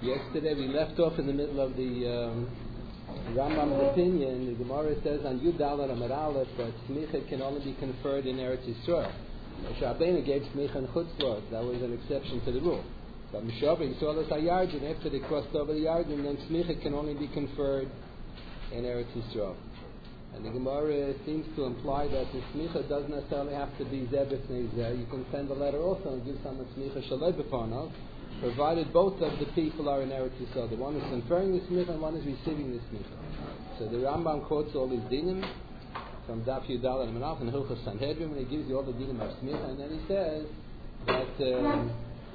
Yesterday we left off in the middle of the Rambam's opinion. The Gemara says on Yud Dalet Amud Aleph that smicha can only be conferred in Eretz Yisrael. Moshe Rabbeinu gave smicha in Chutz La'aretz. That was an exception to the rule. But Moshe Rabbeinu saw this Hayarden after they crossed over the Yarden, then smicha can only be conferred in Eretz Yisrael. And the Gemara seems to imply that the smicha doesn't necessarily have to be zebet nezer. You can send a letter also and give someone smicha shalei b'panav, provided both of the people are in Eretz Yisrael. The one is conferring the smicha and one is receiving the smicha. So the Rambam quotes all these dinim from Daf Yud Dalet Amud Aleph and Hilchos Sanhedrin, and he gives you all the dinim of smicha, and then he says that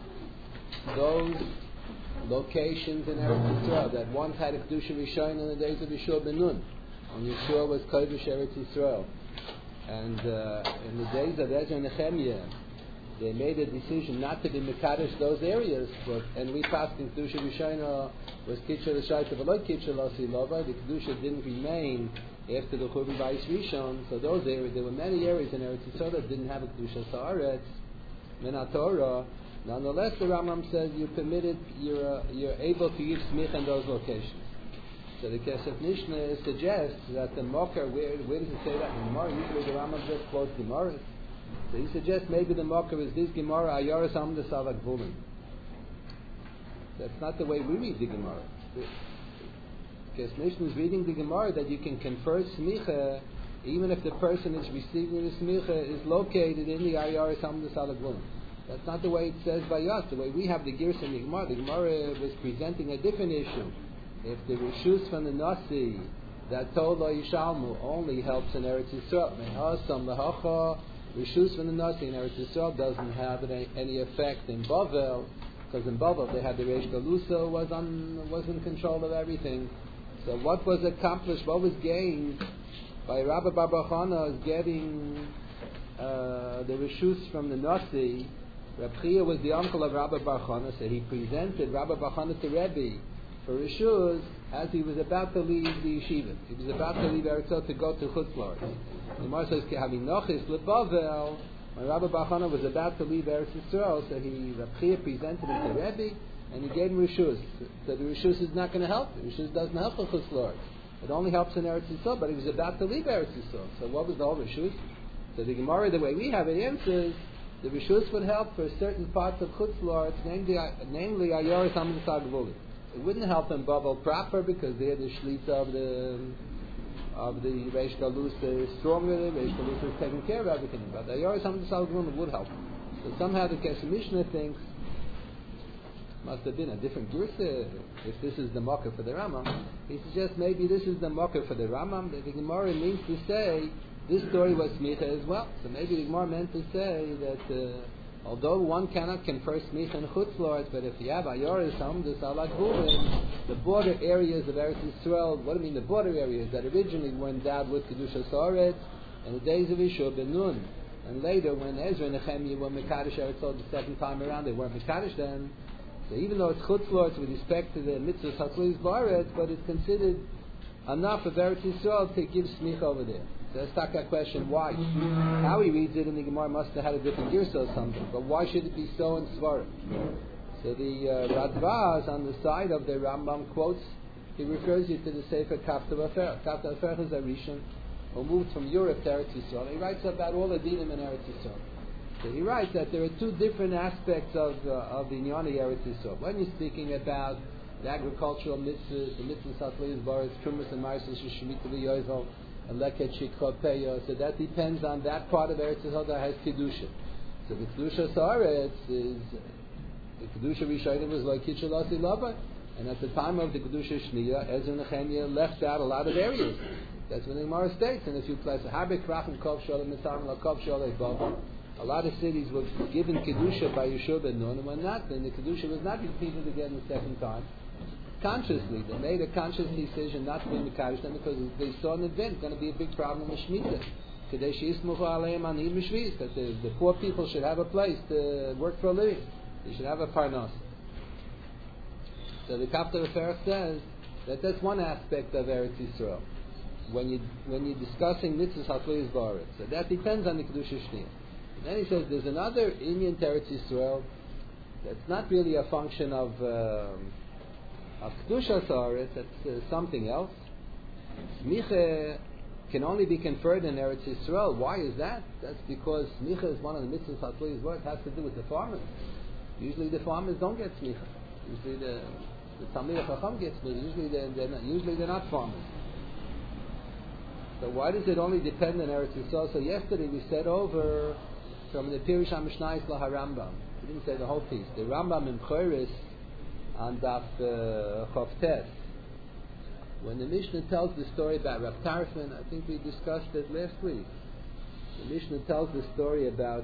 those locations in Eretz Yisrael, that once had a Kedusha Rishon in the days of Yeshua ben Nun, when Yeshua was Kodesh Eretz Yisrael, and in the days of Ezra and Nehemiah, they made a decision not to be Mekadosh those areas, and we passed in Kedusha Rishon was Kitchel L'Shaita V'Lo Kitchel L'Asi Lova. The Kedusha didn't remain after the Churban Bayis Rishon, so those areas, there were many areas in Eretz Yisrael that didn't have a Kedusha Sa'aretz, Minat Torah. Nonetheless, the Rambam says you're able to give smicha in those locations. So the Kesef Mishnah suggests that the Mocker, where does it say that in Gemara? Usually the Rambam just quotes Gemara. So he suggests maybe the Mocker is this Gemara, Ayaris Amdas Avak Vulin. That's not the way we read the Gemara. Kesef Mishnah is reading the Gemara that you can confer smicha even if the person is receiving the smicha is located in the Ayaris Amdas Avak Vulin. That's not the way it says by us. The way we have the Girs in the Gemara was presenting a different issue. If the Rishus from the Nasi that told Lo Yishalmu only helps in Eretz Yisrael, Me'asam Lehacha, Rishus from the Nasi in Eretz Yisrael doesn't have any effect in Bavel, because in Bavel they had the Reish Galusa was in control of everything. So what was accomplished, what was gained by Rabbi Bar Bar Chana is getting the Rishus from the Nasi. Reb Chia was the uncle of Rabbi Bar Chana, so he presented Rabbi Bar Chana to Rebbe for Rishus as he was about to leave the yeshiva. He was about to leave Eretz Yisrael to go to Chutz La'aretz. The Gemara says, "Having nochis lebavel." When Rabbi Bar Chana was about to leave Eretz Yisrael, so Reb Chia presented him to Rebbe, and he gave him Rishus. So the Rishus is not going to help. The Rishus doesn't help for Chutz La'aretz. It only helps in Eretz Yisrael, but he was about to leave Eretz Yisrael. So what was the whole Rishus? So the Gemara, the way we have it, answers the Rishus would help for certain parts of Chutz La'aretz, namely Ayaris Amdas Agvuli. It wouldn't help in Bavel proper because there the Shlita of the Reish Galusa is stronger. The Reish Galusa is taking care of everything. But Ayaris Amdas Agvuli would help. So somehow the Kesef Mishnah thinks must have been a different Girsa if this is the Mocker for the Rambam. He suggests maybe this is the Mocker for the Rambam. The Gemara means to say this story was smicha as well. So maybe the Gemara meant to say that although one cannot confer smicha in Chutz La'aretz, but if you have Ayaris Amdas Avak Vulin, the border areas of Eretz Yisrael, what do I mean the border areas that originally were endowed with Kedusha Sa'aretz in the days of Yeshua ben Nun, and later when Ezra and Nehemiah were Mekadosh Eretz Yisrael the second time around, they weren't Mekadosh then. So even though it's Chutz La'aretz with respect to the mitzvah Hatzlis Ba'aretz, but it's considered enough of Eretz Yisrael to give smicha over there. So let's ask that question, why? How he reads it in the Gemara must have had a different girsa or something, but why should it be so in Svarim? So the Radvaz on the side of the Rambam quotes, he refers you to the Sefer Kafta Afer. Kafta Afer is a Rishon who moved from Europe to Eretz Yisrael. He writes about all the dinim in Eretz Yisrael. So he writes that there are two different aspects of the Inyani Eretz Yisrael. When you're speaking about the agricultural mitzvahs, the mitzvahs Hatzlis Ba'aretz, Trumas and Maaseh Shemitah V'Yovel, and Leket Shikhopeya, so that depends on that part of Eretz Yisrael that has Kedusha. So the Kedusha Sa'aretz is, the Kedusha Rishonim was like Kitchel L'Asi Lova, and at the time of the Kedusha Shniya, Ezra and Nehemiah left out a lot of areas. That's when the Gemara states in a few places, Habek Rachim Kov Sholem Mitzarem L'Kov Sholem Bavel. A lot of cities were given Kedusha by Yeshua ben Nun, and when not, then the Kedusha was not repeated again the second time. Consciously, they made a conscious decision not to be Mekadosh them because they saw an event going to be a big problem with Shemitah. That the poor people should have a place to work for a living. They should have a parnas. So the Kafta Afer says that that's one aspect of Eretz Yisrael. When you're discussing mitzvahs Hatzlis Ba'aretz, so that depends on the Kedusha Shniyah. And then he says there's another Inyan to Eretz Yisrael that's not really a function of Of Kedushas Haaretz, that's something else. Smicha can only be conferred in Eretz Yisrael. Why is that? That's because smicha is one of the mitzvahs Hatzli's word. It has to do with the farmers. Usually the farmers don't get smicha. Usually the Talmidei Chacham gets smicha. Usually they're not farmers. So why does it only depend on Eretz Yisrael? So yesterday we said over from the Pirush HaMishnayos LaHarambam. We didn't say the whole piece. The Rambam in Choros on Daf Chavtes. When the Mishnah tells the story about Rav Tarfon, I think we discussed it last week. The Mishnah tells the story about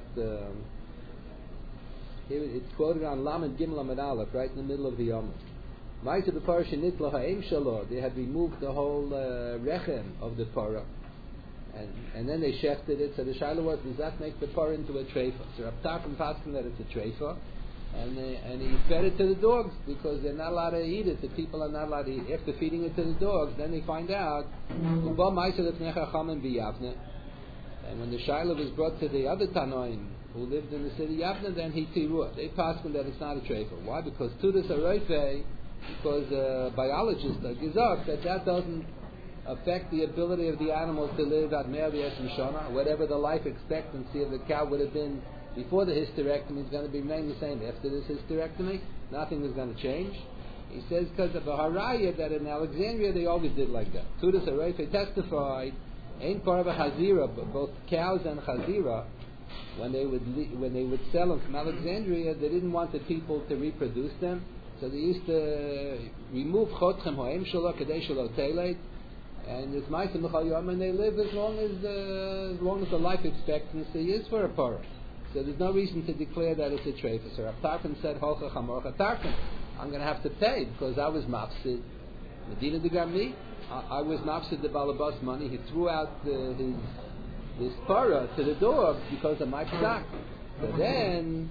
it's quoted on Lamed Gimel Amud Aleph, right in the middle of the Yom. Ma'aseh b'parah shenitla ha'em shelo. They had removed the whole rechem of the parah, and then they shefted it. So the shaila was, does that make the parah into a treifa? So Rav Tarfon paskin that it's a treifa. And he fed it to the dogs because they're not allowed to eat it. The people are not allowed to eat it. After feeding it to the dogs, then they find out. And when the Shaila was brought to the other Tanoim who lived in the city Yavne, then he tirua. They passed him that it's not a treifa. Why? Because Tudas Aroife, because biologists are gizak that doesn't affect the ability of the animals to live at Me'ah V'Yesem Shana. Whatever the life expectancy of the cow would have been before the hysterectomy is going to remain the same. After this hysterectomy, nothing is going to change. He says because of the haraya that in Alexandria they always did like that. Tudas Aroife testified, ain't part of a chazira, but both cows and chazira, when they would sell them from Alexandria, they didn't want the people to reproduce them, so they used to remove chotchem ho'em shelo kadei shelo teleit, and it's ma'aseh b'chol yom, and they live as long as the life expectancy is for a parah. So there's no reason to declare that it's a treifa. So Rav Tarfon said, Holcha Chamorcha Tarfon, I'm going to have to pay because I was mafsid. Medina de Gamli, I was mafsid the balabas money. He threw out his parah to the dogs because of my psak. So then,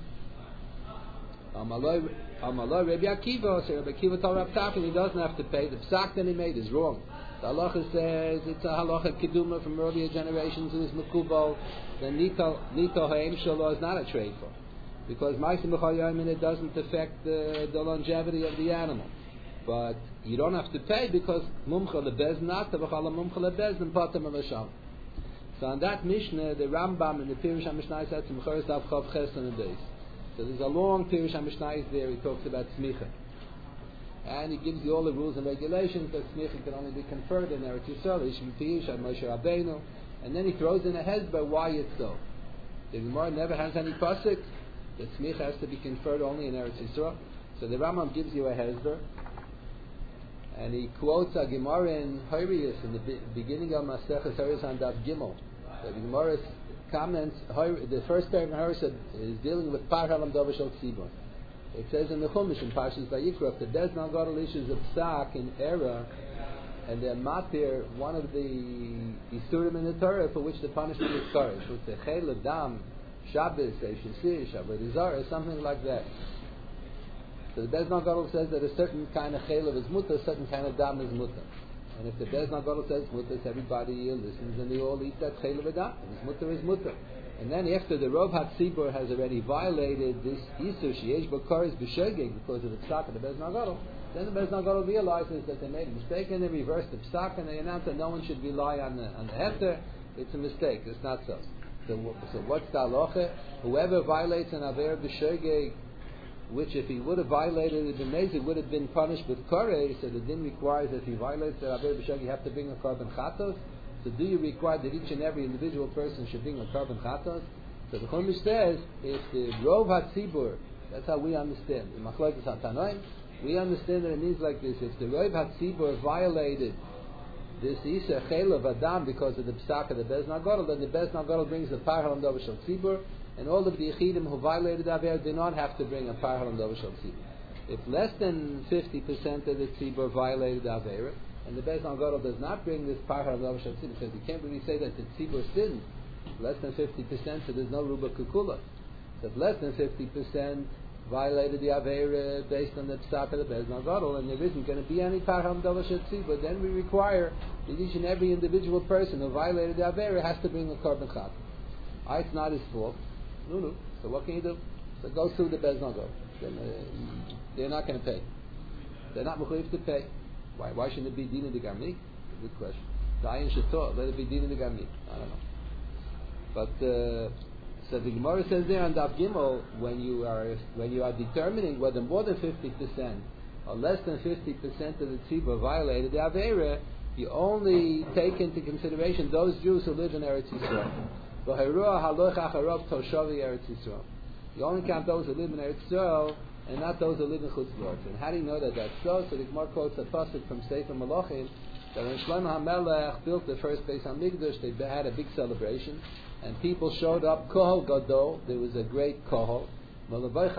Amaloi Rabbi Akiva, so Rabbi Akiva told Rav Tarfon he doesn't have to pay. The psak that he made is wrong. The halacha says it's a halacha keduma from earlier generations and is mekubal. The nito ha'em shelo is not a treifa because ma'aseh b'chol yomim it doesn't affect the longevity of the animal. But you don't have to pay because mumcha lebezn nata v'chala mumcha lebezn patam l'sham. So on that Mishnah, the Rambam in the Pirush HaMishnayos said from Choros Daf Chav Ches on the days. So there's a long Pirush HaMishnayos there. He talks about smicha. And he gives you all the rules and regulations that smicha can only be conferred in Eretz Yisrael, Ish Mpiyish, and Moshe Rabbeinu. And then he throws in a hezbollah why it's so. The Gemara never has any pasuk that smicha has to be conferred only in Eretz Yisrael. So the Rambam gives you a hezbollah, and he quotes a Gemara in Horayos in the beginning of Maseches Horayos on Daf Gimel. The Gemara's comments, the first paragraph is dealing with Par Halam Dover Shel Tzibor. It says in the Chumash in Parshas Vayikra, the Bez Nalgadol issues of psak in error, and they're matir one of the isurim in the Torah for which the punishment is courage. So it's a chel dam, Shabbos, Shisish, Avodah Zarah, something like that. So the Bez Nalgadol says that a certain kind of chel is mutter, a certain kind of dam is mutter. And if the Bez Nalgadol says mutter, everybody listens and they all eat that chel of a dam. If mutter is mutter. And then after the Rov HaTzibur has already violated this Isur Sheyesh B'Koris B'Shegeg because of the Psak of the Bez Nalgadol, then the Bez Nalgadol realizes that they made a mistake and they reversed the Psak and they announced that no one should rely on the Hefter. It's a mistake. It's not so. So what's the halacha? Whoever violates an Aver B'Shegeg, which if he would have violated it would have been punished with Koreh, so the din requires that if he violates the Aver B'Shegeg you have to bring a Korban Chatos. So do you require that each and every individual person should bring a Korban Chatos? So the Chumash says, if the Rov HaTzibur, that's how we understand. In Machlokes HaTanoim, we understand that it means like this. If the Rov HaTzibur violated this Isa Chel of Adam because of the Psak of the Bez Nalgadol, then the Bez Nalgadol brings the Par Halam Dover Shel Tzibur, and all of the Yechidim who violated Aver do not have to bring a Par Halam Dover Shel Tzibur. If less than 50% of the Tzibur violated Aver, and the Bez Nalgadol does not bring this Par Halam Dover Shel Tzibur, because you can't really say that the Tzibur sinned less than 50%, so there's no Ruba Kukula. So if less than 50% violated the Aver based on the Psak of the Bez Nalgadol, and there isn't going to be any Par Halam Dover Shel Tzibur, then we require that each and every individual person who violated the Aver has to bring a Korban Chatos. It's not his fault. No. So what can you do? So go sue the Bez Nalgadol. Then they're not going to pay. they're not mechuyev to pay. Why shouldn't it be dina de garmi? Good question. Dayan shetor, let it be dina de garmi. I don't know. But so the Gemara says there on Daf Gimel, when you are determining whether more than 50% or less than 50% of the tzibur violated the Aveira, you only take into consideration those Jews who live in Eretz Yisrael. You only count those who live in Eretz Yisrael and not those who live in Chutz La'aretz. And how do you know that that's so? So the Gemara quotes a pasuk from Sefer Malachim that when Shlomo HaMelech built the first Beis HaMikdash, they had a big celebration, and people showed up. Kohol Gadol, there was a great kohol. For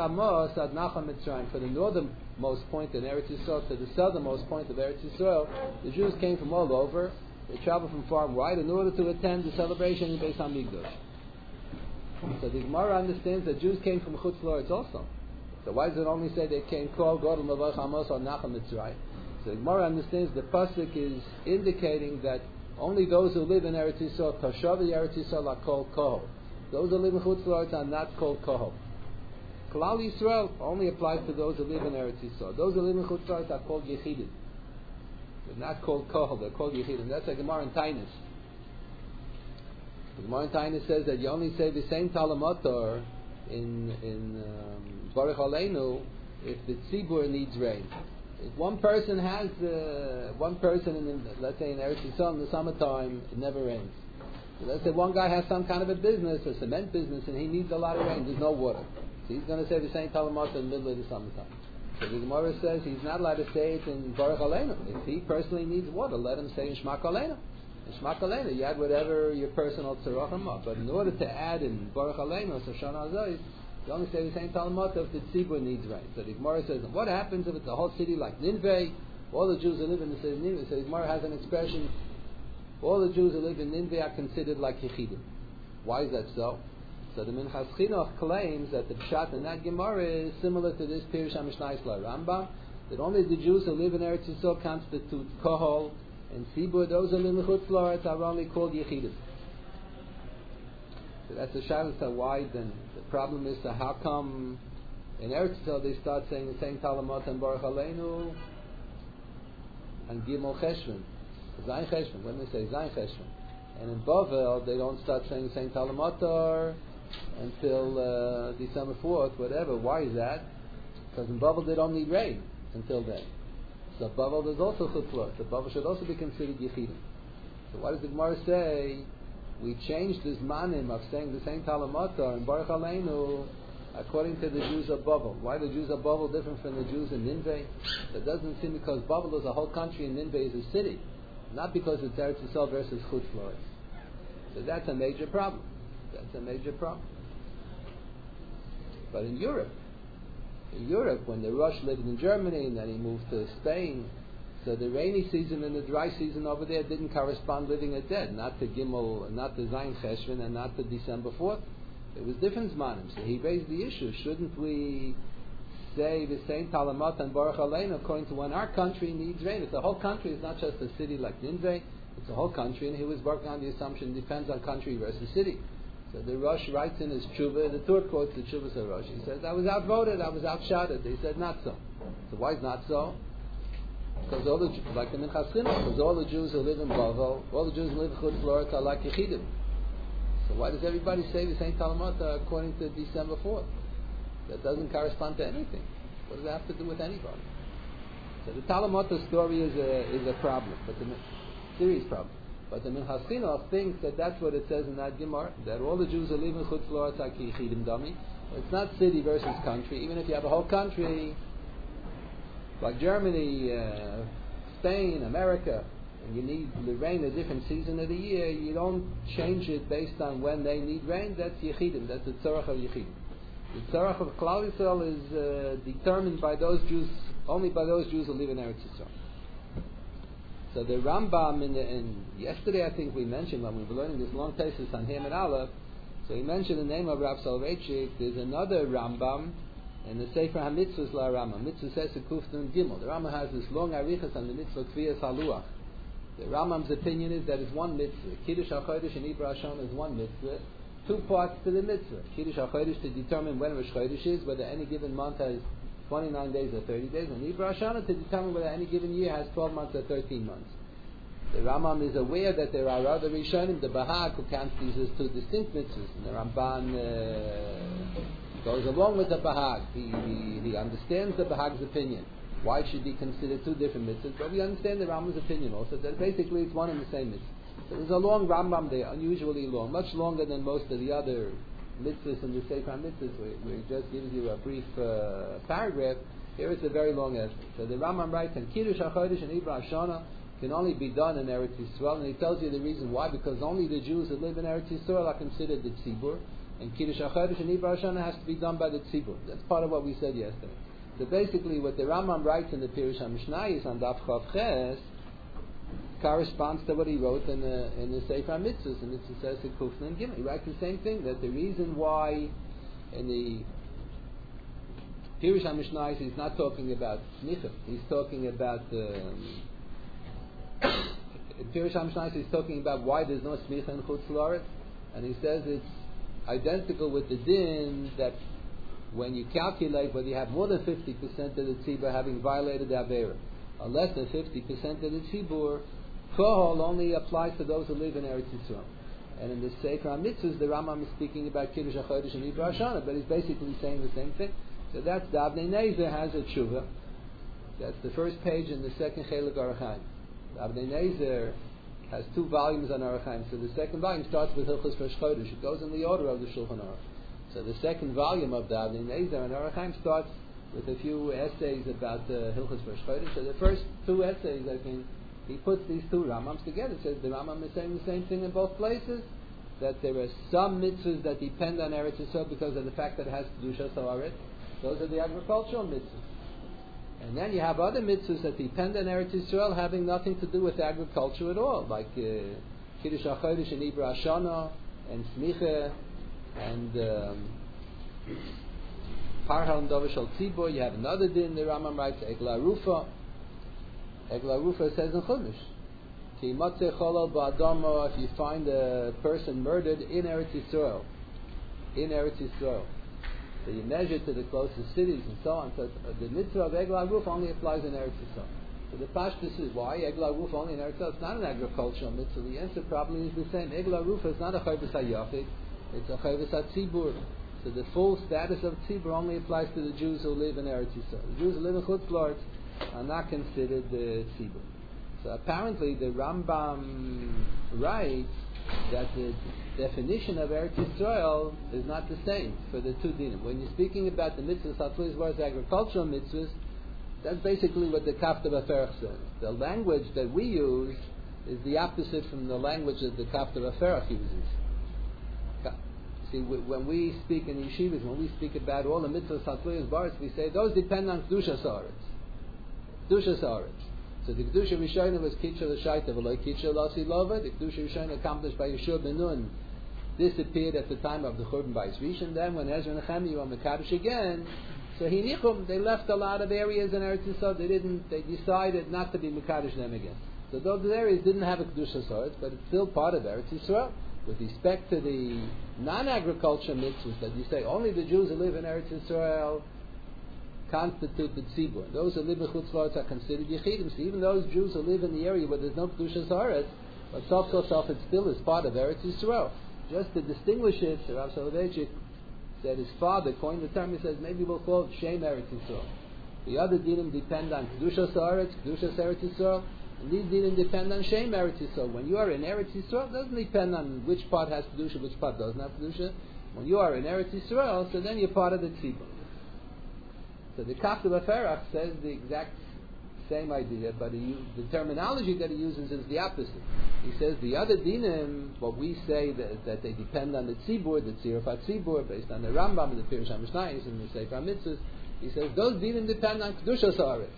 the northernmost point in Eretz Yisrael to the southernmost point of Eretz Yisrael, the Jews came from all over. They traveled from far and wide in order to attend the celebration in Beis HaMikdash. So the Gemara understands that Jews came from Chutz La'aretz also. So why does it only say they came Kohol Gadol Mavach Amos or Nachal Mitzrayim? So the Gemara understands the pasuk is indicating that only those who live in Eretz Yisrael, Toshavi Eretz Yisrael, are called Kohol. Those who live in Chutz La'aretz are not called Kohol. Klal Yisrael only applies to those who live in Eretz Yisrael. Those who live in Chutz La'aretz are called Yechidim. They're not called Kohol, they're called Yechidim. That's a Gemara in Tainus. The Gemara in Tainus says that you only say the same Talamator in Baruch Aleinu if the Tzibur needs rain. If one person let's say in Eretz Yisrael in the summertime, it never rains. So let's say one guy has some kind of a business, a cement business, and he needs a lot of rain. There's no water. So he's going to say the same Talmud in the middle of the summertime. So the Gemara says he's not allowed to say it in Baruch Aleinu. If he personally needs water, let him say in Shmak Aleinu. In Shmak Aleinu, you add whatever your personal tzarachim are. But in order to add in Baruch Aleinu, so Shana Azayis, you only say the same Talmud if the tzibur needs rain. So the Gemara says, what happens if it's a whole city like Nineveh? All the Jews who live in the city of Nineveh. So the Gemara has an expression, all the Jews who live in Nineveh are considered like Yechidim. Why is that so? So the Minchas Chinuch claims that the Pshat in that Gemara is similar to this Pirush HaMishnah Isla Rambam, that only the Jews who live in Eretz Yisrael constitute Kohol, and Tzibur, those who live in Chutz La'aretz are only called Yechidim. So that's a shadow to why then the problem is how come in Eretz Yisrael they start saying the same Talamot and Baruch Aleinu and Gimel Cheshvan, Zayin Cheshvan, when they say Zayin Cheshvan, and in Bavel they don't start saying the same Talamatar until December 4th, whatever. Why is that? Because in Bavel they don't need rain until then. So Bavel there's also Chutz La'aretz. So Bavel should also be considered Yechidim. So why does the Gemara say we changed this manim of saying the same Talamatar in Baruch Aleinu according to the Jews of Bavel? Why the Jews of Bavel different from the Jews in Nineveh? That doesn't seem because Bavel is a whole country and Nineveh is a city, not because it's Eretz Yisrael versus Chutz La'aretz. So that's a major problem. That's a major problem. But in Europe, when the Rosh lived in Germany and then he moved to Spain, so the rainy season and the dry season over there didn't correspond living or dead, not to Gimel, not to Zayin Cheshvan, and not to December 4th. It was different manim. So he raised the issue: shouldn't we say the same Talamat and Baruch Aleinu according to when our country needs rain? It's a whole country. It's not just a city like Nineveh. It's a whole country, and he was working on the assumption it depends on country versus city. So the Rosh writes in his tshuva, the Tur quotes the tshuvas of Rosh. He says, I was outvoted, I was outshouted. They said, not so. So why is not so? Because all the, like the Minchas Chinuch, because all the Jews who live in Bavel, all the Jews who live in Chutz La'aretz are like Yechidim. So why does everybody say the same Talmud according to December 4th? That doesn't correspond to anything. What does it have to do with anybody? So the Talmud story is a problem, but the serious problem. But the Minchas Chinuch thinks that that's what it says in that Gemara, that all the Jews who live in Chutz La'aretz are Yechidim Dami. It's not city versus country. Even if you have a whole country like Germany, Spain, America, and you need the rain a different season of the year, you don't change it based on when they need rain. That's Yechidim. That's the Tzorach of Yechidim. The Tzorach of Klal Yisrael is determined by those Jews, only by those Jews who live in Eretz Yisrael. So the Rambam, in yesterday I think we mentioned when we were learning this long thesis on Hem and Aleph, so he mentioned the name of Rav Soloveitchik. There's another Rambam in the Sefer HaMitzvahs La Rambam, Mitzvah says Kufnun Gimel. The Rambam has this long arichas on the mitzvah Kviyas Haluach. The Rambam's opinion is that it's one mitzvah. Kiddush HaChodesh and Ibra Hashem is one mitzvah. Two parts to the mitzvah. Kiddush HaChodesh to determine when Rosh Chodesh is, whether any given month has 29 days or 30 days, and Ibra Shana to determine whether any given year has 12 months or 13 months. The Rambam is aware that there are other Rishonim, the Bahag, who counts these as two distinct mitzvahs, and the Ramban goes along with the Bahag. He understands the Bahag's opinion. Why should he consider two different mitzvahs? But we understand the Rambam's opinion also, that basically it's one and the same mitzvah. So there's a long Rambam there, unusually long, much longer than most of the other mitzvahs in the Sefer Mitzvahs, where it just gives you a brief paragraph. Here it's a very long essay. So the Rambam writes, and Kiddush HaChodesh and Ibra Shana can only be done in Eretz Yisrael, and he tells you the reason why, because only the Jews that live in Eretz Yisrael are considered the Tzibur, and Kiddush HaChodesh and Ibra Shana has to be done by the Tzibur. That's part of what we said yesterday. So basically what the Rambam writes in the Pirush HaMishnayos on Daf Chav Ches corresponds to what he wrote in the Sefer Mitzvahs, and it says in Kufna and Gimel. He writes the same thing, that the reason why in the Pirush HaMishnayos he's not talking about Smicha, he's talking about in Pirush HaMishnayos he's talking about why there's no Smicha in Chutz La'aretz, and he says it's identical with the din that when you calculate whether you have more than 50% of the tzibur having violated the Avera, or less than 50% of the tzibur, Kohol only applies to those who live in Eretz Yisrael. And in the Sefer HaMitzvahs, the Rambam is speaking about Kiddush HaChodesh and Ibra Shana, but he's basically saying the same thing. So that's the Avnei Nezer has a tshuva. That's the first page in the second Chelik Orach Chaim. The Avnei Nezer has 2 volumes on Orach Chaim. So the second volume starts with Hilchos Rosh Chodesh. It goes in the order of the Shulchan Aruch. So the second volume of the Avnei Nezer on Orach Chaim starts with a few essays about Hilchos Rosh Chodesh. So the first 2 essays, I think, he puts these 2 Rambams together. Says the Rambam is saying the same thing in both places, that there are some mitzvahs that depend on Eretz Yisrael because of the fact that it has Kedusha Haaretz. Those are the agricultural mitzvahs. And then you have other mitzvahs that depend on Eretz Yisrael having nothing to do with agriculture at all, like Kiddush HaChodesh and Ibra Shana and Smicha and Parhal and Dovish al Tzibur. You have another din, the Rambam writes, Egla Rufa. Egla Rufa says in Chumash, Ki Matzeh Cholal Ba'adamo, if you find a person murdered in Eretz Yisrael, so you measure to the closest cities and so on. So the mitzvah of Egla Rufa only applies in Eretz Yisrael. So the Pashtus is why Egla Rufa only in Eretz Yisrael? It's not an agricultural mitzvah. The answer probably is the same. Egla Rufa is not a Chayvus HaYachid, it's a Chayvus HaTzibur. So the full status of Tzibur only applies to the Jews who live in Eretz Yisrael. The Jews who live in Chutz La'aretz are not considered the Tzibur. So apparently the Rambam writes that the definition of Eretz Yisrael is not the same for the 2 dinim. When you're speaking about the mitzvahs, as well as agricultural mitzvahs, that's basically what the Kafta B'Ferach says. The language that we use is the opposite from the language that the Kafta B'Ferach uses. See, when we speak in yeshivas, when we speak about all the mitzvahs, Hatzluyas, Baris, we say those depend on Kedusha Haaretz. Kedusha Haaretz. So the Kedusha Rishona was Kitcha L'Shaita, V'loi Kitcha L'Asi Lova. The Kedusha Rishona accomplished by Yeshua ben Nun disappeared at the time of the Churban Bayis Rishon. Then when Ezra and Nehemiah were Mekadosh again, so Hinichum, they left a lot of areas in Eretz Yisrael. They decided not to be Mekadosh them again. So those areas didn't have a Kedusha Haaretz, but it's still part of Eretz Yisrael. With respect to the non-agriculture mitzvahs that you say only the Jews who live in Eretz Yisrael constitute the tzibur. Those who live in Chutz La'aretz are considered yechidim. So even those Jews who live in the area where there's no Kedusha Haaretz, but self it still is part of Eretz Yisrael. Just to distinguish it, Rav Soloveitchik said his father coined the term. He says maybe we'll call it Shem Eretz Yisrael. The other dinim depend on Kedusha Haaretz, Kedusha Eretz Yisrael. And these didn't depend on Shem Eretz Yisrael. When you are in Eretz Yisrael, it doesn't depend on which part has Kedusha, which part doesn't have Kedusha. When you are in Eretz Yisrael, so then you're part of the Tzibur. So the Kafta B'Ferach says the exact same idea, but the terminology that he uses is the opposite. He says the other dinim, what we say that they depend on the Tzibur, the Tzirufat Tzibur, based on the Rambam and the Pirush HaMishnayos and the Sefer HaMitzvahs, he says those dinim depend on Kedusha Haaretz.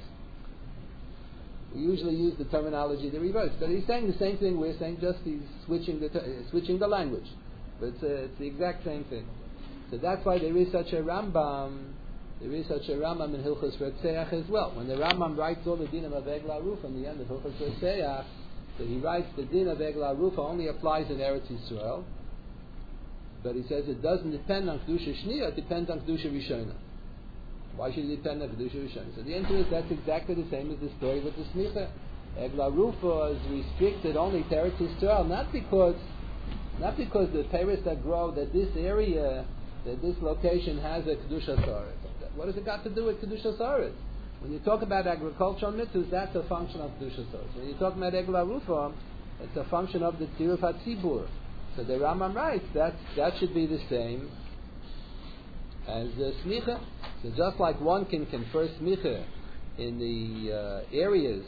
We usually use the terminology the reverse, but he's saying the same thing we're saying, just he's switching the language. But it's the exact same thing. So that's why there is such a Rambam in Hilchos Retzeach as well. When the Rambam writes all the dinim of Egla Rufa in the end of Hilchos Retzeach, so he writes the din of Egla Rufa only applies in Eretz Yisrael, but he says it doesn't depend on Kedusha Shniya, it depends on Kedusha Rishona. Why should he depend on Kedusha Rishon? So the answer is that's exactly the same as the story with the Smicha. Egla Rufa is restricted only to Eretz Yisrael, not because the peiros that grow, that this area, that this location has a Kedusha Saret. What has it got to do with Kedusha Saret? When you talk about agricultural mitzvahs, that's a function of Kedusha Saret. When you talk about Egla Rufa, it's a function of the Tziruf HaTzibur. So the Rambam writes that should be the same as Smicha. So just like one can confer Smicha in the areas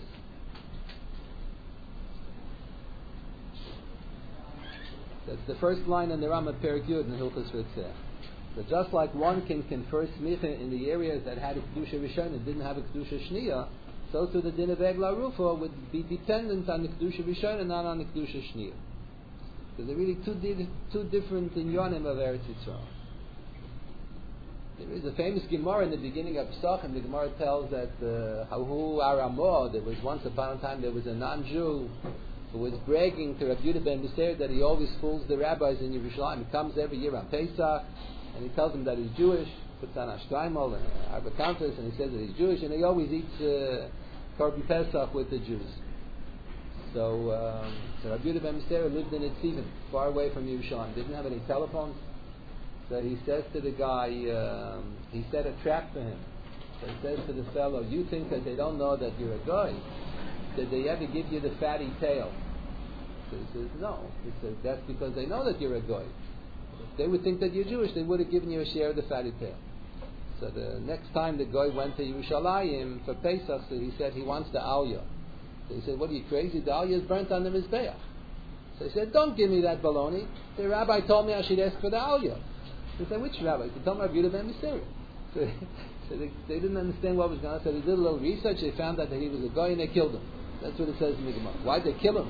that's the first line in the Rambam Perek Yud in Hilchos Ritzeh. So just like one can confer Smicha in the areas that had a Kedusha Rishon and didn't have a Kedusha Shniya, so too the din of Egla Rufa would be dependent on the Kedusha Rishon and not on the Kedusha Shniya. So they're really two different inyanim of Eretz Yisrael. There is a famous Gemara in the beginning of Pesachim. The Gemara tells that Hahu Aramo, there was once upon a time there was a non-Jew who was bragging to Rabbi Yehuda ben Meseir that he always fools the rabbis in Yerushalayim. He comes every year on Pesach and he tells them that he's Jewish, puts on a shtraimel and Arba Kantos, and he says that he's Jewish, and he always eats Korban Pesach with the Jews. So Rabbi Yehuda ben Meseir lived in Etzivim, far away from Yerushalayim, didn't have any telephones. So he says to the guy, he set a trap for him. So he says to the fellow, you think that they don't know that you're a guy? Did they ever give you the fatty tail? So he says, no. He says, that's because they know that you're a guy. If they would think that you're Jewish, they would have given you a share of the fatty tail. So the next time the guy went to Yerushalayim for Pesach, so he said he wants the aliyah. So he said, what are you, crazy? The aliyah is burnt on the Mizbeach. So he said, don't give me that baloney. The rabbi told me I should ask for the aliyah. He said, which rabbi? He told me Rabbi Yehuda ben Meseir. So they didn't understand what was going on. So they did a little research. They found out that he was a guy and they killed him. That's what it says in the Gemara. Why'd they kill him?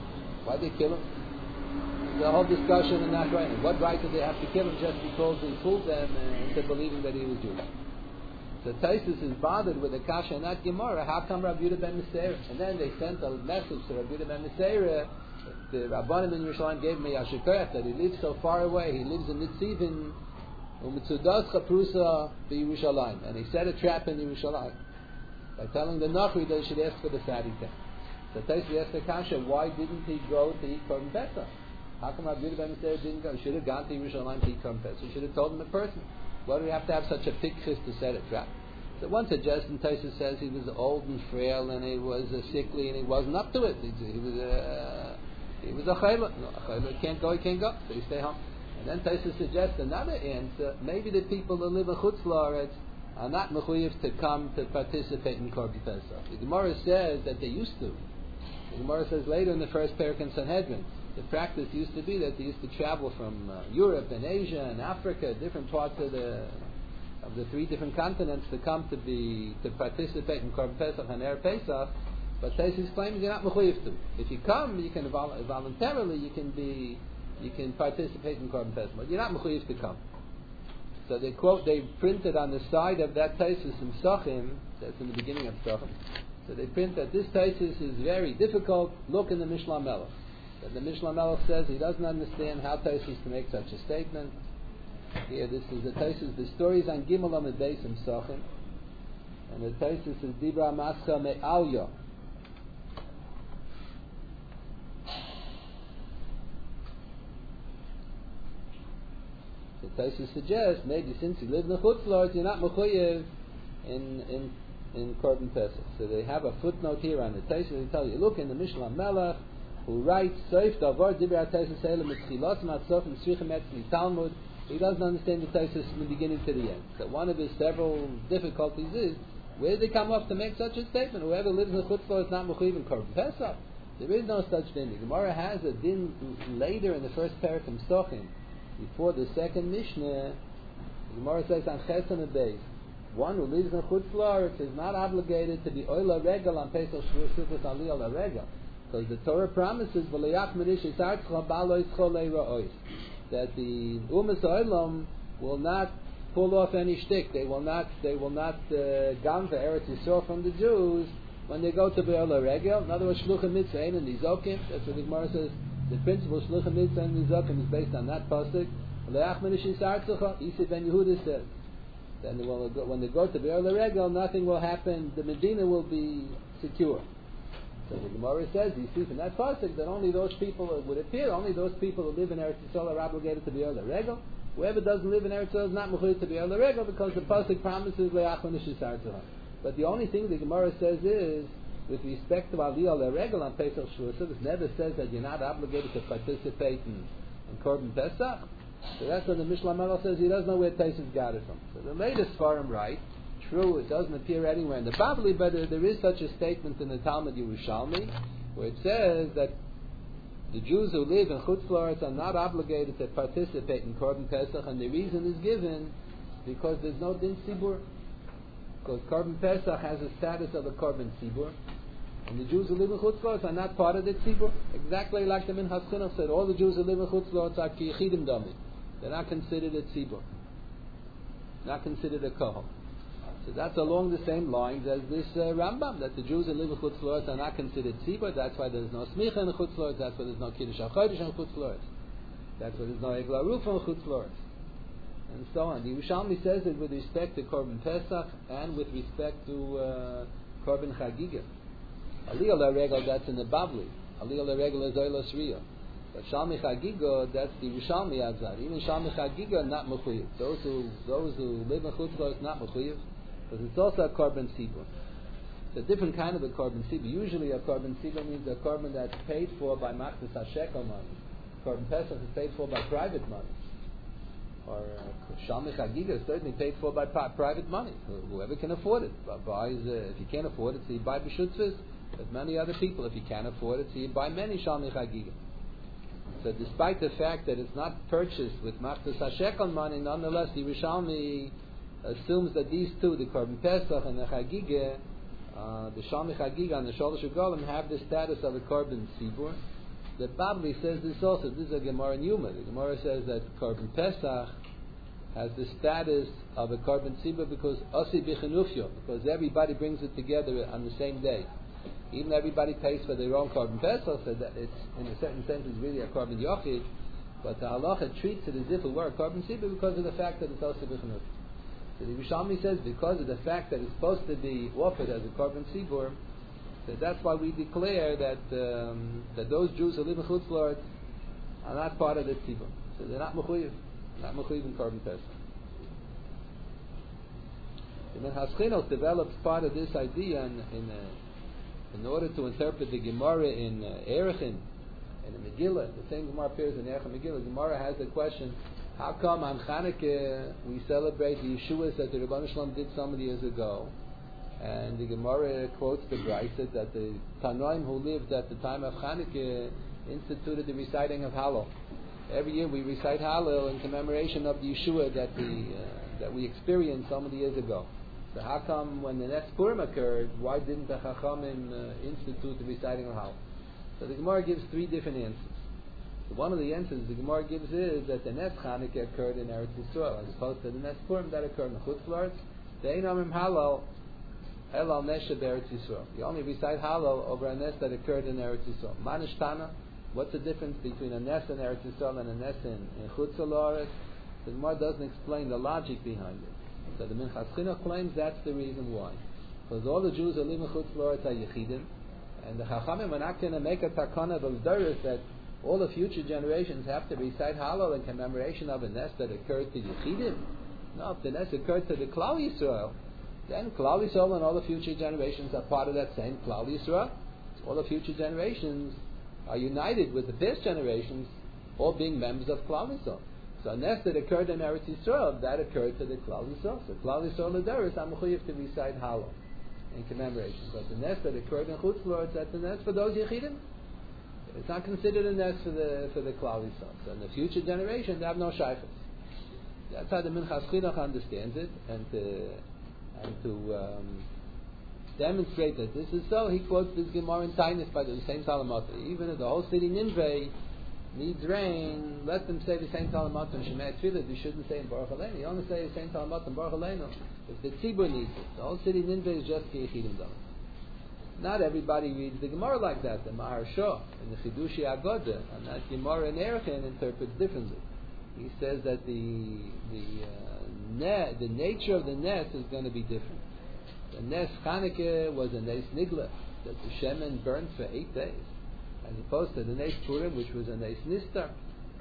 The whole discussion in that right. What right did they have to kill him just because he fooled them into believing that he was Jewish? So Taisus is bothered with the kasha in that Gemara. How come Rabbi Yehuda ben Meseir? And then they sent a message to Rabbi Yehuda ben Meseir. The Rabbanim in Yerushalayim gave me a shikoyach that he lives so far away. He lives in Nitzivin. And he set a trap in Yerushalayim by telling the Nachri that he should ask for the fatty tail. So Taisa asked the kasha, why didn't he go to eat Korban Pesach? How come Rabbi Yehuda ben Meseir didn't go? He should have gone to Yerushalayim to eat Korban Pesach. He should have told him in person. Why do we have to have such a pikchus to set a trap? So one suggestion, Taisa says he was old and frail and he was sickly and he wasn't up to it. He was a chayla. No, a chayla can't go, so he stay home. And then Taisa suggests another answer. Maybe the people who live in Chutz La'aretz are not mechuyev to come to participate in Korban Pesach. The Gemara says that they used to. The Gemara says later in the first Perek in Sanhedrin, the practice used to be that they used to travel from Europe and Asia and Africa, different parts of the three different continents, to come to participate in Korban Pesach and Erev Pesach. But Taisa's claim you're not mechuyev to. If you come, you can voluntarily you can participate in Korban Pesach, but you're not mechuyev to come. So they printed on the side of that Taisus in Sachim, that's in the beginning of Sachim. So they print that this Taisus is very difficult. Look in the Mishnah Melech. That the Mishnah Melech says he doesn't understand how Taisus can make such a statement. Here, this is the Taisus. The story is on Gimel Amud Beis in Sachim, and the Taisus is Dibra Mascha Me'alya. The Taisus suggests maybe since you live in the Chutz La'aretz, you're not mechuyev in Korban Pesach. So they have a footnote here on the Taisus. They tell you, look in the Mishnah Melech, who writes Seif Davar Dibra Taisus Elam Mitchilas Matzof and Tzrichem Etzli Talmud. He doesn't understand the Taisus from the beginning to the end. So one of his several difficulties is where did they come up to make such a statement? Whoever lives in the Chutz La'aretz is not mechuyev in Korban Pesach. There is no such thing. The Gemara has a din later in the first Perek in Sachim. Before the second Mishnah, the Gemara says on Chesed and Beis, one who lives in Chutz La'aretz is not obligated to be Oila Regal on Pesach Shavuos Sukkot Aliyah Regal, because the Torah promises that the Umas Olam will not pull off any shtick. They will not gamva Eretz Yisrael from the Jews when they go to Be'ola Regal. In other words, Shluchim Mitzvah and Nizokim. That's what the Gemara says. The principle Shluchim Mitzvah and Nizokim is based on that pasuk. Leach Menishis Artzucha. Yisib ben Yehuda says then when they go to Be'er L'Regel, nothing will happen. The Medina will be secure. So the Gemara says, you see from that pasuk that only those people, it would appear, only those people who live in Eretz Yisrael are obligated to Be'er L'Regel. Whoever doesn't live in Eretz Yisrael is not mechuyev to Be'er L'Regel because the pasuk promises le'ach v'nishisar tzahar. But the only thing the Gemara says is, with respect to Aliyah L'Regel on Pesach Shvuasov, it never says that you're not obligated to participate in Korban Pesach. So that's when the Mishnah Melech says he doesn't know where Taisus got it from. So the latest Sfarim right. True, it doesn't appear anywhere in the Bavli, but there is such a statement in the Talmud Yerushalmi, where it says that the Jews who live in Chutz La'aretz are not obligated to participate in Korban Pesach, and the reason is given because there's no Din Tzibur. Because Korban Pesach has a status of a Korban Tzibur, and the Jews who live in Chutz La'aretz are not part of the Tzibur. Exactly like the Minchas Chinuch said, all the Jews who live in Chutz La'aretz are ki yechidim dami. They're not considered a Tzibur, not considered a Kohol. So that's along the same lines as this Rambam, that the Jews who live in Chutz La'aretz are not considered Tzibur. That's why there's no Smicha in Chutz La'aretz. That's why there's no Kiddush HaChodesh in Chutz La'aretz. That's why there's no Eglah Rufa in Chutz La'aretz. And so on. The Yerushalmi says it with respect to Korban Pesach and with respect to Korban Chagiga. Aliyah L'Regel, that's in the Bavli. Aliyah L'Regel is Oilos Riyah. But Shalmi Chagiga, that's the Yerushalmi Azar. Even Shalmi Chagiga, not mechuyev. Those who live in Chutz La'aretz, not mechuyev, because it's also a Korban Sibur. It's a different kind of a Korban Sibur. Usually a Korban Sibur means a Korban that's paid for by Machzis HaShekel money. Korban Pesach is paid for by private money. Or Shalmi Chagiga is certainly paid for by private money. Whoever can afford it buys. If you can't afford it, so you buy b'shutzvus. But many other people, if you can't afford it, so you buy many Shalmi Chagiga. So despite the fact that it's not purchased with Machzis HaShekel money, nonetheless the Yerushalmi assumes that these two, the Korban Pesach and the Chagiga, the Shalmi Chagiga and the Sholosh Ugolim, have the status of a Korban Sibur. The Bavli says this also. This is a Gemara in Yuma. The Gemara says that Korban Pesach has the status of a Korban Sibur because Asi B'Chinufyo, because everybody brings it together on the same day. Even everybody pays for their own Korban Pesach, so that it's, in a certain sense, it's really a Korban Yochid, but the Halacha treats it as if it were a Korban Sibur because of the fact that it's Asi B'Chinufyo. So the Yerushalmi says because of the fact that it's supposed to be offered as a Korban Sibur, so that's why we declare that that those Jews who live in Chutz La'aretz are not part of the Tzibur. So they're not mechuyev in Korban Pesach. And then Minchas Chinuch develops part of this idea in order to interpret the Gemara in Erechin, in the Megillah. The same Gemara appears in Erechin Megillah. The Gemara has the question, how come on Chanukah we celebrate the Yeshuas that the Rebbeinu Shalom did so many years ago? And the Gemara quotes the Brisa that the Tanoim who lived at the time of Chanukah instituted the reciting of Hallel. Every year we recite Hallel in commemoration of the Yeshua that we experienced so many years ago. So how come when the next Purim occurred, why didn't the Chachamim institute the reciting of Hallel? So the Gemara gives three different answers. So one of the answers the Gemara gives is that the next Chanukah occurred in Eretz Yisrael, as opposed to the next Purim that occurred in Chutz La'aretz. The Ein Omrim Hallel Elal Nesha Eretz Yisrael. You only recite Hallel over a nes that occurred in Eretz Yisrael. Manish Tana, what's the difference between a nes in Eretz Yisrael and a nes in Chutz La'aretz? The Gemara doesn't explain the logic behind it. So the Minchas Chinuch claims that's the reason why. Because all the Jews who live in Chutz La'aretz are Yechidim, and the Chachamim are not going to make a takana of Doris that all the future generations have to recite Hallel in commemoration of a nes that occurred to Yechidim. No, if the nes occurred to the Klal Yisrael, then Klal Yisrael and all the future generations are part of that same Klal Yisrael. All the future generations are united with the past generations, all being members of Klal Yisrael. So a nes that occurred in Eretz Yisrael, that occurred to the Klal Yisrael. So Klal Yisrael L'Doros are mechuyev to recite Hallel in commemoration. But the nes that occurred in Chutz La'aretz, that's a nes for those Yechidim. It's not considered a nes for the Klal Yisrael. So in the future generation, they have no shaychus. That's how the Minchas Chinuch understands it, and to demonstrate that this is so, he quotes this Gemara in Tainus by the same Talamata. Even if the whole city Nineveh needs rain, let them say the same Talamata in Shemay Tfilah. You shouldn't say in Baruch Aleinu. You only say the same Talamata in Baruch Aleinu if the Tzibur needs it. The whole city Nineveh is just Yechidim Dom. Not everybody reads the Gemara like that. The Maharsha and the Chidushi Agoda and that Gemara in Erechin interprets differently. He says that the the nature of the Nes is going to be different. The Nes Chanukah was a Nes Nigla, that the Shemen burned for 8 days, as opposed to the Nes Purim, which was a Nes Nistar.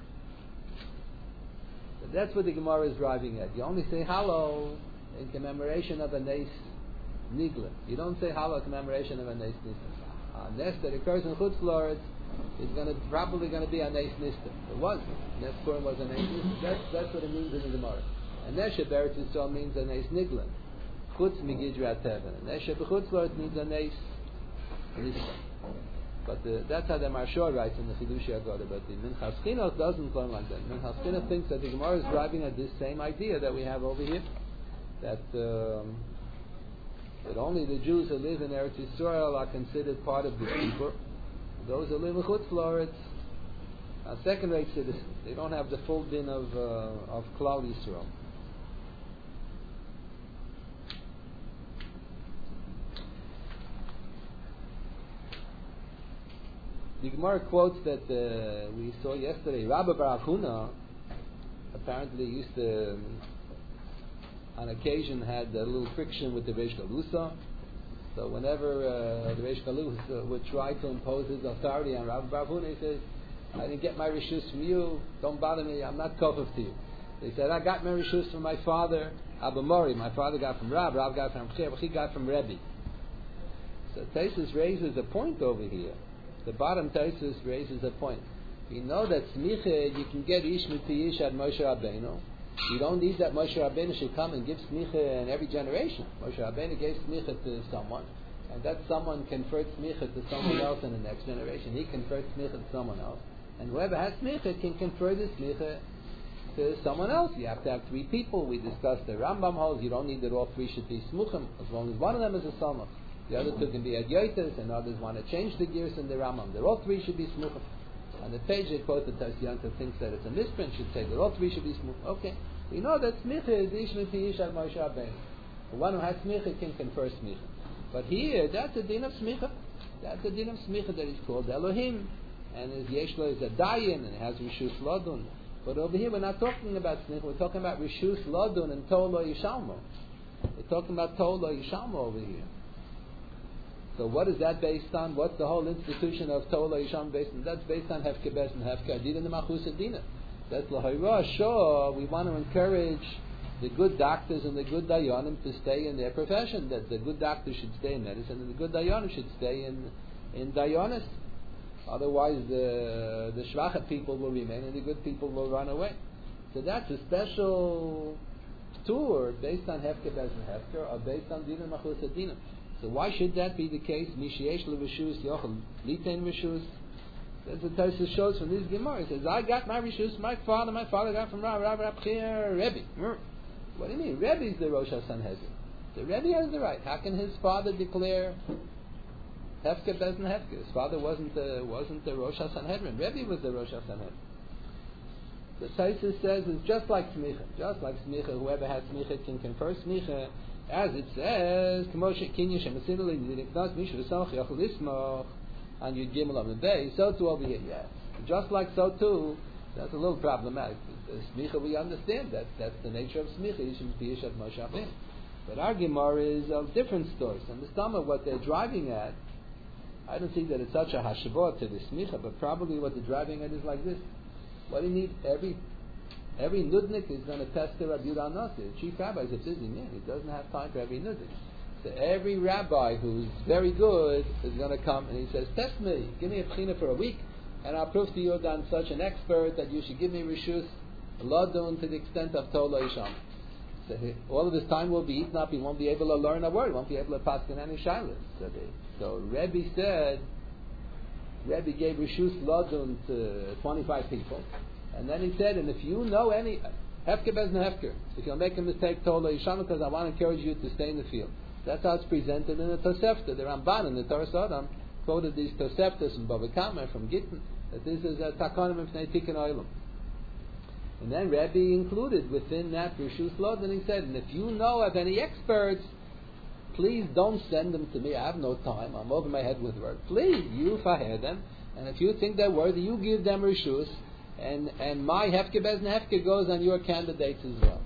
But that's what the Gemara is driving at. You only say Hallel in commemoration of a Nes Nigla. You don't say Hallel in commemoration of a Nes Nistar. A Nes that occurs in Chutz La'aretz is probably going to be a Nes Nistar. It was. Nes Purim was a Nes Nistar. That's what it means in the Gemara. And Nes Sheberetz Yisrael means a Nes Nigla. Chutz Migidrat Tevin. And Nes Shebechutz La'aretz means a Nes Nistar. But that's how the Marshor writes in the Chidushei Haggadah. But the Minchas Chinuch doesn't learn like that. Minchas Chinuch thinks that the Gemara is driving at this same idea that we have over here, that only the Jews who live in Eretz Yisrael are considered part of the people. Those who live in Chutz La'aretz are second-rate citizens. They don't have the full din of Klal Yisrael. The Gemara quotes that we saw yesterday, Rabbi Bar Huna apparently used to, on occasion, had a little friction with the Reish Galusa. So whenever the Reish Galusa would try to impose his authority on Rabbi Bar Huna, he says, I didn't get my rishus from you, don't bother me, I'm not kofef to you. He said, I got my rishus from my father, Abba Mori. My father got from Rab got from Chir, he got from Rebbe. So Taisus raises a point over here. The bottom Taisus raises a point. We know that smicha you can get ish mitiyish at Moshe Rabbeinu. You don't need that Moshe Rabbeinu should come and give smicha in every generation. Moshe Rabbeinu gave smicha to someone, and that someone conferred smicha to someone else in the next generation. He conferred smicha to someone else, and whoever has smicha can confer the smicha to someone else. You have to have 3 people. We discussed the Rambam holds you don't need that all 3 should be smuchim, as long as one of them is a samach. The other 2 can be adyoitas, and others want to change the gears in the Rambam. They're all 3 should be smuchim. On the page they quote that Tasyanta thinks that it's a misprint, should say that all 3 should be smuchim. Okay, we know that smicha is ish mitiyish al Moshe Rabbeinu. The one who has smicha can confer smicha. But here, that's a din of smicha. That's a din of smicha that is called Elohim, and his yeshlo is a dayan, and it has rishus lodun. But over here, we're not talking about smicha. We're talking about rishus lodun and tolo yishalmo. We're talking about tolo yishalmo over here. So what is that based on? What's the whole institution of Tola Yisham based on? That's based on Hefke Bes and Hefke Adina and Machus Adina. That's L'Hoira. Sure, we want to encourage the good doctors and the good Dayanim to stay in their profession. That the good doctors should stay in medicine and the good Dayanim should stay in Dayanis. Otherwise the Shvacha people will remain and the good people will run away. So that's a special tour based on Hefke Bes and Hefke or based on Dina and Machus Adina. So why should that be the case? Mishiesh levishus yochel litein rishus. That's what Tosfos shows from this Gemara. He says, I got my rishus, my father got from Rab Chir, Rebbe. What do you mean? Rebbe is the Rosh HaSanhedrin. The Rebbe has the right. How can his father declare Hefke Bez and Hefke? His father wasn't the Rosh HaSanhedrin. Rebbe was the Rosh HaSanhedrin. The Tosfos says it's just like smicha. Just like smicha, whoever has smicha can confer smicha. As it says, and Yud Gimel on the day, so too over here, yes. Just like so too, that's a little problematic. The smicha we understand that's the nature of smicha. But our Gemara is of different stories. And the sum of what they're driving at, I don't think that it's such a hashavot to the smicha, but probably what they're driving at is like this. What do you need? Every nudnik is going to test the Rabbi Yehuda Nasi. The chief rabbi is a busy man. He doesn't have time for every nudnik. So every rabbi who's very good is going to come and he says, test me. Give me a bechina for a week and I'll prove to you that I'm such an expert that you should give me rishus ladun to the extent of Tola Yisham. So all of his time will be eaten up. He won't be able to learn a word. He won't be able to pass in any shilas. So Rebbe said, Rebbe gave rishus ladun to 25 people. And then he said, and if you know any hefker bez nehefker, if you'll make a mistake, Tola Yisham, because I want to encourage you to stay in the field. That's how it's presented in the Tosefta. The Ramban in the Torah Sodom quoted these Toseftas from Bava Kama, from Gittin, that this is a takonim of Tikkun Olam. And then Rebbe included within that Rishus Lod, and he said, and if you know of any experts, please don't send them to me. I have no time. I'm over my head with work. Please, you faher them, and if you think they're worthy, you give them Rishus, and my Hefke Bez Nehefke goes on your candidates as well.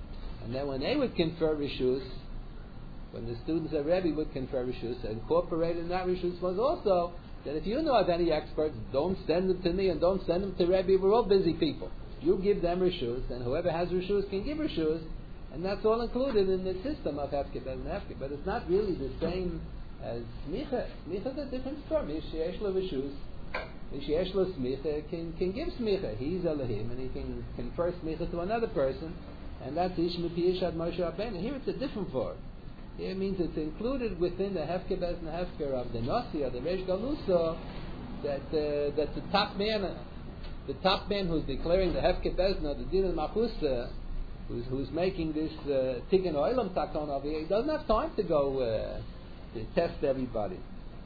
And then when they would confer rishus, when the students at Rebbe would confer rishus, incorporated in that rishus was also that if you know of any experts, don't send them to me and don't send them to Rebbe. We're all busy people. You give them rishus, and whoever has rishus can give rishus, and that's all included in the system of hefker and hefker. But it's not really the same as smicha. Smicha is a different story. Misheyesh lo rishus, misheyesh lo smicha can give smicha. He's Elohim, and he can confer smicha to another person, and that's ish mipi ish ad Moshe Rabbeinu. Here it's a different word. Here it means it's included within the hefker bez and hefker of the Nasi or the Reish Galuso, that the top man who's declaring the hefker bezna, the din al machusa, who's making this tikkun oilam takon over here, he doesn't have time to go to test everybody.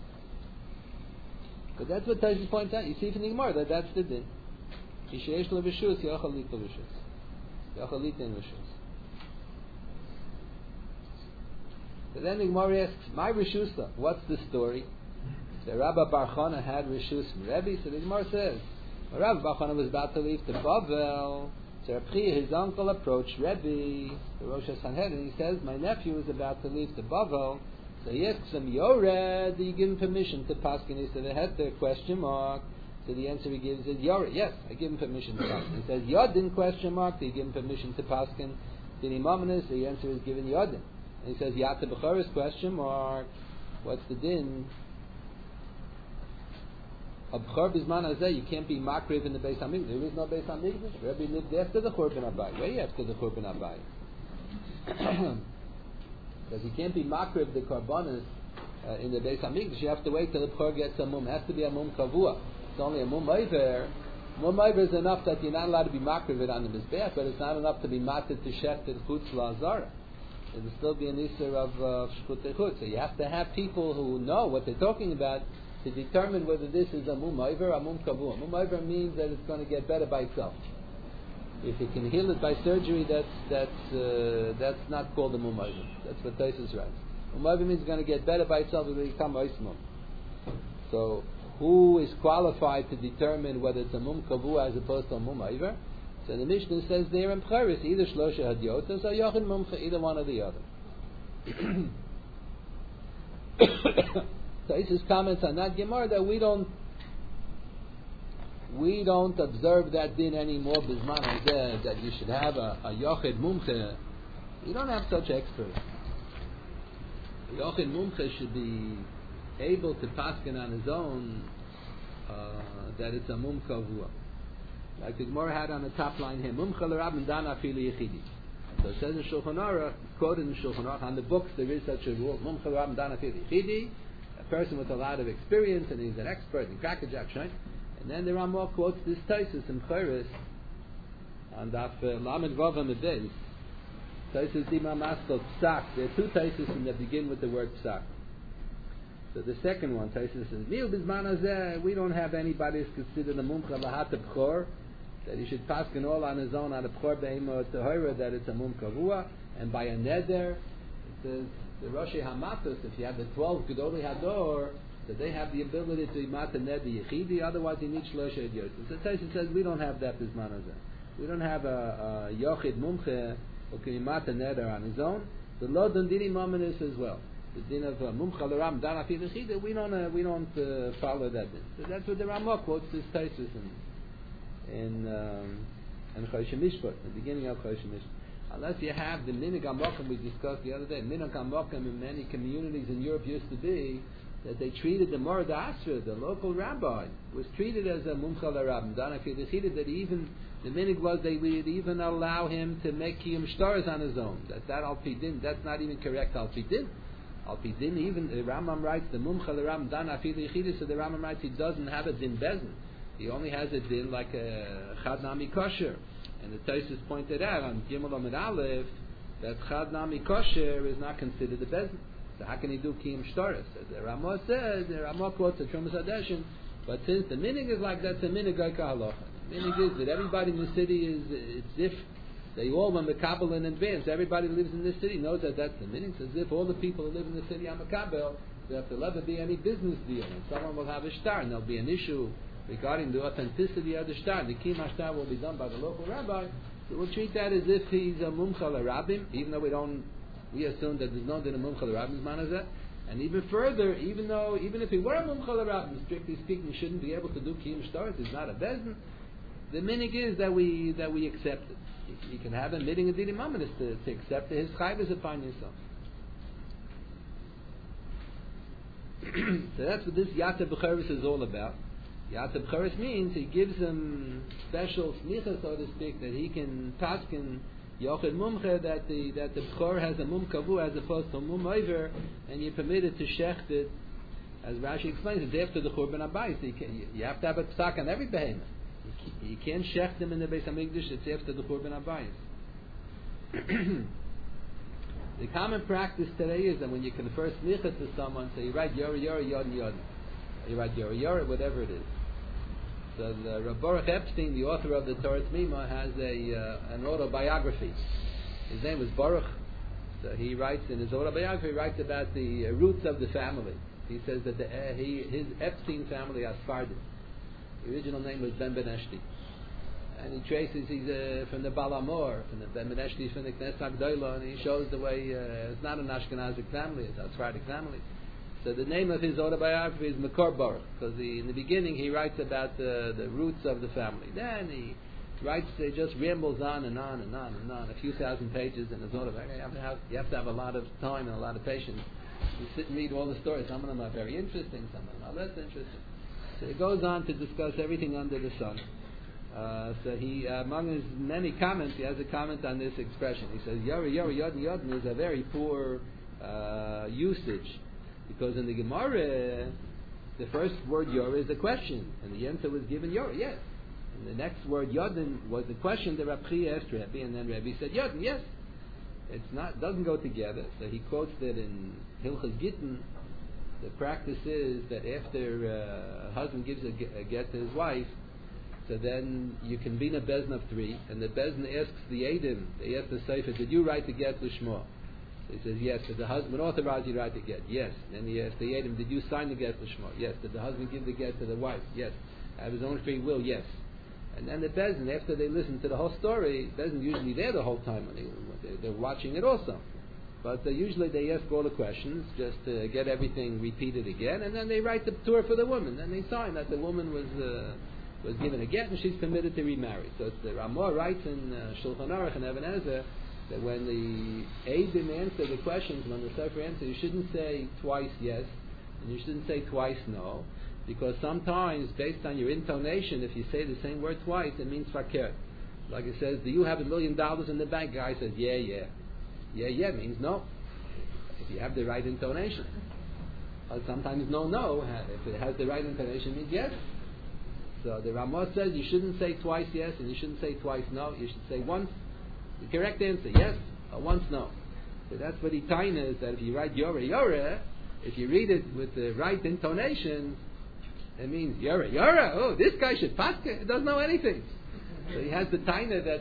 But that's what Taisus points out. You see from the Gemara that's the din. Yisheyesh lo v'shus yochel lit lo v'shus, yochel lit in v'shus. So then the Gemara asks, my Rishusa, what's the story? The Rabbi Bar Chana had Rishus from Rebbe, so the Gemara says, well, Rabbi Bar Chana was about to leave to Bavel, so Reb Chia, his uncle, approached Rebbe, the Rosh HaSanhedrin, and he says, my nephew is about to leave to Bavel, so he asks him, Yored, do you give him permission to paskin? He said, I had the question mark, so the answer he gives is, Yored, yes, I give him permission to paskin. He says, Yodin, question mark, do you give him permission to paskin? Did he mamanis? The answer is given Yodin. And he says, Yata B'choris, question mark, what's the din? A B'chor B'zman Hazeh, you can't be makriv in the Beis HaMikdash. There is no Beis HaMikdash. Rebbe lived after the Churban Abayis, way after the Churban Abayis. Because you can't be makriv the Karbanis in the Beis HaMikdash. You have to wait till the B'chor gets a mum. It has to be a mum kavua. It's only a mum oiver. Mum oiver is enough that you're not allowed to be makriv it on the Mizbeach, but it's not enough to be mated to Shechted Chutz La'azara. It will still be an Isser of Shchut Echut. So you have to have people who know what they're talking about to determine whether this is a mum oiver or a mum kavua. Mum oiver means that it's going to get better by itself. If you can heal it by surgery, that's not called a mum oiver. That's what Taisus writes. Mum oiver means it's going to get better by itself. It will become oismum. So who is qualified to determine whether it's a mum kavua as opposed to a mum oiver? So the Mishnah says there in Pcharis, either Shlosha Hadyotas or Yochin Mumcha, either one or the other. Taisus comments on that Gemara that we don't observe that din anymore. Bisman Hazeh, that you should have a Yochid Mumcha. You don't have such experts. A Yochid Mumcha should be able to paskin on his own that it's a Mum Kavua. Like the Gemara had on the top line here, Mumcha l'Rabban Dana Afili Yechidi. So it says in Shulchan Aruch, quoted in Shulchan Aruch, on the books there is such a rule, Mumcha l'Rabban Dana Afili Yechidi, a person with a lot of experience and he's an expert in crackerjack, right? And then the Ramah quotes this Taisus in Pcharis on Daf Lamed Vav Amidei. Taisus Dima Maskal Psak. There are two Taisus that begin with the word Psak. So the second one, Taisus says, Nil Bisman Hazeh, we don't have anybody who's considered a Mumcha Lahat B'chor, that he should paskin all on his own on a B'chor Be'imo Tehora, that it's a Mum Kavua, and by a Neder, it says, the Roshi Hamatos, if you have the 12 Gedolei Hador, that they have the ability to Imat a Neder Yechidi, otherwise you need Shlosha Idiotis. So Taisus says, we don't have that Bisman Hazeh. We don't have a Yochid Mumcha who can Imat a Neder on his own. The Lo Dundini Mominus as well. The din of Mumcha l'Ram Dan Afi L'Chida, we don't follow that din. So that's what the Ramah quotes this Taisus in Chosh Mishpat, the beginning of Chosh Mishpat. Unless you have the Minhag HaMokum we discussed the other day. Minhag HaMokum in many communities in Europe used to be that they treated the Morad Asra, the local rabbi, was treated as a Mumcha l'Ram Dan Afi L'Chida, that even the minhag was they would even allow him to make Kiyum Shtaras on his own. That Al Pi Din, that's not even correct Al Pi Din. Al Pi Din, even the Rambam writes the Mumcha l'Ram Dan Afi L'Chida, so the Rambam writes he doesn't have a din bezin. He only has a din like a Chad Nami Kosher. And the Taisus pointed out on Gimel Amid Aleph that Chad Nami Kosher is not considered a bezin. So how can he do Kiyum Shtaras? As the Ramah says, the Ramah quotes the Trumas Hadeshin, but since the minhag is like that, it's a minhag like halacha. The minhag is that everybody in the city is, it's if they all were Mekabel in advance. Everybody who lives in this city knows that that's the minhag. It's as if all the people who live in the city are Mekabel, so if there'll ever be any business deal, and someone will have a shtar, and there'll be an issue regarding the authenticity of the shtar, the Kiyum HaShtar will be done by the local rabbi, So we'll treat that as if he's a mumcha l'rabim, even though we assume that there's no din of mumcha l'rabim's manazeh. And even further, even if he were a mumcha l'rabim, strictly speaking, he shouldn't be able to do kiyum shtaros. He's not a bezin. The minig is that we accept it. You can have a meeting of Didi Mamadis to accept his chayvus upon yourself. So that's what this Yata B'cheres is all about. Yata B'cheres means he gives him special smicha, so to speak, that he can paskin yochid mumche, that the B'chor has a mum kavu as opposed to a mum over, and you're permitted to shecht it, as Rashi explains, it's after the Churban Abayis. You have to have a psak on every behemoth. You can't shecht them in the Beis Hamikdash. It's after the Churban Abayis. The common practice today is that when you confer smicha to someone, so you write Yora Yora Yodin Yodin, you write Yora Yora, whatever it is. So the Rav Baruch Epstein, the author of the Torah Tzmima, has an autobiography. His name was Baruch. So he writes in his autobiography, he writes about the roots of the family. He says that his Epstein family are Sephardim. The original name was Ben Eshti. And he traces, he's from the Balamor, from the Ben Eshti, from the Knesset HaGdolah, and he shows the way it's not an Ashkenazic family, it's a Sephardic family. So the name of his autobiography is Makor Baruch, because in the beginning he writes about the roots of the family. Then he writes, he just rambles on and on and on and on, a few thousand pages in his autobiography. You have to have a lot of time and a lot of patience to sit and read all the stories. Some of them are very interesting, some of them are less interesting. So he goes on to discuss everything under the sun. So he, among his many comments, he has a comment on this expression. He says, Yori, Yori, Yodin, Yodin is a very poor usage. Because in the Gemara, the first word Yori is a question, and the answer was given Yori, yes. And the next word Yodin was the question that Rabbi asked Rabbi, and then Rabbi said Yodin, yes. Doesn't go together. So he quotes that in Hilchas Gittin, the practice is that after a husband gives a get to his wife, so then you can be in a bezin of three, and the bezin asks the Eidim, they ask the Sefer, did you write the get to Shmo? So he says, yes. Did the husband authorize you to write the get? Yes. Then he asks the Eidim, did you sign the get to Shmo? Yes. Did the husband give the get to the wife? Yes. Have his own free will? Yes. And then the bezin, after they listen to the whole story, bezin usually there the whole time, they're watching it also. But usually they ask all the questions just to get everything repeated again, and then they write the tour for the woman, and they sign that the woman was given a get and she's permitted to remarry. So it's the Ramah writes in Shulchan Aruch and Even Ezer that when the Eidim answer the questions, when the Sefer answers, you shouldn't say twice yes and you shouldn't say twice no, because sometimes based on your intonation, if you say the same word twice, it means fakir. Like it says, do you have $1 million in the bank? Guy says, yeah. Yeah means no, if you have the right intonation. But sometimes no. If it has the right intonation, it means yes. So the Ramah says you shouldn't say twice yes and you shouldn't say twice no. You should say once the correct answer, yes, or once no. So that's what Itaina is, that if you write Yora, if you read it with the right intonation, it means Yora. Oh, this guy should pass it. He doesn't know anything. So he has the taina that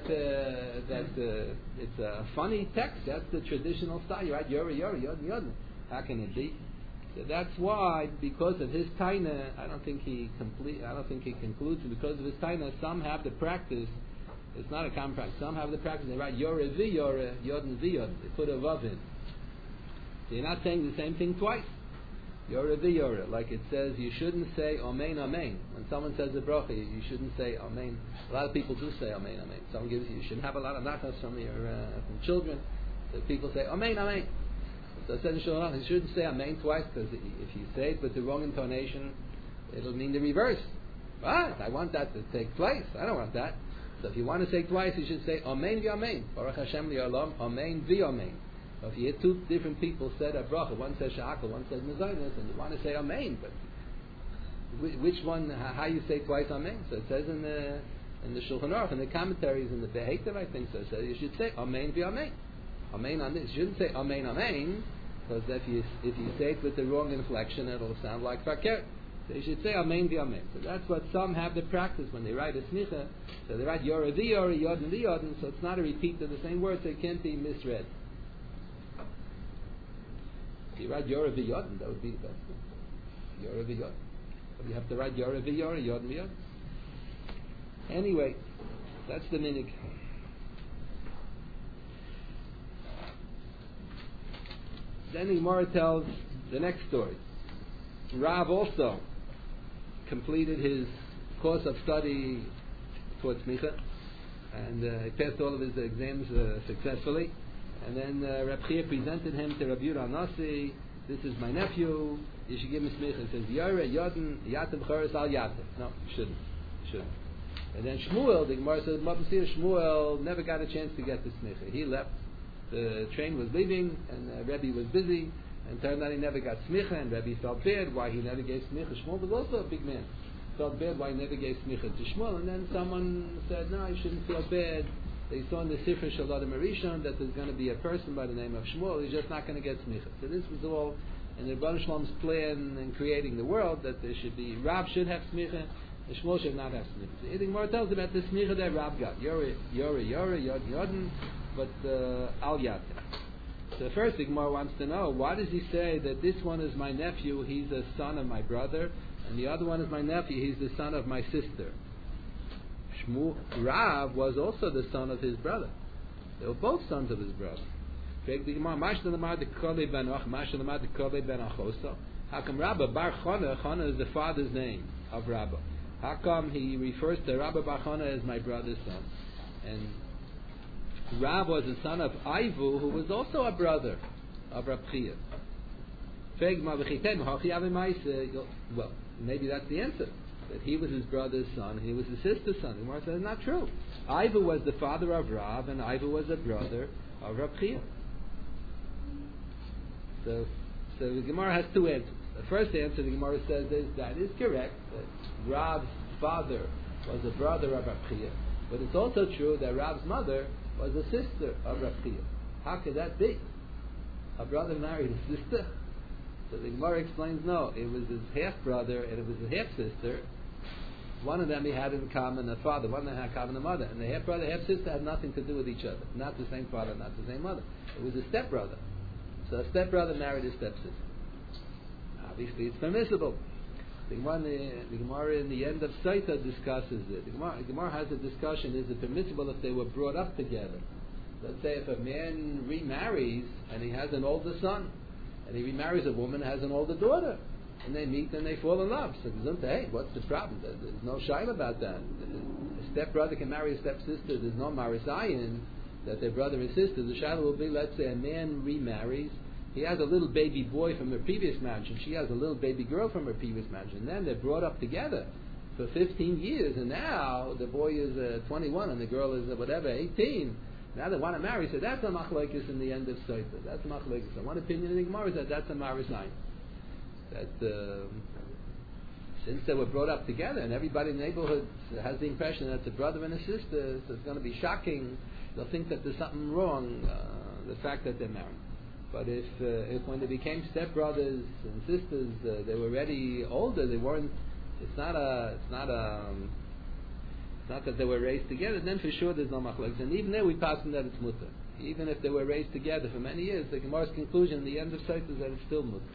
it's a funny text. That's the traditional style. You write Yori, Yodin. How can it be? So that's why, because of his taina, I don't think he concludes it. Because of his taina, some have the practice. It's not a common practice. Some have the practice. They write Yori vi Yori, Yodin vi Yodin. They put a vav in. So you're not saying the same thing twice. Yora v'yora, like it says, you shouldn't say Amen, Amen. When someone says a bracha, you shouldn't say Amen. A lot of people do say Amen, Amen. Someone gives you shouldn't have a lot of nachas from from children. So people say Amen, Amen. So it says in Shulchan Aruch, you shouldn't say Amen twice, because if you say it with the wrong intonation, it'll mean the reverse. But I want that to take place. I don't want that. So if you want to say twice, you should say Amen v'Amen. Baruch Hashem li'olam, Amen v'Amen. So if you hear two different people said a bracha, one says sha'akal, one says mezainis, and you want to say amen, but which one? How you say twice amen? So it says in the Shulchan Aruch, in the commentaries, in the Beheitav, I think so. It says you should say amen v'amen. Amen on this. You shouldn't say amen amen, because if you say it with the wrong inflection, it'll sound like fakir. So you should say amen v'amen. So that's what some have the practice when they write a smicha. So they write yora v'yora, yodin v'yodin. So it's not a repeat of the same word, so it can't be misread. If you write Yora v'Yodin, that would be the best thing. Yora v'Yodin. But you have to write Yora v'Yora, Yodin v'Yodin. Anyway, that's the minig. Then the Gemara tells the next story. Rav also completed his course of study towards Smicha, and he passed all of his exams successfully. And then Reb Chia presented him to Rabbi Yehuda Nasi. This is my nephew. You should give him Smicha. He says, Yore, Yodin, Yatim, Choros, Al Yatim. No, shouldn't. And then Shmuel, the Gemara says, Shmuel never got a chance to get the Smicha. He left. The train was leaving, and Rebbe was busy, and turned out he never got Smicha, and Rebbe felt bad why he never gave Smicha. Shmuel was also a big man. Felt bad why he never gave Smicha to Shmuel, and then someone said, no, you shouldn't feel bad. They saw in the Sifra Shalom Arishon that there's going to be a person by the name of Shmuel. He's just not going to get Smicha. So this was all in the Rebbeinu Shalom's plan in creating the world, that there should be, Rab should have Smicha, and Shmuel should not have Smicha. So the Gemara tells about the Smicha that Rab got. Yori, Yodin, but Al Yatim. So first the Gemara wants to know, why does he say that this one is my nephew, he's a son of my brother, and the other one is my nephew, he's the son of my sister? Rav was also the son of his brother. They were both sons of his brother. How come Rabba Bar Chana, Chana is the father's name of Rabba? How come he refers to Rabba Bar Chana as my brother's son? And Rav was the son of Aivu, who was also a brother of Reb Chia. Well, maybe that's the answer. That he was his brother's son, he was his sister's son. The Gemara says, not true. Aivu was the father of Rav, and Aivu was a brother of Reb Chia. So the Gemara has two answers. The first answer the Gemara says is, that is correct, that Rav's father was a brother of Reb Chia. But it's also true that Rav's mother was a sister of Reb Chia. How could that be? A brother married a sister? So the Gemara explains, no, it was his half-brother and it was his half-sister. One of them he had in common a father, one of them had in common a mother. And the half-brother, half-sister had nothing to do with each other. Not the same father, not the same mother. It was a stepbrother. So a stepbrother married a stepsister. Obviously it's permissible. The Gemara in the end of Saita discusses it. The Gemara has a discussion, is it permissible if they were brought up together? Let's say if a man remarries and he has an older son, and he remarries a woman who has an older daughter, and they meet and they fall in love. So hey, what's the problem? There's no shayla about that. A stepbrother can marry a stepsister. There's no marisayin that they're brother and sister. The shayla will be, let's say a man remarries, he has a little baby boy from her previous marriage, and she has a little baby girl from her previous marriage, and then they're brought up together for 15 years, and now the boy is 21 and the girl is 18. Now they want to marry, so that's a machlokes in the end of Sotah. That's a machlokes. So one opinion in the Gemara is that that's a marisayin. That since they were brought up together, and everybody in the neighborhood has the impression that it's a brother and a sister, so it's going to be shocking. They'll think that there's something wrong, the fact that they're married. But if when they became stepbrothers and sisters, they were already older, they weren't. It's not that they were raised together, then for sure there's no machlokes. And even there we pass on that it's mutter. Even if they were raised together for many years, the Gemara's conclusion in the end of Sotah is that it's still mutter.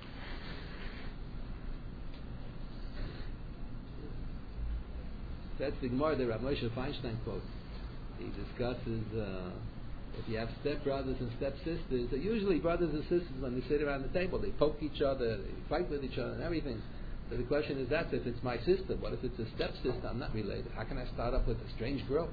That's the Gemara that Rav Moshe Feinstein quotes. He discusses if you have stepbrothers and stepsisters, usually brothers and sisters, when they sit around the table, they poke each other, they fight with each other and everything. So the question is that if it's my sister, what if it's a stepsister? I'm not related. How can I start up with a strange girl?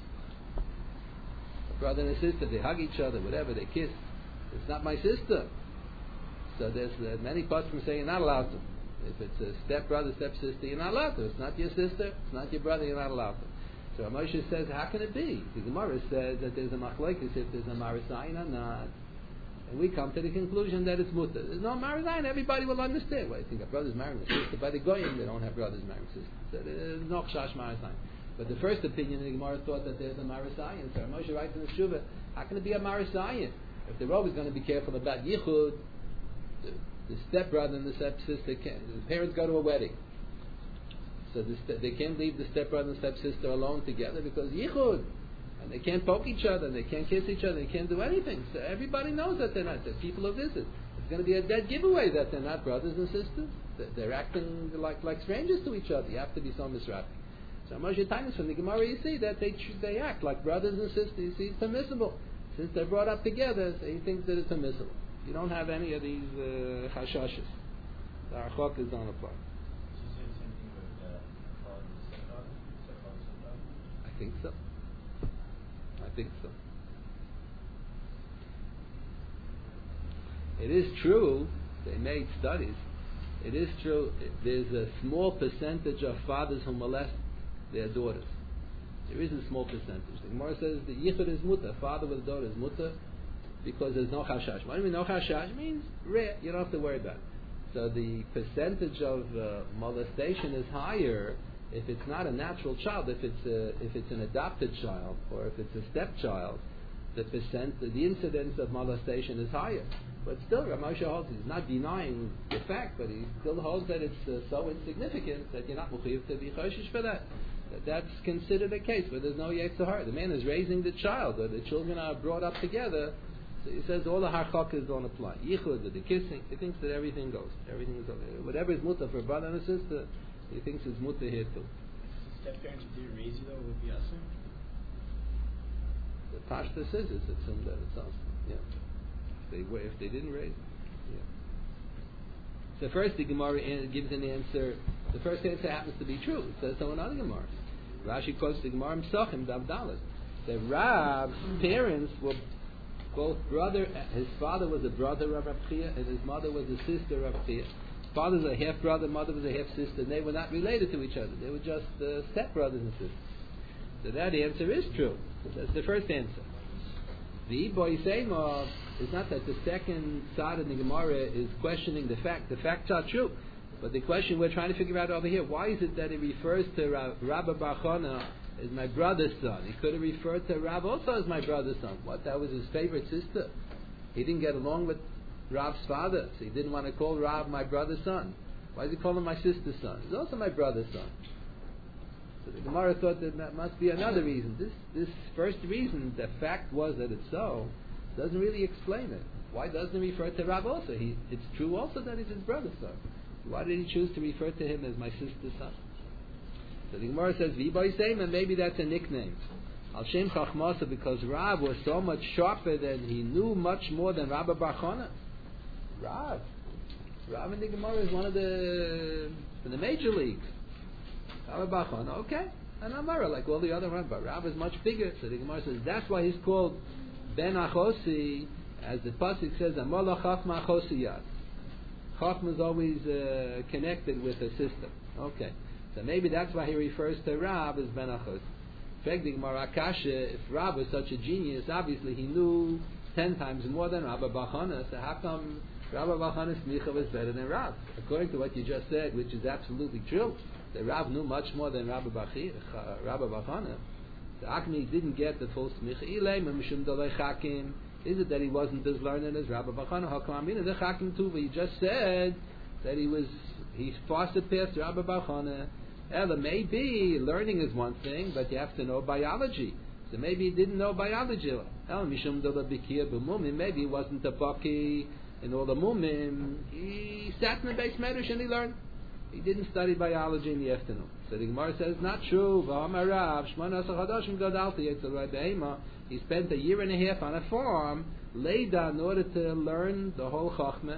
A brother and a sister, they hug each other, whatever, they kiss. It's not my sister. So there's many poskim saying you're not allowed to. If it's a stepbrother, stepsister, you're not allowed to. It's not your sister, it's not your brother, you're not allowed to. So Moshe says, how can it be? The Gemara says that there's a machlokes if there's a marisayin or not. And we come to the conclusion that it's mutter. There's no marisayin, everybody will understand. Well, I think a brother's marrying a sister. By the Goyim, they don't have brothers marrying sisters. So there's no chash marisayin. But the first opinion in the Gemara thought that there's a marisayin. So Moshe writes in the Shuvah, how can it be a marisayin? If they're always going to be careful about yichud, the stepbrother and the stepsister the parents go to a wedding. So they can't leave the stepbrother and stepsister alone together because yichud. And they can't poke each other, and they can't kiss each other, they can't do anything. So everybody knows that they're not. They're people who visit. It's going to be a dead giveaway that they're not brothers and sisters. They're acting like strangers to each other. You have to be so misrafi. So Moshe Tainis from the Gemara, you see that they act like brothers and sisters. You see, it's permissible. Since they're brought up together, so he thinks that it's permissible. You don't have any of these chashashes. The harchakah don't apply. I think so. It is true, they made studies, it is true, there's a small percentage of fathers who molest their daughters. There is a small percentage. The Gemara says the yichud is mutter, father with daughter is mutter, because there's no chashash. What do you mean no chashash? It means rare, you don't have to worry about it. So the percentage of molestation is higher if it's not a natural child, if it's an adopted child, or if it's a stepchild, the incidence of molestation is higher. But still, Rav Moshe holds, he's not denying the fact, but he still holds that it's so insignificant that you're not mechuyev to be choshish for that. That's considered a case where there's no yetzer hara. The man is raising the child, or the children are brought up together. So he says all the harchakas don't apply. Yichud, the kissing, he thinks that everything goes. Everything is okay. Whatever is mutter for a brother and a sister, he thinks it's mutter here too. Step-parents who didn't raise you though would be asur? The Pashta says it's assumed that it's awesome. Yeah. If they didn't raise it. Yeah. So first the Gemara gives an answer. The first answer happens to be true. It says so in other Gemaras. Rashi quotes the Gemara Mesachim Dav Dalet. The Rab's parents were both brother. His father was a brother of Rav Chia, and his mother was a sister of Rav Chia. Father was a half brother, mother was a half sister. And they were not related to each other. They were just step brothers and sisters. So that answer is true. That's the first answer. The boy Seymour is not that the second side of the Gemara is questioning the fact. The facts are true. But the question we're trying to figure out over here, why is it that it refers to Rabbi Bar Chana as my brother's son? He could have referred to Rab also as my brother's son. What? That was his favorite sister. He didn't get along with Rab's father, so he didn't want to call Rab my brother's son. Why does he call him my sister's son? He's also my brother's son. So the Gemara thought that must be another reason. This first reason, the fact was that it's so, doesn't really explain it. Why doesn't he refer to Rab also? It's true also that he's his brother's son. Why did he choose to refer to him as my sister's son? So the Gemara says, V'boy Seima, maybe that's a nickname. Al Shem Chachmasa, because Rab was so much sharper than he knew much more than Rabbi Bar Chana. Rab in the Gemara is one of the major leagues. Rabbi Bar Chana, okay. And Amara, like all the other ones, but Rab is much bigger. So the Gemara says, that's why he's called Ben Achosi, as the Pasuk says, Amala Chachma Achosi Yad. Chachma is always connected with a sister. Okay. So maybe that's why he refers to Rab as Ben Achos. If Rab was such a genius, obviously he knew 10 times more than Rabbi Bar Chana. So how come Rabbi Bar Chana's smicha was better than Rab? According to what you just said, which is absolutely true, that Rab knew much more than Rabbi Bar Chana. So Akmi didn't get the full smicha. Is it that he wasn't as learned as Rabbi Bar Chana? How come? The Chakim too. He just said that he far surpassed Rabbi Bar Chana. Maybe learning is one thing, but you have to know biology. So maybe he didn't know biology. Maybe he wasn't a baki in all the mumim. He sat in the base medrash and he learned. He didn't study biology in the afternoon. So the Gemara says, not true. He spent a year and a half on a farm, Leida, in order to learn the whole Chachma,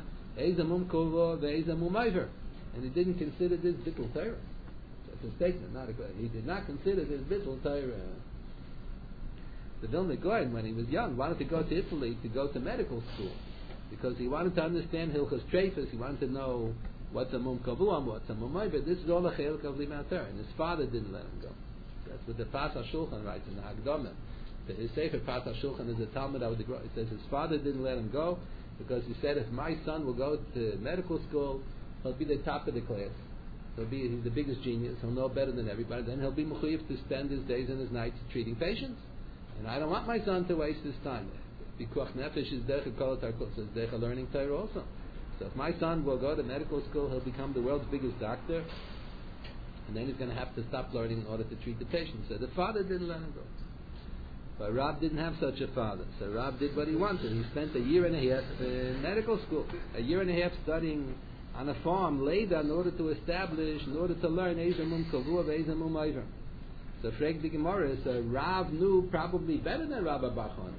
and he didn't consider this bittul Torah. That's a statement, not a good. He did not consider this bittul Torah. The Vilna Gaon, when he was young, wanted to go to Italy to go to medical school because he wanted to understand Hilchos Treifus. He wanted to know what's a mum kavuam, what's a mumay, but this is all a chelik of Limat Torah, and his father didn't let him go. That's what the Pas HaShulchan writes in the Hagdamah. His Sefer Pas HaShulchan is a Talmud of the Gemara. It says his father didn't let him go because he said, if my son will go to medical school, he'll be the top of the class. He's the biggest genius. He'll know better than everybody. Then he'll be mechuyev to spend his days and his nights treating patients. And I don't want my son to waste his time. Pikuach nefesh is derech kol tarkos, is derech learning Torah also. So if my son will go to medical school, he'll become the world's biggest doctor, and then he's going to have to stop learning in order to treat the patients. So the father didn't let him go. But Rab didn't have such a father. So Rab did what he wanted. He spent a year and a half in medical school, a year and a half studying on a farm, Leida, in order to learn Ezemum Kavua, Ezemum Ayver. So Freg the Gemara, so Rav knew probably better than Rabbi Bar Chana.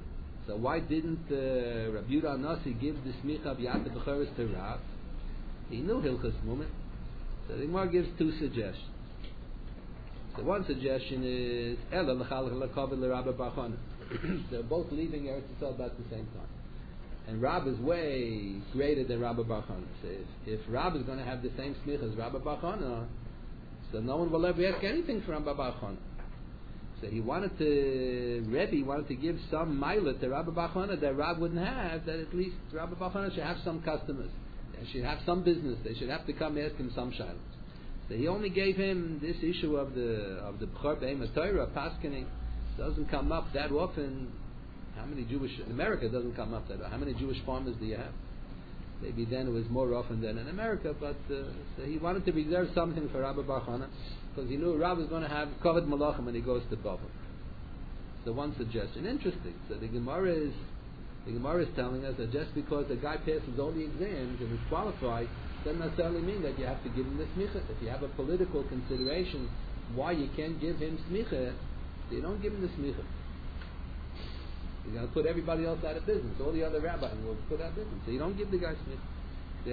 So why didn't Rabbi Yehuda Nasi give the smicha of Yata B'Choros to Rav? He knew Hilchos Mumen. So the Gemara gives two suggestions. So one suggestion is Ela l'chalach l'kavod l'Rabbi Bar Chana. They're both leaving Eretz Yisrael about the same time, and Rab is way greater than Rabbi Bar Chana. So if Rab is going to have the same smicha as Rabbi Bar Chana, so no one will ever ask anything from Rabbi Bar Chana. So Rebbe wanted to give some milah to Rabbi Bar Chana that Rab wouldn't have, that at least Rabbi Bar Chana should have some customers. They should have some business. They should have to come ask him some shaylos. So he only gave him this issue of the B'chor Be'emes Torah, Paskening. Doesn't come up that often. How many Jewish, in America it doesn't come up that often. How many Jewish farmers do you have? Maybe then it was more often than in America, but so he wanted to reserve something for Rabbi Bar Chana, because he knew Rabbi was going to have Kavod Malachim when he goes to Bavel. So one suggestion. Interesting. So the Gemara is telling us that just because a guy passes all the exams and is qualified, doesn't necessarily mean that you have to give him the smicha. If you have a political consideration why you can't give him smicha, so you don't give him the smicha. You're going to put everybody else out of business. All the other rabbis will put out of business. So you don't give the guy smicha. The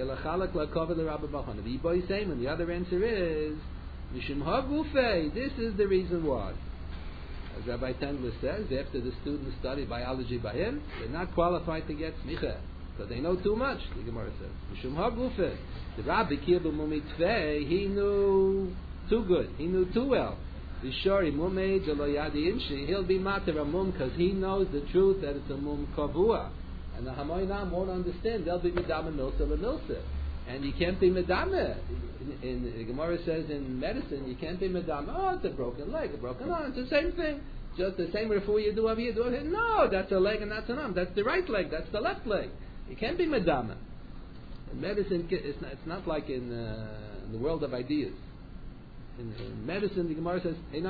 other answer is Mishum Hagufei. This is the reason why. As Rabbi Tengler says, after the students study biology by him, they're not qualified to get smicha, because they know too much, the Gemara says. Mishum Hagufei. The Rabbi Kibbutz Mumitzvei, he knew too good. He knew too well. V'shori Mumei Jelo Yadi Inshi, he'll be mater a mum, because he knows the truth that it's a mum kavua. And the Hamoinam won't understand. They'll be medama milsa v'milsa. And you can't be medama. In the Gemara says in medicine, you can't be medama. Oh, it's a broken leg, a broken arm. It's the same thing. Just the same refu you do over here, do over here. No, that's a leg and that's an arm. That's the right leg. That's the left leg. You can't be medama. In medicine, it's not like in the world of ideas. In medicine, the Gemara says, in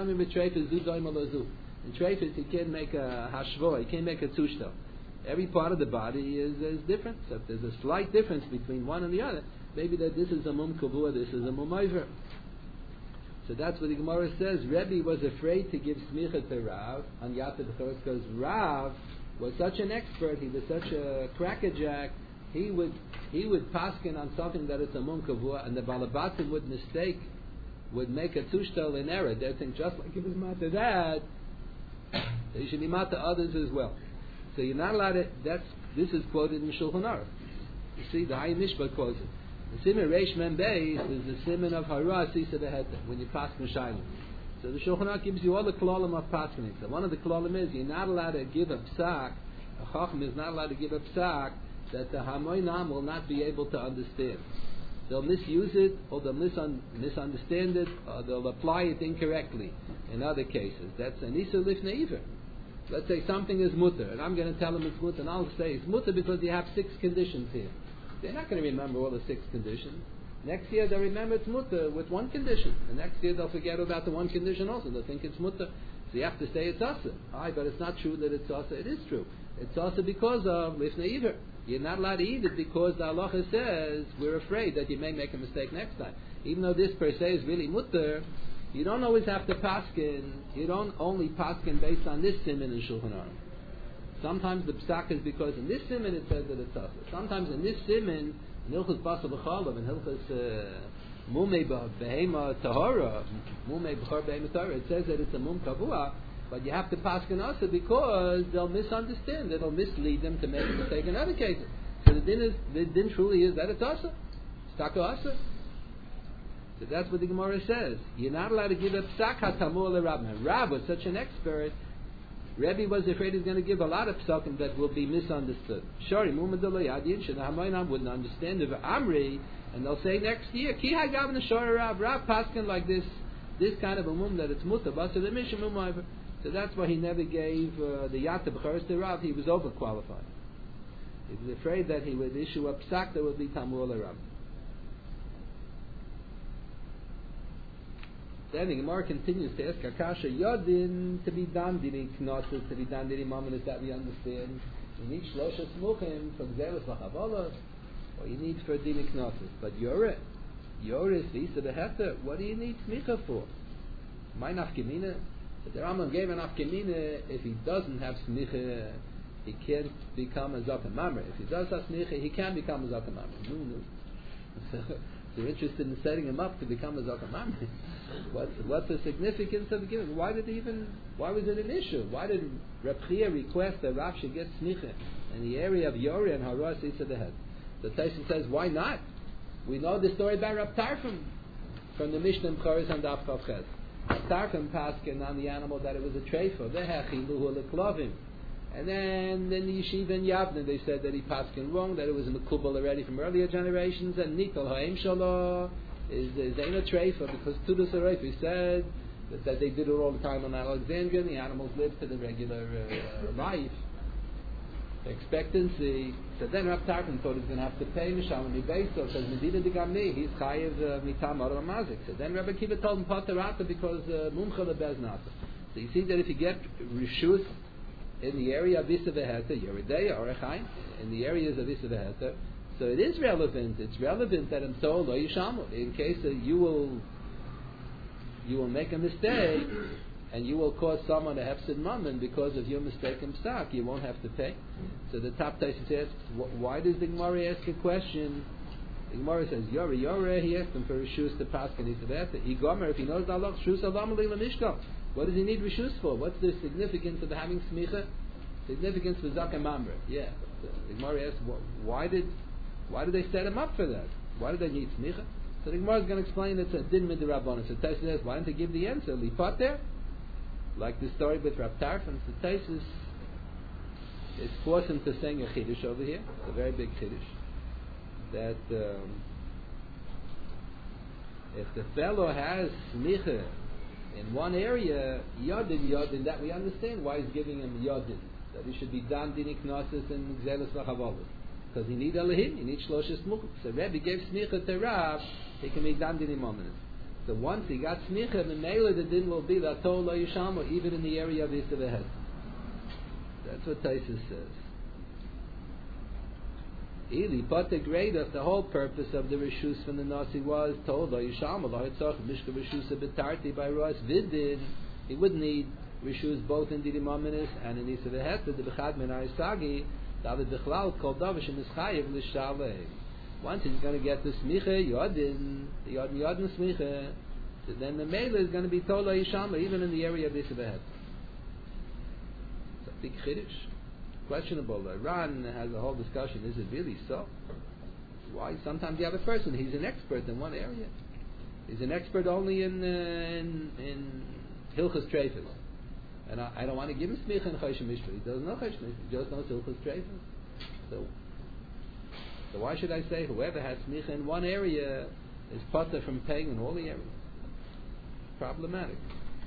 treifis, you can't make a hashvoah. You can't make a tushtel. Every part of the body is different. So if there's a slight difference between one and the other, maybe that this is a mum kavua, this is a mum oiver. So that's what the Gemara says. Rebbe was afraid to give smicha to Rav on Yata B'Choros because Rav was such an expert. He was such a crackerjack. He would paskin on something that is a mum kavua, and the balabatim would make a tushtel in error. They think just like he was mata that, they should be mata others as well. So you're not allowed to. This is quoted in Shulchan Aruch. You see, the Hayim Mishpat quotes it. The Siman Reish Mem Beis is the Siman of Hara Sisa Beheta when you pass Mishayim. So the Shulchan Aruch gives you all the klolim of paskening. So one of the klolim is you're not allowed to give a psak. A chacham is not allowed to give a psak that the Hamoinam will not be able to understand. They'll misuse it, or they'll misunderstand it, or they'll apply it incorrectly. In other cases, that's an Isur Lifnei Iver. Let's say something is mutter, and I'm going to tell them it's mutter, and I'll say it's mutter because you have 6 conditions here. They're not going to remember all the 6 conditions. Next year they'll remember it's mutter with 1 condition. The next year they'll forget about the 1 condition also. They'll think it's mutter. So you have to say it's asa. But it's not true that it's asa. It is true. It's asa because of lifnei iver. You're not allowed to eat it because the halacha says we're afraid that you may make a mistake next time. Even though this per se is really mutter, you don't always have to paskin. You don't only paskin based on this siman in Shulchan Aruch. Sometimes the psak is because in this siman it says that it's asa. Sometimes in this siman, in Hilchos Basar B'Chalav, in Hilchos Mumei Behema Tahora, Mumei B'Chor Behema Tahora, it says that it's a mum kavua, but you have to paskin asa because they'll misunderstand. It'll mislead them to make a mistake in other cases. So the din truly is that it's asa. It's taka asa. So that's what the Gemara says. You're not allowed to give a psak hatamur l'Rab. Now, Rab was such an expert. Rebbe was afraid he's going to give a lot of psakim that will be misunderstood. Shori mumadolo yadin shenahamayinam wouldn't understand the Amri, and they'll say next year ki hagavna shori Rab paskin like this kind of a mum that it's muta basa the mishum mum. So that's why he never gave the Yata B'Choros to Rav. He was overqualified. He was afraid that he would issue a psak that would be tamur l'Rab. Then the Gemara continues to ask Akasha Yodin to be done diri knosses, to be done diri mamonis that we understand. You need shlosha smuchim for gzelos v'chavolos, or you need for diri knosses. But Yoris v'isa beheter, what do you need smicha for? My nafkemina. The Rambam gave an nafkemina if he doesn't have smicha he can't become a Zakah Mamre. If he does Hasmicha, he can become a Zakah Mamre. No. So they're interested in setting him up to become a Zakah Mamre. What's the significance of giving? Why was it an issue? Why did Reb Chia request that Rav should get Smicha in the area of Yoreh and Haras Isa the head? The Tyson says, why not? We know the story about Rab Tarfon from the Mishnah in Choros and Daf Chav Ches. Rab Tarfon paskin on the animal that it was a treifa, ve'hechiluhu leklavim. And then in the yeshiva in Yavne they said that he paskin wrong, that it was a mekubal already from earlier generations, and Nikol ha'im shalo is ain't a treifa because Tudus Arefi said that they did it all the time on Alexandria, and the animals lived to the regular life expectancy. So then Rab Tarfon thought he was going to have to pay Mishal and Mibeso because Medina de Gamli, he's chayiv mitam or mazik. So then Rabbi Kiva told him paterata because mumcha lebez nata. So you see that if you get rishus in the area of Isa Veheta, Yeridei or Echaim, in the areas of Isa Veheta, so it is relevant. It's relevant that I'm told lo yishamu in case you will make a mistake. And you will cause someone a hefsid mammon because of your mistake in psak. You won't have to pay. So the top Taisus asks, why does the Gemara ask a question? The Gemara says, Yoreh, he asked him for rishus to pass and he said, Igomer, if he knows the Allah, shus alam li lamishka. What does he need rishus for? What's the significance of having smicha? Significance for Zakah Mamre. Yeah. The Gemara asks, why did they set him up for that? Why did they need smicha? So the Gemara is going to explain it's a din midrabanan. So Taisus asks, why didn't they give the answer? Lipat there? Like the story with Rab Tarfon, the Taisus is forcing to sing a chiddush over here. It's a very big chiddush. That if the fellow has smicha in one area, yodin, that we understand why he's giving him yodin. That he should be dan dinik gnosis and gzelos v'chavolos. Because he needs alehim, he needs shloshes mukh. So Rebbe gave smicha to Rav, he can make dan dinim ominous. So once he got smicha, the mele the din will be that tol lo yishamu, even in the area of Isa V'Hed. That's what Taisus says. Ili pata greda, the whole purpose of the rishus from the Nasi was tol lo yishamu lo hitzach mishka rishusa betarti by Rosh Vidin. He would need rishus both in Didim Aminis and in Isa V'Hed. The bechad min ha'isagi david bechlal kol davish in ischayev l'shalei. Once he's going to get the smicha, yodin smicha, then the mele is going to be tola yishama, even in the area of Isa V'Hed. It's a big chiddush. Questionable. Iran has a whole discussion. Is it really so? Why? Sometimes you have a person, he's an expert in one area. He's an expert only in Hilchas Treifas. And I don't want to give him smicha and chayshim mishra. He doesn't know chayshim mishra. He just knows Hilchas Treifas. So why should I say whoever has smicha in one area is potter from paying in all the areas? Problematic.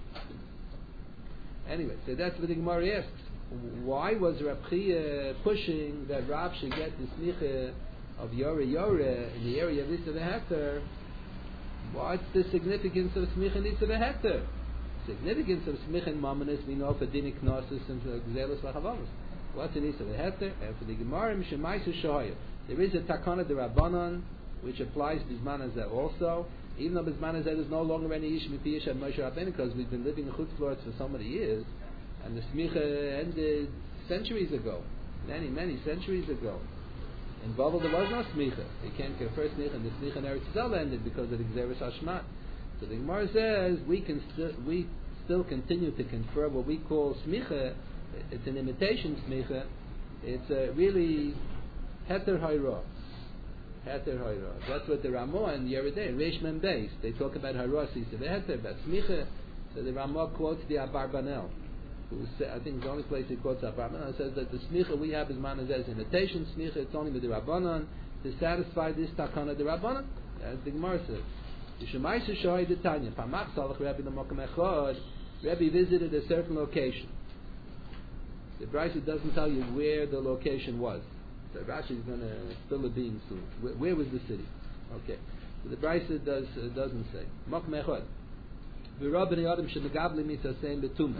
Anyway, so that's what the Gemara asks. Why was Rab Chia pushing that Rav should get the smicha of Yoreh in the area of Isa V'Heter? What's the significance of smicha in Isa V'Heter? Significance of smicha in Mamonis we know for dinik gnosis and for gzelos v'chavolos. What's in Isa V'Heter? And for the Gemara, Mishemaisu Shohaya. There is a takana de Rabbanon which applies Bizman Hazeh also. Even though Bizman Hazeh is no longer any Ish Mipi Ish Ad Moshe Rabbeinu because we've been living in Chutz La'aretz for so many years, and the smicha ended centuries ago, many centuries ago. In Babel there was no smicha. You can't get first smicha, and the smicha in Eretz Yisrael ended because of the Gzeres Hashmat. So the Gemara says we still continue to confer what we call smicha. It's an imitation smicha. It's really Heter Hayra. That's what the Ramah and Yeridei, Reish Mem Beis, they talk about Hayra, so the Heter, about Smicha. So the Ramah quotes the Abarbanel, who I think the only place he quotes Abarbanel, says that the Smicha we have is Manazes imitation Smicha, it's only with the Rabbanon to satisfy this Takana the Rabbanon, as the Gemara says. Yishemaisu Shoy de Tanya, Pamach Salach Rebbe L'Mokem Echad, Rebbe visited a certain location. The Brisa doesn't tell you where the location was. So Rashi is going to spill a bean soon. Where was the city? Okay. So the Brisa doesn't say. Mokem Echad. V'Rab b'nei Adam shemegabli mitzasem betumah.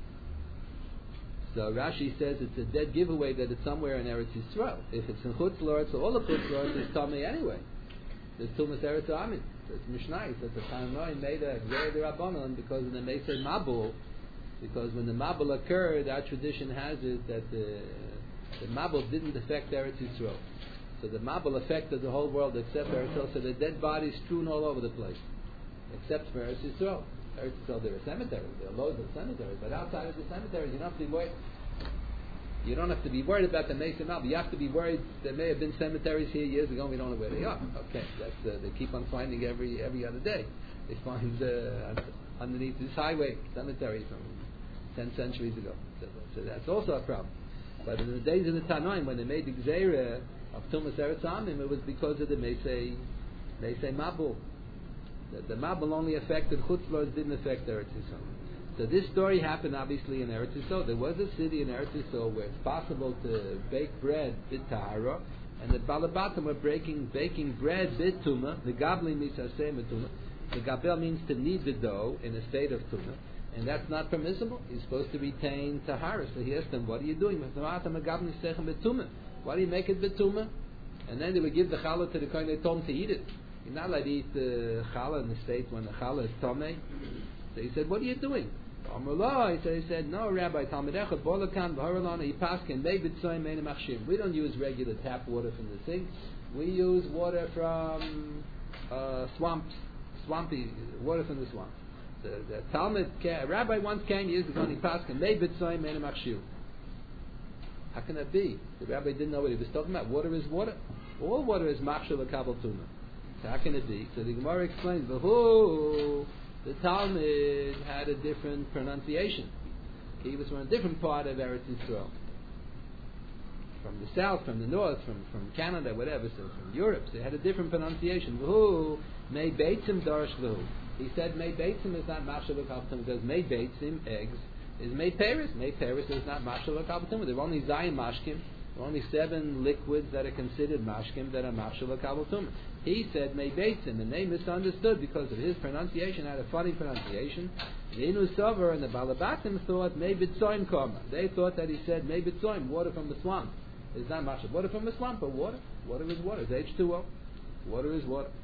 So Rashi says it's a dead giveaway that it's somewhere in Eretz Yisrael. If it's in Chutz La'aretz, so all of Chutz La'aretz is Tamei anyway. There's Tumas Eretz Amin. So it's Mishnah. So the Tanoi made a Gzei Rabbanon because of the Meser Mabul. Because when the Mabul occurred, our tradition has it that The Mabul didn't affect Eretz Yisrael. So the Mabul affected the whole world except Eretz Yisrael. So the dead bodies strewn all over the place, except for Eretz Yisrael. Eretz Yisrael, there are cemeteries. There are loads of cemeteries, but outside of the cemeteries, you don't have to be worried. You don't have to be worried about the Mesa Mabul. You have to be worried. There may have been cemeteries here years ago, and we don't know where they are. Okay, that's they keep on finding every other day. They find underneath this highway cemetery from 10 centuries ago. So that's also a problem. But in the days of the Tanoim, when they made the Gzeira of Tumas Eretz Amim, it was because of the Mesei Mabul. The Mabul only affected Chutzlars, didn't affect Eretz Yisrael. So this story happened obviously in Eretz Yisrael. There was a city in Eretz Yisrael where it's possible to bake bread bit tahara, and the Balabatim were baking bread bit tuma. The Gabli misaseh metuma. The Gabel means to knead the dough in a state of tuma, and that's not permissible. He's supposed to retain tahara. So he asked them, "What are you doing? Why do you make it bit tuma?" And then they would give the challah to the kohen. They told him to eat it. You're not allowed to eat the challah in the state when the challah is tameh. So he said, "What are you doing?" He said, "No, Rabbi, Talmidecha, Bolakan, Vaharalana, Ipaskin, Meibitzoy, Meina Machshim. We don't use regular tap water from the sink. We use water from swamps, swampy water from the swamp." The Talmud, a rabbi once came years ago, and Ipaskin, Meibitzoy, Meina Machshim. How can that be? The rabbi didn't know what he was talking about. Water is water. All water is Machshel Kabal Tuna. So how can it be? So the Gemara explains, the Talmud had a different pronunciation. He was from a different part of Eretz Yisrael. From the south, from the north, from Canada, whatever, so from Europe. So they had a different pronunciation. Mei Beitzim Darash V'hu. He said Mei Beitzim is not Machshel Kabbatum, because Mei Beitzim, eggs, is Mei Peres. Mei Peres is not Machshel Kabbatum. There are only Zayin Mashkim. There are only 7 liquids that are considered Mashkim that are Machshel Kabbatum. He said Mei Beitzim, and they misunderstood because of his pronunciation, had a funny pronunciation. The Inu Sover and the Balabatim thought Mei Bitzoim Koma. They thought that he said Mei Bitzoim, water from the swamp. It's not Machshel. Water from the swamp, but water. Water is water. It's H2O. Water is water.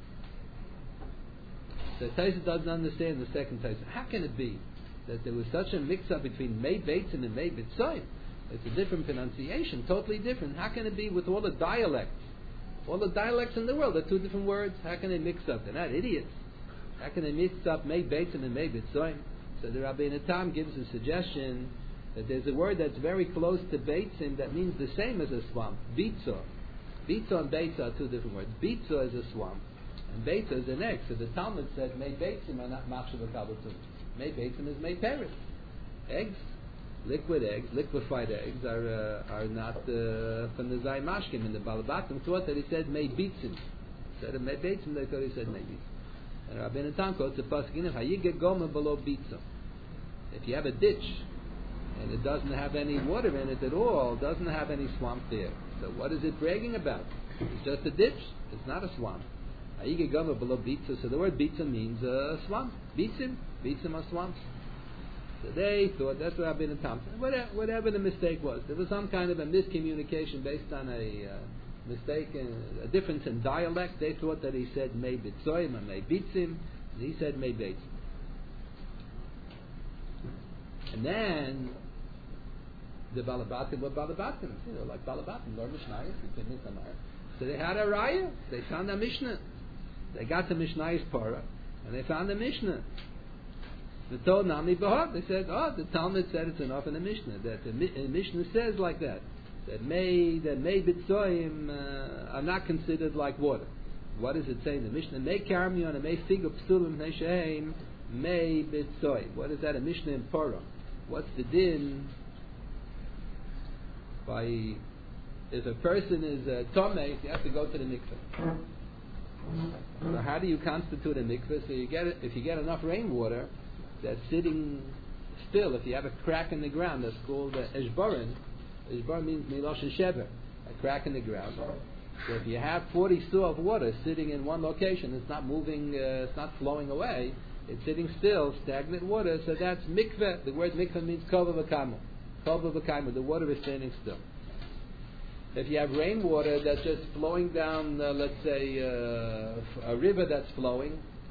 So Taisa doesn't understand the second Taisa. How can it be that there was such a mix-up between Mei Beitzim and Mei Bitzoim? It's a different pronunciation, totally different. How can it be with all the dialects? All the dialects in the world are 2 different words. How can they mix up? They're not idiots. How can they mix up Mei Beitzim and Mei Bitzoim? So the Rabbi Natam gives a suggestion that there's a word that's very close to Beitzim that means the same as a swamp. Bitzor. Bitzor and Beitzor are 2 different words. Bitzor is a swamp, and Beitzor is an egg. So the Talmud said Mei Beitzim are not Machshel Kabbatum. Mei Beitzim is Mei Peres. Eggs. Liquid eggs, liquefied eggs are not from the Zay Mashkim. And the Balabatim thought that he said Mei Bitzim. Instead of Mei Beitzim, they thought he said Mei Bitzim. And Rabbi Natan quotes the pasuk in Hayige Goma below Bitzim. If you have a ditch and it doesn't have any water in it at all, doesn't have any swamp there, so what is it bragging about? It's just a ditch. It's not a swamp. Hayige Goma below Bitzim. So the word Bitzim means swamp. Bitzim are swamps. So they thought, that's what I've been in Thompson. Whatever the mistake was, there was some kind of a miscommunication based on a mistake, a difference in dialect. They thought that he said Mei Bitzoim or Mei Bitzim, and he said Mei Beitzim. And then the Balabatim were Balabatim, like Balabatim, Lord Mishnayos, so they had a raya. They found a Mishnah. They got the Mishnayos Parah, and they found a Mishnah. The told Nami Bahar, they said, the Talmud said it's enough in the Mishnah. That the Mishnah says like that. That Mei Bitzoim are not considered like water. What does it say in the Mishnah? Mei Karmion and Mei Figu Psulim Nesheim Mei Bitzoim. What is that? A Mishnah in Parah. What's the din? If a person is Tomei, you have to go to the mikveh. So how do you constitute a mikveh? So if you get enough rainwater that's sitting still, if you have a crack in the ground, that's called Eshbarin. Eshbar means Miloshin Shever, a crack in the ground. So if you have 40 seah of water sitting in one location, it's not moving, it's not flowing away, it's sitting still, stagnant water, so that's mikveh. The word mikveh means kova v'kaimu. Kova v'kaimu, the water is standing still. If you have rainwater that's just flowing down, let's say, a river that's flowing,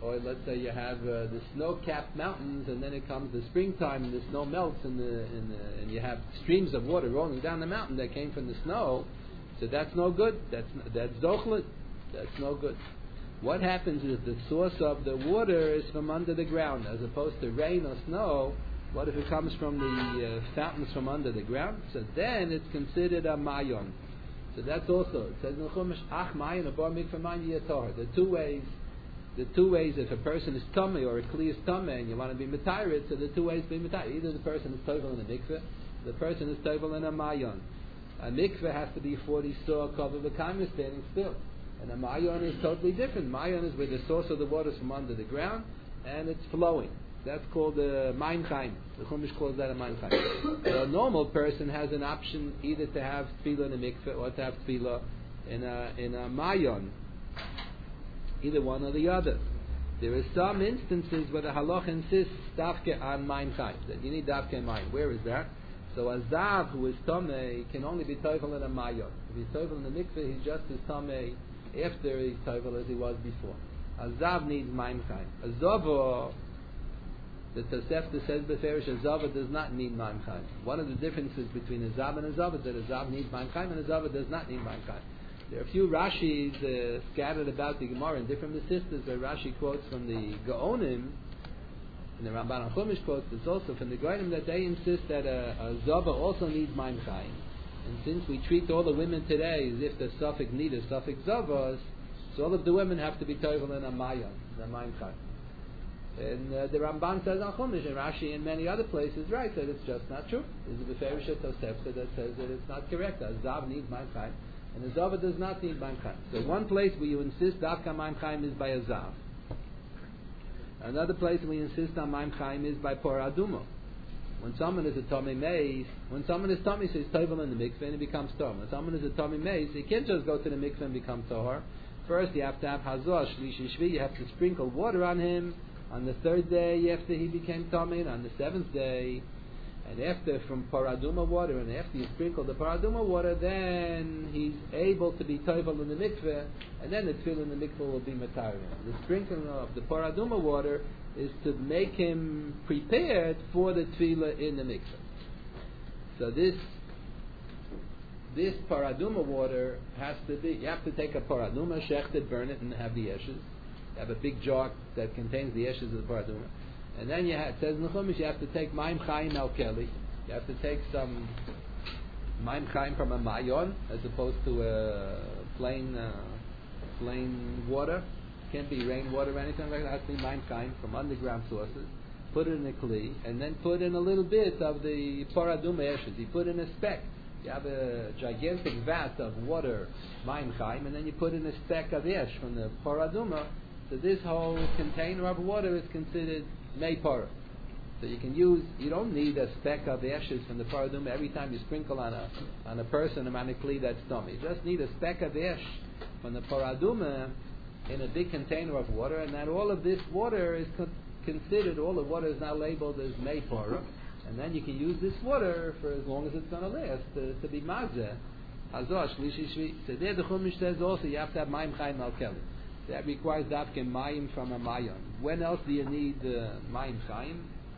or let's say you have the snow-capped mountains, and then it comes the springtime and the snow melts, and you have streams of water rolling down the mountain that came from the snow. So that's no good. That's zochlet. That's no good. What happens is the source of the water is from under the ground, as opposed to rain or snow. What if it comes from the fountains from under the ground? So then it's considered a mayon. So that's also, it says in the Chumash, ach mayon or bar mikveh mayon yatar. The two ways, if a person is tummy or a kli is tummy and you want to be metired, so the two ways to be metired. Either the person is tovel in a mikveh, the person is tovel in a mayon. A mikveh has to be 40 saw cover the kaim standing still. And a mayon is totally different. Mayon is where the source of the water is from under the ground and it's flowing. That's called a Maim Chaim. The Chumash calls that a Maim Chaim. So a normal person has an option either to have tefillah in a mikveh or to have tefillah in a mayon. Either one or the other. There are some instances where the halach insists dafke on Maim Chaim, that you need dafke Maim. Where is that? So a zav who is tamei can only be tovel in a mayon. If he's tovel in the mikveh, he's just as tamei after he's tovel as he was before. A zav needs Maim Chaim. A zava, the Tosefta says beferish, a zava does not need Maim Chaim. One of the differences between a zav and a zava is that a zav needs Maim Chaim and a zava does not need Maim Chaim. There are a few Rashis scattered about the Gemara in different sisters where Rashi quotes from the Gaonim, and the Ramban and Chumash quotes this also from the Gaonim, that they insist that a zava also needs Maim Chaim. And since we treat all the women today as if the suffix need a suffix zavas, so all of the women have to be tovel in a mayon, the Maim Chaim. And the Ramban says on Chumash and Rashi and many other places, right, that it's just not true. There's a Beferish Tosefta that says that it's not correct. A Zav needs Maim Chaim, and a Zava does not need Maim Chaim. So one place where you insist Davka Maim Chaim is by a Zav. Another place we insist on Maim Chaim is by Por Aduma. When someone is a Tomei Meis, when someone is Tomei, so he's Tovel in the mikveh and he becomes Tom. When someone is a Tomei Meis, he can't just go to the mikveh and become Tohar. First, you have to have Hazor, Shlishi Shvi, you have to sprinkle water on him. On the third day after he became Tomei, on the seventh day, and after from Paraduma water, and after you sprinkle the Paraduma water, then he's able to be Tovel in the mikveh, and then the tefillah in the mikveh will be Matarian. The sprinkling of the Paraduma water is to make him prepared for the tefillah in the mikveh. So this Paraduma water has to be, you have to take a Paraduma, shecht it, burn it, and have the ashes. You have a big jar that contains the ashes of the paraduma, and then it says in the Chumash you have to take Maim Chaim al Keli. You have to take some Maim Chaim from a mayon as opposed to a plain water. It can't be rainwater or anything like that. It has to be Maim Chaim from underground sources. Put it in a kli, and then put in a little bit of the paraduma ashes. You put in a speck. You have a gigantic vat of water, Maim Chaim, and then you put in a speck of ash from the paraduma. So this whole container of water is considered mei parah. So you don't need a speck of ashes from the paraduma every time you sprinkle on a person, a kli that's tummy. You just need a speck of ash from the paraduma in a big container of water, and that all of this water is considered, all the water is now labeled as mei parah, and then you can use this water for as long as it's going to last to be mazeh. Hazor, shlishi shvi. So there the Chumash says also you have to have Maim Chaim al Keli. That requires dafke mayim from a mayon. When else do you need Maim Chaim?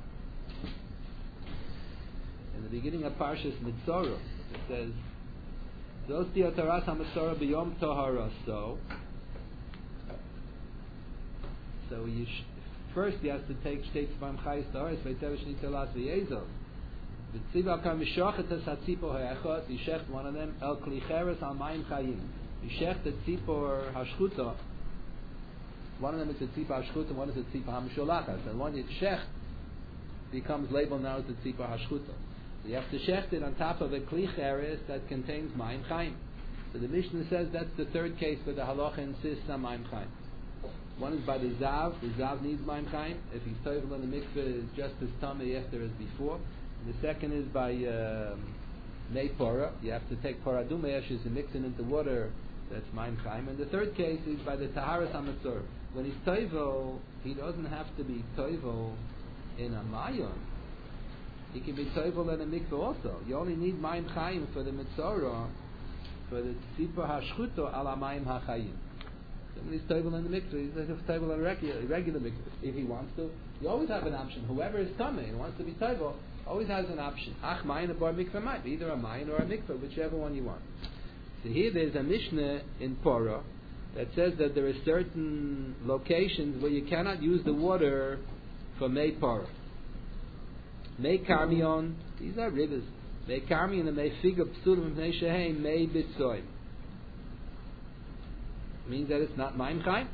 In the beginning of Parshas Mitzorah, it says, "Those tiotaras hamitzorah b'yom tohara." So first he has to take state from Chayis Toharis v'tev shni telas v'yezol. V'tziva kam v'shochet es hatzipor ha'echot. You shecht one of them el klicheres al Maim Chaim. You shecht the tzipor hashchuta. One of them is the tzipah hashchuta, one is the tzipah hamsholachas, and one you shecht becomes labeled now as the tzipah hashchuta. So you have to shecht it on top of a klicheres that contains Maim Chaim. So the Mishnah says that's the third case where the halacha insists on Maim Chaim. One is by the zav. The zav needs Maim Chaim. If he's tovel in the mikveh, it's just as tummy after as before. And the second is by mei parah. You have to take paraduma ashes and mix it into water. That's Maim Chaim. And the third case is by the taharas hamatzor. When he's tovel, he doesn't have to be tovel in a mayon. He can be tovel in a mikveh also. You only need Maim Chaim for the mitzorah, for the tzipor hashchuto ala Maim hachayim. When he's table in the mikveh, he's like a table on a regular mikveh. If he wants to, you always have an option. Whoever is coming and wants to be table always has an option. Ach mayin a bar mikveh mayin, either a mayin or a mikveh, whichever one you want. So here there's a Mishnah in Porah that says that there are certain locations where you cannot use the water for Mei Porah. Mei Karmion, these are rivers. Mei Karmion and Mei Figa Psulim Mei Sheheim Mei Bitzoim. Means that it's not Mayim Chaim.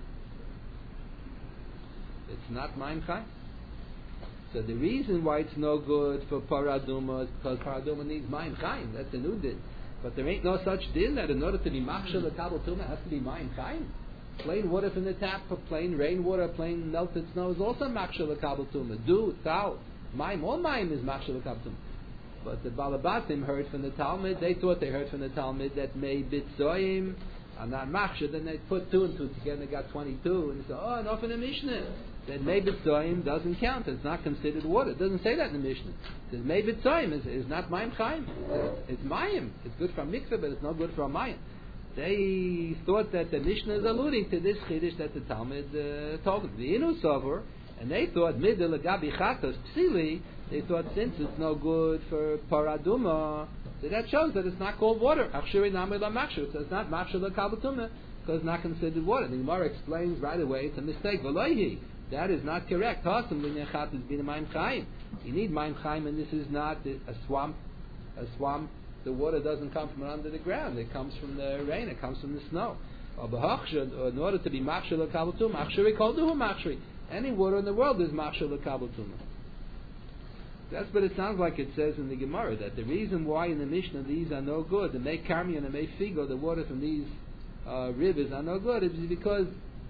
It's not Mayim Chaim. So the reason why it's no good for Paraduma is because Paraduma needs Mayim Chaim. That's a new din. But there ain't no such din that in order to be Machshel Kabel Tumah it has to be Mayim Chaim. Plain water from the tap, plain rainwater, plain melted snow is also Machshel Kabel Tumah. Dew, Tau, Mayim, all Mayim is Machshel Kabel Tumah. But the Balabatim heard from the Talmud, they thought they heard from the Talmud that Mei Bitzoim are not machshir, then they put 2 and 2 together, they got 22, and they say, oh, enough in the Mishnah. Then Mei Bitzoim doesn't count, it's not considered water. It doesn't say that in the Mishnah. It says Mei Bitzoim is not Mayim Chaim. It's Mayim. It's good for mikveh, but it's not good for Mayim. They thought that the Mishnah is alluding to this chiddush that the Talmud told them. The Inu Sover, and they thought, Midel Gabi Chatos Psili, they thought since it's no good for Paraduma, so that shows that it's not called water. Achshiri Namei La Machshir. So it's not Machshir La Kabel Tumah because it's not considered water. The Gemara explains right away it's a mistake. V'loihi. That is not correct. Hasam L'Nechat is Bina Mayim Chaim. You need Mayim Chaim, and this is not a swamp. A swamp. The water doesn't come from under the ground. It comes from the rain. It comes from the snow. Or in order to be Machshir La Kabel Tumah, Achshiri Kol Duhu Machshiri. Any water in the world is Machshir La Kabel Tumah. That's what it sounds like it says in the Gemara, that the reason why in the Mishnah these are no good, the Mei Karmi and the Mei Figo, the water from these rivers are no good, is because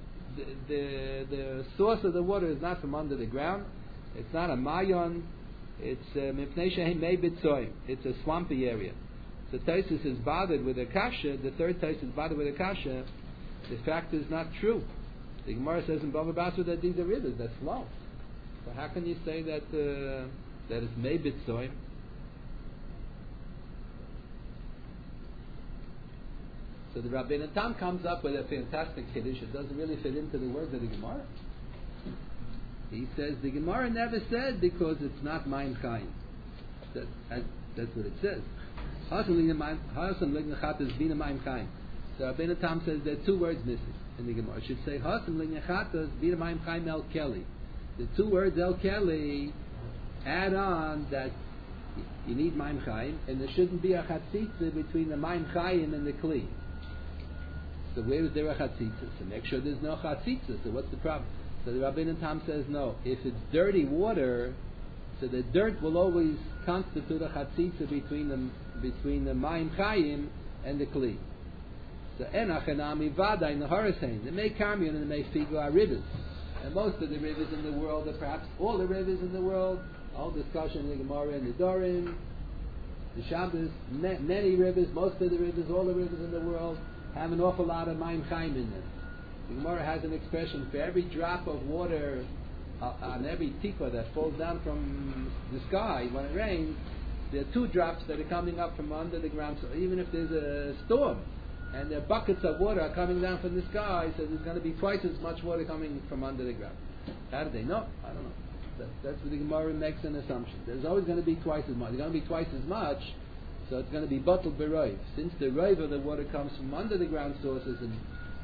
the source of the water is not from under the ground. It's not a mayon. It's Mipnei Shehem Mei Bitzoim. It's a swampy area. So Taisus is bothered with a kasha. The third Taisus is bothered with a kasha. The fact is not true. The Gemara says in Bava Basra that these are rivers that flow. So how can you say that that it's Mei Bitzoim? So the Rabbeinu Tam comes up with a fantastic kiddush. It doesn't really fit into the words of the Gemara. He says the Gemara never said because it's not Mayim Chaim. That's what it says. Hasam L'Gnechatas Bina Mayim Chaim. So Rabbeinu Tam says there are 2 words missing in the Gemara. It should say Hasam L'Gnechatas Bina Mayim Chaim El Keli. The 2 words El Keli add on that you need Mayim Chaim, and there shouldn't be a chatzitza between the Mayim Chaim and the Kli. So where is there a chatzitza? So make sure there's no chatzitza. So what's the problem? So the Rabbeinu Tam says no. If it's dirty water, so the dirt will always constitute a chatzitza between the Mayim Chaim and the Kli. So Enach and Ami Vada in the Horisain, the Mei Karmion and the Mei Figo are rivers. And most of the rivers in the world, or perhaps all the rivers in the world, all discussion in the Gemara and the Dorim, the Shabbos, many rivers, most of the rivers, all the rivers in the world have an awful lot of Mayim Chaim in them. The Gemara has an expression, for every drop of water on every tikva that falls down from the sky when it rains, there are 2 drops that are coming up from under the ground. So even if there's a storm, and the buckets of water are coming down from the sky, so there's going to be twice as much water coming from under the ground. How do they know? I don't know. That's what the Gemara makes an assumption. There's always going to be twice as much. There's going to be twice as much, so it's going to be bottled beroiv. Since the roiv of the water comes from under the ground sources, and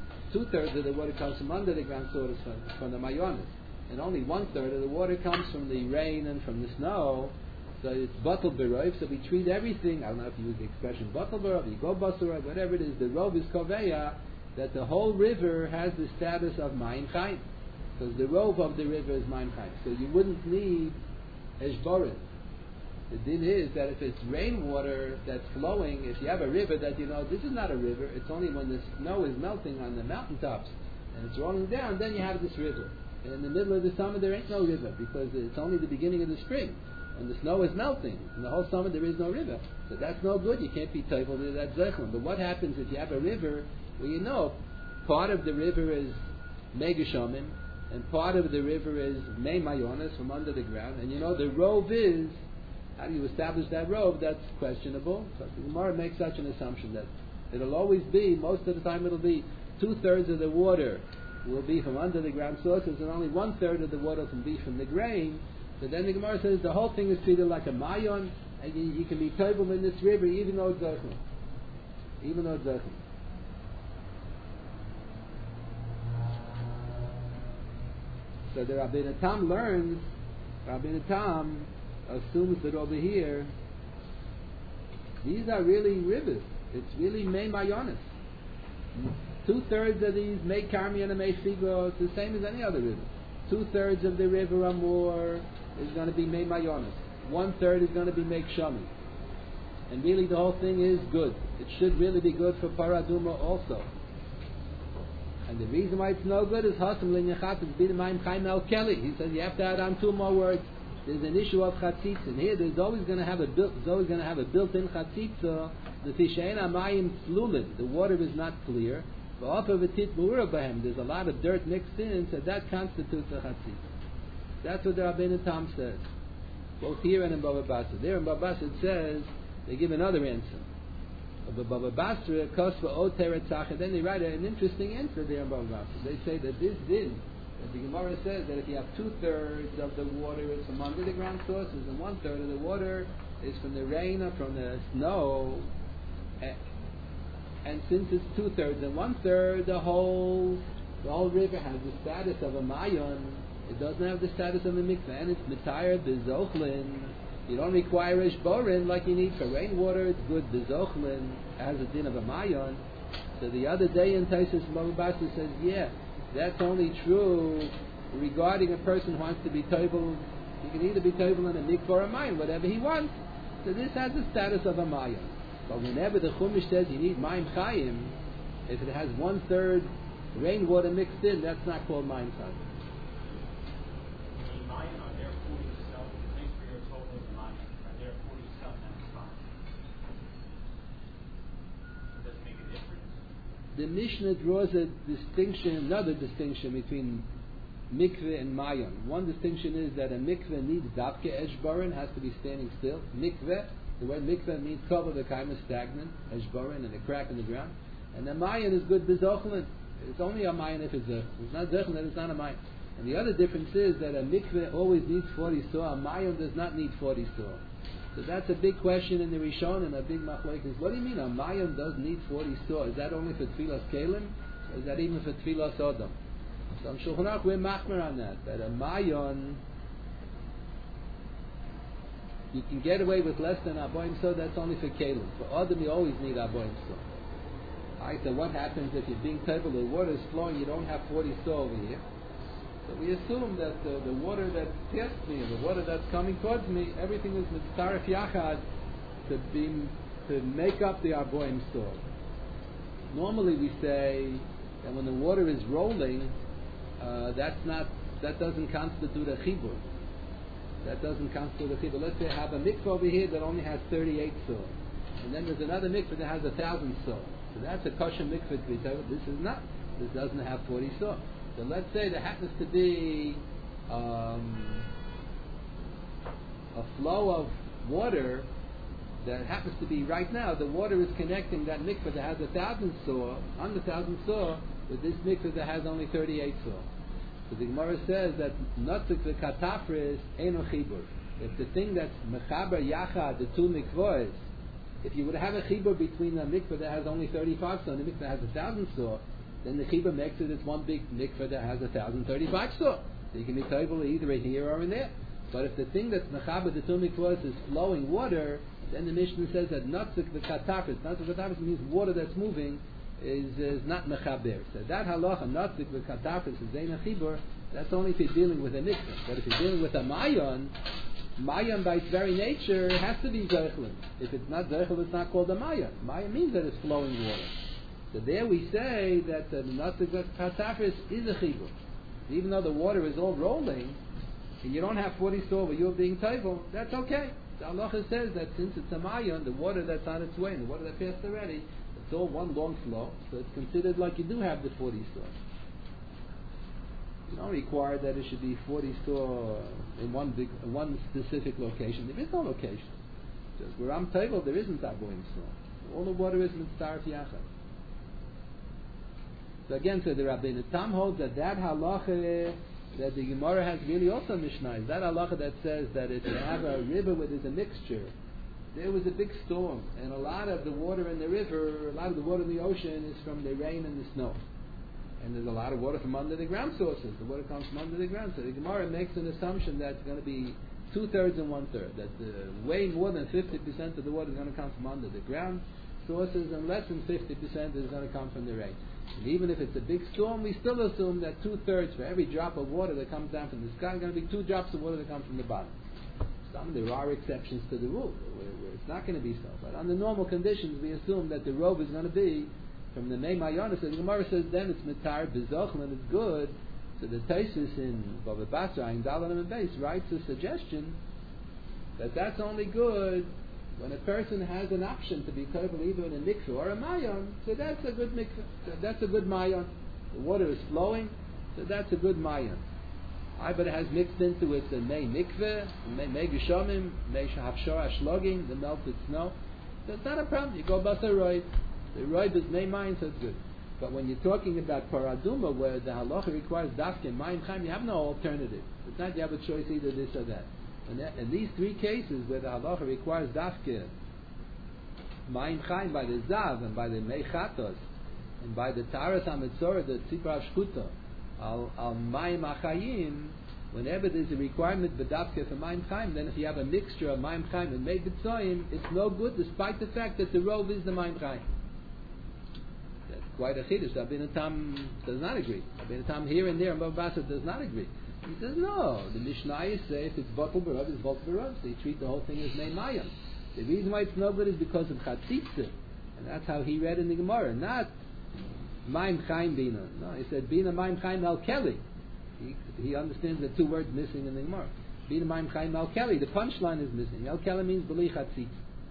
2/3 of the water comes from under the ground sources from the mayonis, and only 1/3 of the water comes from the rain and from the snow, so it's bottled beroiv. So we treat everything, I don't know if you use the expression bottled beroiv, you go basura, whatever it is, the rov is koveya, that the whole river has the status of Mayim Chaim. Because the rov of the river is Mayim Chaim. So you wouldn't need Eshborim. The din is that if it's rainwater that's flowing, if you have a river that you know, this is not a river, it's only when the snow is melting on the mountaintops and it's rolling down, then you have this river. And in the middle of the summer there ain't no river because it's only the beginning of the spring. And the snow is melting. In the whole summer there is no river. So that's no good. You can't be table to that zechon. But what happens if you have a river where you know part of the river is Megashomim and part of the river is Mei Mayonis from under the ground, and you know the rove is, how do you establish that rove? That's questionable. So the Gemara makes such an assumption that it'll always be, most of the time it'll be 2/3 of the water will be from under the ground sources, and only 1/3 of the water can be from the grain. So then the Gemara says the whole thing is treated like a mayon, and you can be toivel in this river even though it's zochim. Even though it's zochim. So the Rabbeinu Tam learns, Rabbeinu Tam assumes that over here, these are really rivers. It's really mei mayonis. 2/3 of these mei karmi and mei figo. It's the same as any other river. 2/3 of the river Amor is going to be mei mayonis. 1/3 is going to be mei kshami. And really the whole thing is good. It should really be good for paraduma also. And the reason why it's no good is Hasam Linyachat is Bidamayim Chaim El Kelly. He says you have to add on 2 more words. There's an issue of chatzitza. And here there's always going to have a built-in chatzitza. The Fishain Amayim Tlulin. The water is not clear. But off of a tit mu'urabahem, there's a lot of dirt mixed in, so that constitutes a chatzitza. That's what the Rabbeinu Tam says. Both here and in Baba Basra. There in Baba Basra it says, they give another answer. But Baba Basra, Kosva Oteret Tzach, then they write an interesting answer there in Baba Basra. They say that this din, that the Gemara says that if you have 2/3 of the water is from under the ground sources and 1/3 of the water is from the rain or from the snow, and since it's 2/3 and 1/3, the whole river has the status of a mayon. It doesn't have the status of a mikveh, and it's mitayar b'zochlin. You don't require ishborin like you need for rainwater. It's good b'zochlin, has a din of a mayon. So the other day in Taisus Baba Basra says, yeah, that's only true regarding a person who wants to be toivel. He can either be toivel in a mikveh or a mayon, whatever he wants. So this has the status of a mayon. But whenever the Chumash says you need mayim chayim, if it has 1/3 rainwater mixed in, that's not called mayim chayim. The Mishnah draws another distinction between mikveh and mayon. One distinction is that a mikveh needs dafke eshbarin, has to be standing still. Mikveh, the word mikveh means cover the kaim is stagnant, eshbarin, and a crack in the ground. And a mayon is good bezochlin. It's only a mayon if it's a. It's not zochlin, it's not a mayon. And the other difference is that a mikveh always needs 40 saw. A mayon does not need 40 saw. So that's a big question in the Rishon and a big machlokes. What do you mean a mayon does need 40 saw? Is that only for tfilas kelim? Or is that even for tfilas odom? So in Shulchan Aruch we're machmer on that a mayon, you can get away with less than aboim saw. That's only for kelim. For odom you always need aboim saw. Alright, so what happens if you're being toivel, the water is flowing, you don't have 40 saw over here? So we assume that the water that's past me and the water that's coming towards me, everything is mitzaref yachad to make up the arboim saw. Normally we say that when the water is rolling, that doesn't constitute a chibur. That doesn't constitute a chibur. Let's say I have a mikveh over here that only has 38 saw, and then there's another mikveh that has 1,000 saw. So that's a kosher mikveh to be told. This is not. This doesn't have 40 saw. So let's say there happens to be a flow of water that happens to be right now. The water is connecting that mikveh that has 1,000 saw, 100,000 saw, with this mikveh that has only 38 saw. So the Gemara says that notzuk v'katafris eino chibur. If the thing that's mechaber yachad, the two mikvahs, if you would have a chibur between a mikveh that has only 35 saw and a mikveh that has 1,000 saw, then the chibur makes it as one big mikveh that has 1,035 saw. So you can be toivel either in here or in there. But if the thing that's mechaber the two mikvahs is flowing water, then the Mishnah says that notzuk v'katafris. Notzuk v'katafris means water that's moving is not mechaber. So that halacha notzuk v'katafris is ein chibur. That's only if you're dealing with a mikveh. But if you're dealing with a mayon by its very nature has to be zeichlin. If it's not zeichlin, it's not called a mayon. Mayon means that it's flowing water. So there we say that the notzuk v'katafris is a chibur. Even though the water is all rolling, and you don't have 40 saw where you're being toivel, that's okay. The halacha says that since it's a mayon, the water that's on its way, and the water that passed already, it's all one long flow, so it's considered like you do have the 40 saw. You don't require that it should be 40 saw in one specific location. There is no location. Just where I'm toivel, there isn't that going saw. All the water is mitzaref yachad. So again, so the Rabbeinu Tam holds that halacha that the Gemara has really also Mishnah. That halacha that says that if you have a river where there's a mixture, there was a big storm, and a lot of the water in the river, a lot of the water in the ocean is from the rain and the snow. And there's a lot of water from under the ground sources. The water comes from under the ground. So the Gemara makes an assumption that it's going to be 2/3 and 1/3. That way more than 50% of the water is going to come from under the ground sources, and less than 50% is going to come from the rain. And even if it's a big storm, we still assume that 2/3 for every drop of water that comes down from the sky is going to be 2 drops of water that come from the bottom. There are exceptions to the rule where it's not going to be so. But under normal conditions, we assume that the robe is going to be from the Mei Mayonis. So the Gemara says then it's Mitar B'Zochel and it's good. So the Taisus in Bava Basra in Dalan and Beis writes a suggestion that that's only good when a person has an option to be total either in a mikveh or a mayon. So that's a good mikveh. So that's a good mayon. The water is flowing, so that's a good mayon. But it has mixed into it the Mei Mikveh, Mei Geshomim, Mei Hafshor Ashlogim, the melted snow. So it's not a problem. You go about the roib. The roib is Mei Mayim, so it's good. But when you're talking about Paraduma, where the halacha requires Dafke and Mayim Chaim, you have no alternative. It's not you have a choice either this or that. And in these 3 cases where the halacha requires Dafke, Mayim Chaim by the Zav and by the Mei Chatos, and by the Taras HaMetzorah, the Tzipra Shkuta, Al Mayim Achayim, whenever there's a requirement b'dafke for Mayim Chaim, then if you have a mixture of Mayim Chaim and Mei B'tzoyim, it's no good despite the fact that the robe is the Mayim Chaim. That's quite a chiddush. Rabbeinu Tam does not agree. Rabbeinu Tam here and there in Bava Basra does not agree. He says no, the Mishnayos say if it's Botel B'Rov, it's Botel B'Rov. So you treat the whole thing as Mei Mayim. The reason why it's no good is because of Chatzitza. And that's how he read in the Gemara, not Mayim Chaim Bina. No, he said Bina Mayim Chaim El Kelly. He understands the 2 words missing in the Gemara. Bina Mayim Chaim El Kelly. The punchline is missing. El Kelly means B'li Chatzit.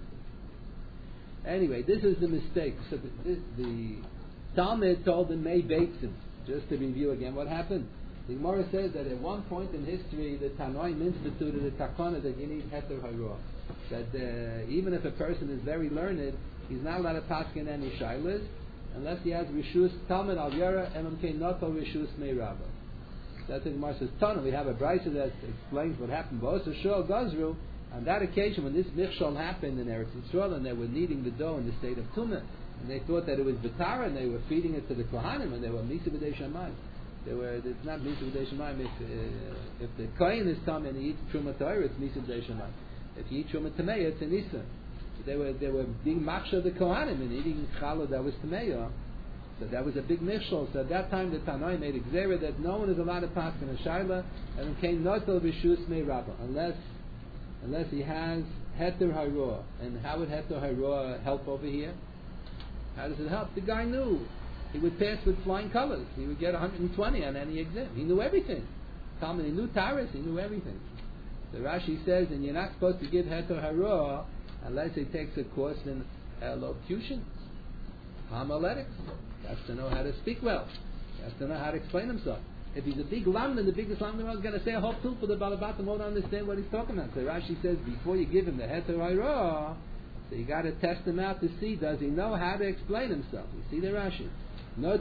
Anyway, this is the mistake. So the Talmud told the Mei Beitzim. Just to review again what happened. The Gemara says that at one point in history, the Tanoim instituted a takana that you need Heter Haruah. That even if a person is very learned, he's not allowed to paskin any shaylas unless he has Rishus Talmud Al Yara and Umkein Noto Rishus Meirava. That's what the Gemara says. Tana, we have a brisa that explains what happened. Ba'osa Shol Gazru, on that occasion when this Michshol happened in Eretz Yisrael and they were kneading the dough in the state of Tumah, and they thought that it was Batara and they were feeding it to the Kohanim and they were Misa B'dei Shamayim. It's not Misa B'dei Shamayim. If the Kohen is Tameh and he eats Truma Torah, it's Misa B'dei Shamayim. If you eat Truma Tameh, it's an Issa. They were being machshah the Kohanim and eating challah that was Tameya. So that was a big mishal. So at that time the Tanai made a gzera that no one is allowed to pass in a shayla and it came not to Rishus Meirava unless he has Heter Haroah. And how would Heter Haroah help over here? How does it help? The guy knew. He would pass with flying colors. He would get 120 on any exam. He knew everything. Talmud, he knew Taurus, he knew everything. So Rashi says, and you're not supposed to give Heter Haroah unless he takes a course in elocution, homiletics. He has to know how to speak well. He has to know how to explain himself. If he's a big lamdan, the biggest lamdan is going to say a whole tulpa, the Balabatim won't understand what he's talking about. So Rashi says, before you give him the Heter Haroah, so you got to test him out to see, does he know how to explain himself? You see the Rashi. When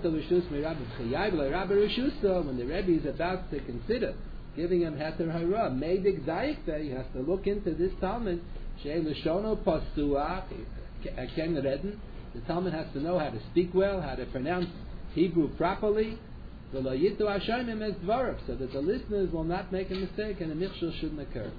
the Rebbe is about to consider giving him Heter Haroah, Meidik Daikta, he has to look into this Talmud. The Talmud has to know how to speak well, how to pronounce Hebrew properly, so that the listeners will not make a mistake and a michshel shouldn't occur.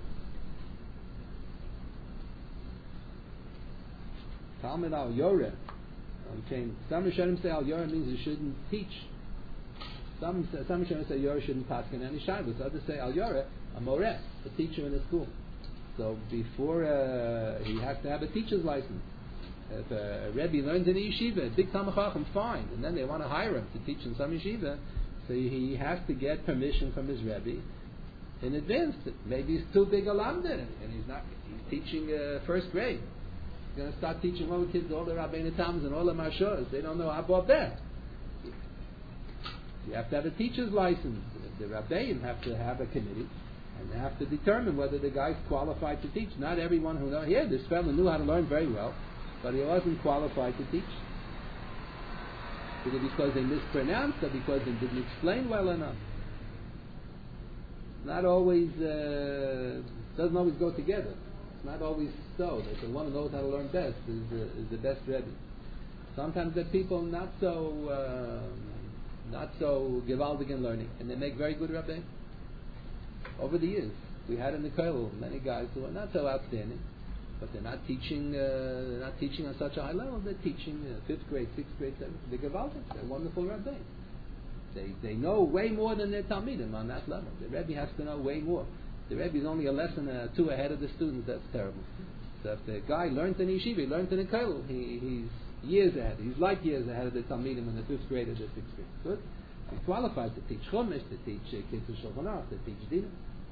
Talmud Al Yoreh. Some Rishonim say Al Yoreh means you shouldn't teach. Some Rishonim say Yoreh shouldn't pass in any shaylos. Others say Al Yoreh, a moreh, a teacher in a school. So before he has to have a teacher's license. If a Rebbe learns in a yeshiva, a big Talmid Chacham, fine, and then they want to hire him to teach in some yeshiva, so he has to get permission from his Rebbe in advance. Maybe he's too big a lamda, and he's teaching first grade. He's going to start teaching all the kids, all the Rabbeinu Tams and all the Mashos. They don't know about that. You have to have a teacher's license. The Rabbeim have to have a committee, and they have to determine whether the guy's qualified to teach. Not everyone who knows. Here, this fellow knew how to learn very well, but he wasn't qualified to teach. Is it because they mispronounced or because they didn't explain well enough? Not always, doesn't always go together. It's not always so that the one who knows how to learn best is the best Rebbe. Sometimes the people not so gewaldig in learning, and they make very good Rebbe. Over the years, we had in the Kollel many guys who are not so outstanding, but they're not teaching. They're not teaching on such a high level. They're teaching 5th grade, 6th grade, 7th. They're gewaldig. They're wonderful Rebbe. They know way more than their Talmidim on that level. The Rebbe has to know way more. The Rebbe is only a lesson or two ahead of the students. That's terrible. So if the guy learned in yeshiva, he learned in the Kollel, he's years ahead. He's like years ahead of the Talmidim in the 5th grade or the 6th grade. Good. He's qualified to teach Chumash, to teach Kitzur Shulchan Aruch, to teach Dinah.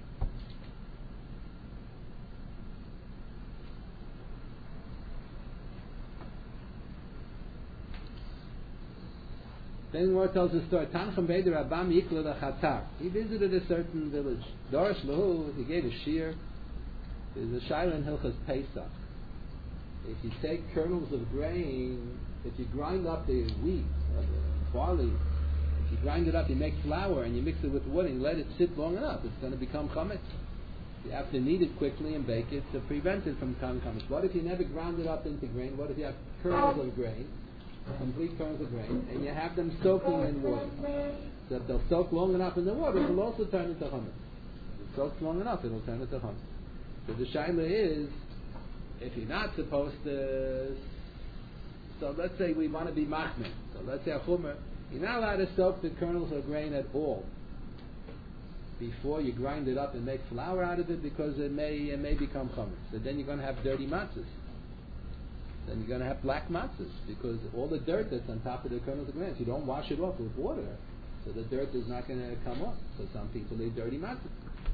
Then Gemara tells the story. Tanchem Beider Rabam Yikla Chatar. He visited a certain village. Dorish Lahu. He gave a shiur. There's a shayla in Hilchas Pesach. If you take kernels of grain, if you grind up the wheat or the barley, if you grind it up, you make flour and you mix it with water and you let it sit long enough, it's going to become chametz. You have to knead it quickly and bake it to prevent it from becoming chametz. What if you never ground it up into grain? What if you have kernels of grain? Complete kernels of grain, and you have them soaking in water. So if they'll soak long enough in the water, it'll also turn into chametz. If it soaks long enough, it'll turn into chametz. So the shaila is, if you're not supposed to, so let's say we want to be machmir. So let's say a chumer, you're not allowed to soak the kernels of grain at all before you grind it up and make flour out of it, because it may become chametz. So then you're going to have dirty matzahs. Then you're going to have black matzahs, because all the dirt that's on top of the kernels of grain, if you don't wash it off with water, so the dirt is not going to come off. So some people eat dirty matzahs.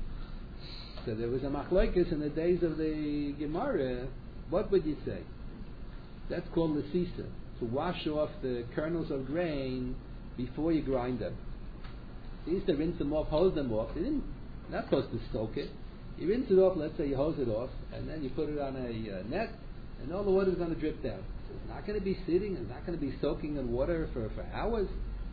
So there was a machlokes in the days of the Gemara. What would you say? That's called lesisa, to wash off the kernels of grain before you grind them. They used to rinse them off, hose them off. You're not supposed to soak it. You rinse it off, let's say you hose it off, and then you put it on a net, and all the water is going to drip down. So it's not going to be sitting, it's not going to be soaking in water for hours.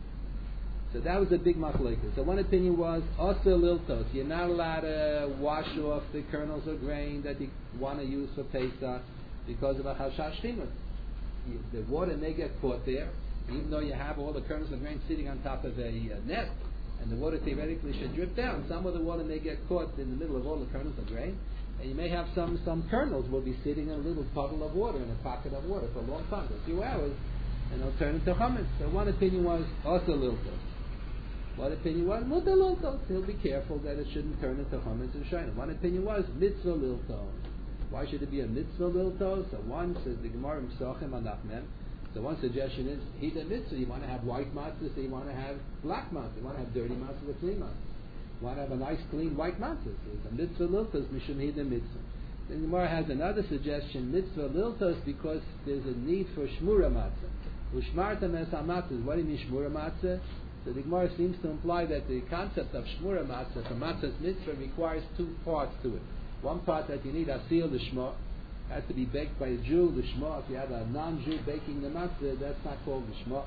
So that was a big machlokes. So one opinion was, Osir Liltos, you're not allowed to wash off the kernels of grain that you want to use for Pesach because of a Chashash Shimon. The water may get caught there, even though you have all the kernels of grain sitting on top of a net, and the water theoretically should drip down. Some of the water may get caught in the middle of all the kernels of grain, and you may have some kernels will be sitting in a little puddle of water, in a pocket of water for a long time, for a few hours, and they'll turn into chametz. So one opinion was Osir Liltos. One opinion was Mutar Liltos. He'll be careful that it shouldn't turn into chametz and shayna. One opinion was Mitzvah Liltos. Why should it be a Mitzvah Liltos? So one says the Gemara M'sochem on Nachman. So one suggestion is Hida Mitzvah. You want to have white matzah, so you want to have black matzah. You want to have dirty matzah or clean matzah. You want to have a nice clean white matzah. So it's a Mitzvah Liltos Mishum Hida Mitzvah. Then the Gemara has another suggestion, Mitzvah Liltos, because there's a need for Shmura matzah. Ushmarta Mesal matzah. What do you mean Shmura matzah? So the Gemara seems to imply that the concept of Shmura matzah, for matzah's mitzvah, requires two parts to it. One part that you need asil l'shma, has to be baked by a Jew, l'shma. If you have a non-Jew baking the matzah, that's not called l'shma.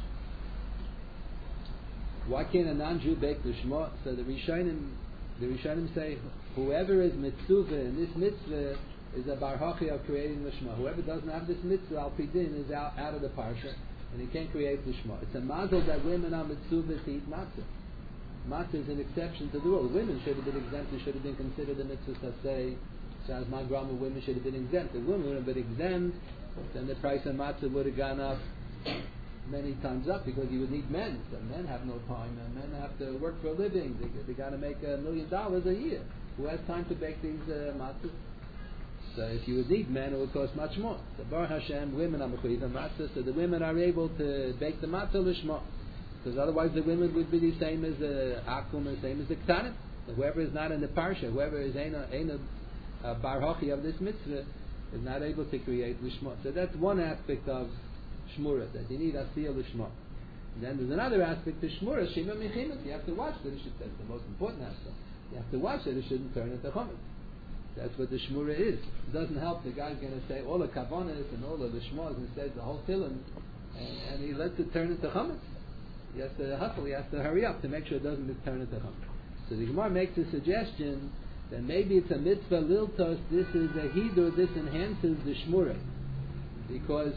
Why can't a non-Jew bake l'shma? So the Rishonim say, whoever is mitzvah in this mitzvah is a bar hachi of creating l'shma. Whoever doesn't have this mitzvah, al pidin, is out of the parsha, and he can't create l'shma. It's a mazel that women are mitzvah to eat matzah. Matzah is an exception to the rule. Women should have been exempt. They should have been considered a mitzvah say. So as my grandma, women should have been exempt. The women would have been exempt, then the price of matzah would have gone up many times up, because you would need men. So men have no time, and men have to work for a living. They got to make $1 million a year. Who has time to bake these matzahs? So if you would need men, it would cost much more. So Baruch Hashem, women are mechuyev matzah, so the women are able to bake the matzah l'shma. Because otherwise the women would be the same as the akum, the same as the ktanim. Whoever is not in the parsha, whoever is ain't a bar hachi of this mitzvah, is not able to create lishma. So that's one aspect of shmura, that you need asiyah lishma. And then there's another aspect to shmura, shima mechimus. You have to watch that it should. That's the most important aspect. You have to watch that it shouldn't turn into chametz. That's what the shmura is. It doesn't help the guy's going to say all the kavanas and all the lishmas and says the whole tefillin and he lets it turn into chametz. He has to hustle, he has to hurry up to make sure it doesn't turn into chametz. So the Gemara makes a suggestion that maybe it's a mitzvah liltos, this is a hidur, this enhances the shmura. Because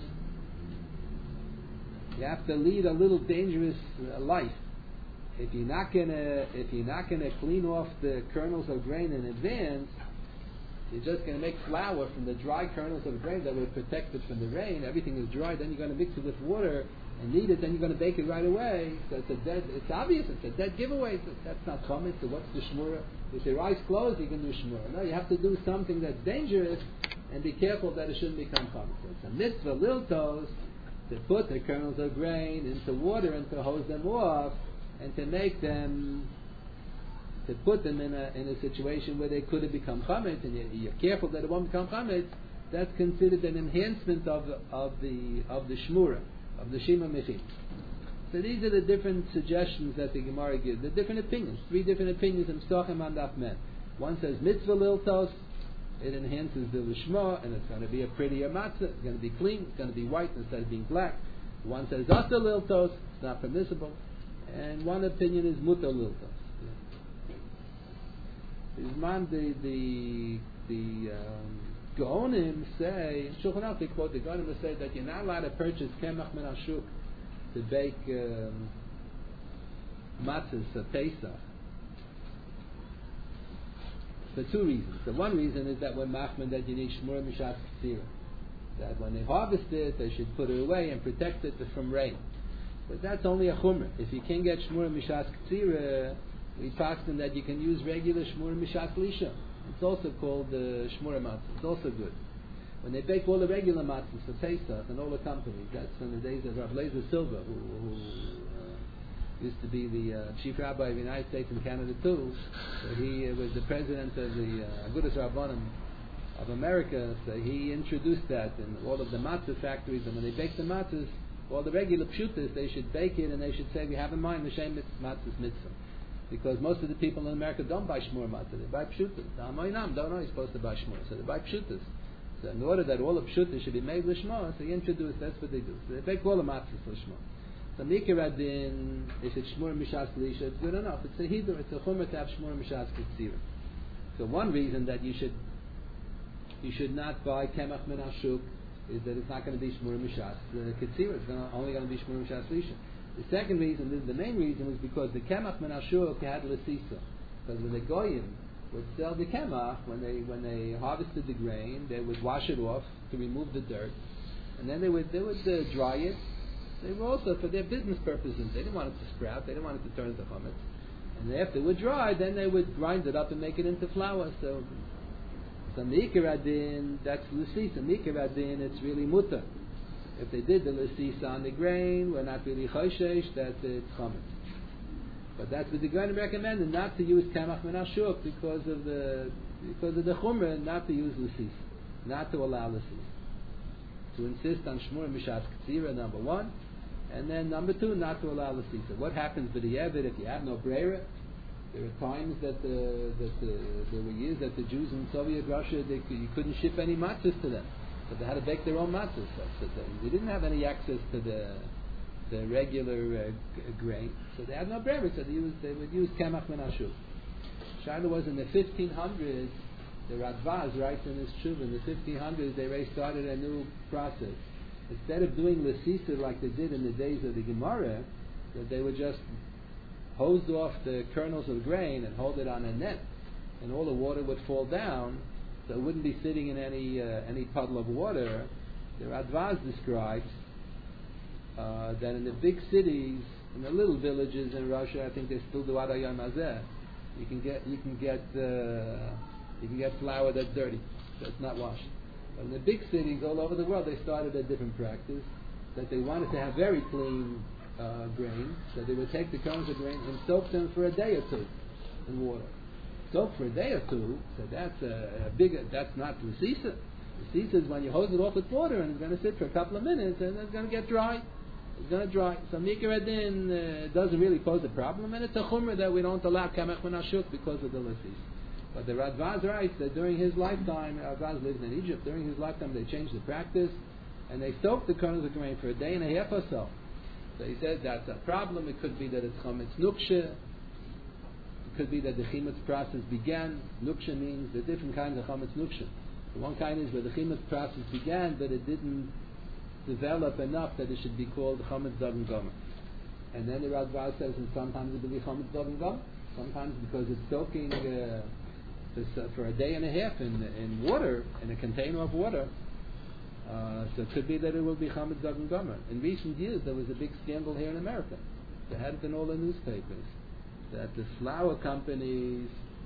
you have to lead a little dangerous life. If you're not gonna clean off the kernels of grain in advance, you're just going to make flour from the dry kernels of grain that were protected from the rain. Everything is dry. Then you're going to mix it with water and knead it. Then you're going to bake it right away. So it's obvious. It's a dead giveaway. That's not chametz. So what's the shmura? With your eyes closed, you can do shmura. No, you have to do something that's dangerous and be careful that it shouldn't become chametz. So it's a mitzvah liltos to put the kernels of grain into water and to hose them off and to make them, to put them in a situation where they could have become chametz, and you're careful that it won't become chametz. That's considered an enhancement of the shmura, of the shima mechit. So these are the different suggestions that the Gemara gives. The different opinions, 3 different opinions in Psachim and Daf Men. One says mitzvah liltos, it enhances the lishma, and it's going to be a prettier matzah. It's going to be clean. It's going to be white instead of being black. One says asa liltos, it's not permissible, and one opinion is mutar liltos. The Gaonim say, in Shulchan Aruch they quote, the Gaonim say that you're not allowed to purchase kemach min hashuk to bake matzahs for Pesach for 2 reasons. The one reason is that when machman that you need shmura mishas k'tzira, that when they harvest it they should put it away and protect it from rain. But that's only a chumrah. If you can't get shmura mishas k'tzira, we passed them that you can use regular shmura mishas lisha. It's also called shmura matzah. It's also good. When they bake all the regular matzahs for Pesach and all the companies, that's in the days of Rav Lezer Silva, who used to be the chief rabbi of the United States and Canada too. So he was the president of the Agudas Rabbanim of America. So he introduced that in all of the matzah factories. And when they bake the matzahs, all the regular pshutas, they should bake it and they should say, we have in mind the shem matzahs mitzvah. Because most of the people in America don't buy shmur matzah, they buy pshutas. The Amoinam don't know you're supposed to buy shmur, so they buy pshutas. So in order that all the pshutas should be made l'shmur, so he introduced, that's what they do. So they bake all the matzahs l'shmur. So mikir adin, if it's shmur mishas l'isha, it's good enough. It's a hidur, it's a chumrah to have shmur mishas k'tzira. So one reason that you should not buy kemach min hashuk is that it's not going to be shmur mishas k'tzira. It's only going to be shmur mishas l'isha. The second reason, this is the main reason, is because the kemach min hashuk had l'sisa. Because when the goyim would sell the kemach, when they harvested the grain, they would wash it off to remove the dirt, and then they would dry it. They were also for their business purposes. They didn't want it to sprout. They didn't want it to turn into chametz. And after it would dry, then they would grind it up and make it into flour. So mikir adin, that's l'sisa. Mikir adin, it's really mutar. If they did the l'sisa on the grain, we're not really choshesh that it's chametz. But that's what the Gaonim recommended, not to use kemach min hashuk because of the chumrah, not to use l'sisa, not to allow l'sisa. To insist on shmur mishas k'tzira, number 1, and then number 2, not to allow l'sisa. What happens with the Yevid if you have no breira? There are times that there were years that the Jews in Soviet Russia you couldn't ship any matzahs to them. But they had to bake their own matzahs. So they didn't have any access to the regular grain, so they had no bread. So they would use kemach min hashuk. Shaila was in the 1500s. The Radvaz writes in his tshuva in the 1500s they started a new process. Instead of doing l'sisa like they did in the days of the Gemara, that they would just hose off the kernels of grain and hold it on a net, and all the water would fall down. So it wouldn't be sitting in any puddle of water. The Radvaz describes that in the big cities, in the little villages in Russia, I think they still do ad hayom hazeh. You can get flour that's dirty, that's not washed. But in the big cities all over the world, they started a different practice that they wanted to have very clean grain. So they would take the kernels of grain and soak them for a day or 2 in water. Soak for a day or 2, so that's not l'sisa. L'sisa is when you hose it off with water and it's going to sit for a couple of minutes and it's going to get dry. It's going to dry. So mikir adin doesn't really pose a problem, and it's a chumrah that we don't allow kemach min hashuk because of the l'sisa. But the Radvaz writes that during his lifetime, Radvaz lived in Egypt, during his lifetime they changed the practice, and they soak the kernels of grain for a day and a half or so. So he said that's a problem. It could be that it's chametz nukshe. It could be that the chametz process began. Nukshe means the different kinds of chametz nukshe. The one kind is where the chametz process began, but it didn't develop enough that it should be called chametz dagan gomer. And then the Radbaz says, and sometimes it will be chametz dagan gomer. Sometimes because it's soaking for a day and a half in water, in a container of water. So it could be that it will be chametz dagan gomer. In recent years, there was a big scandal here in America. They had it in all the newspapers that the flour companies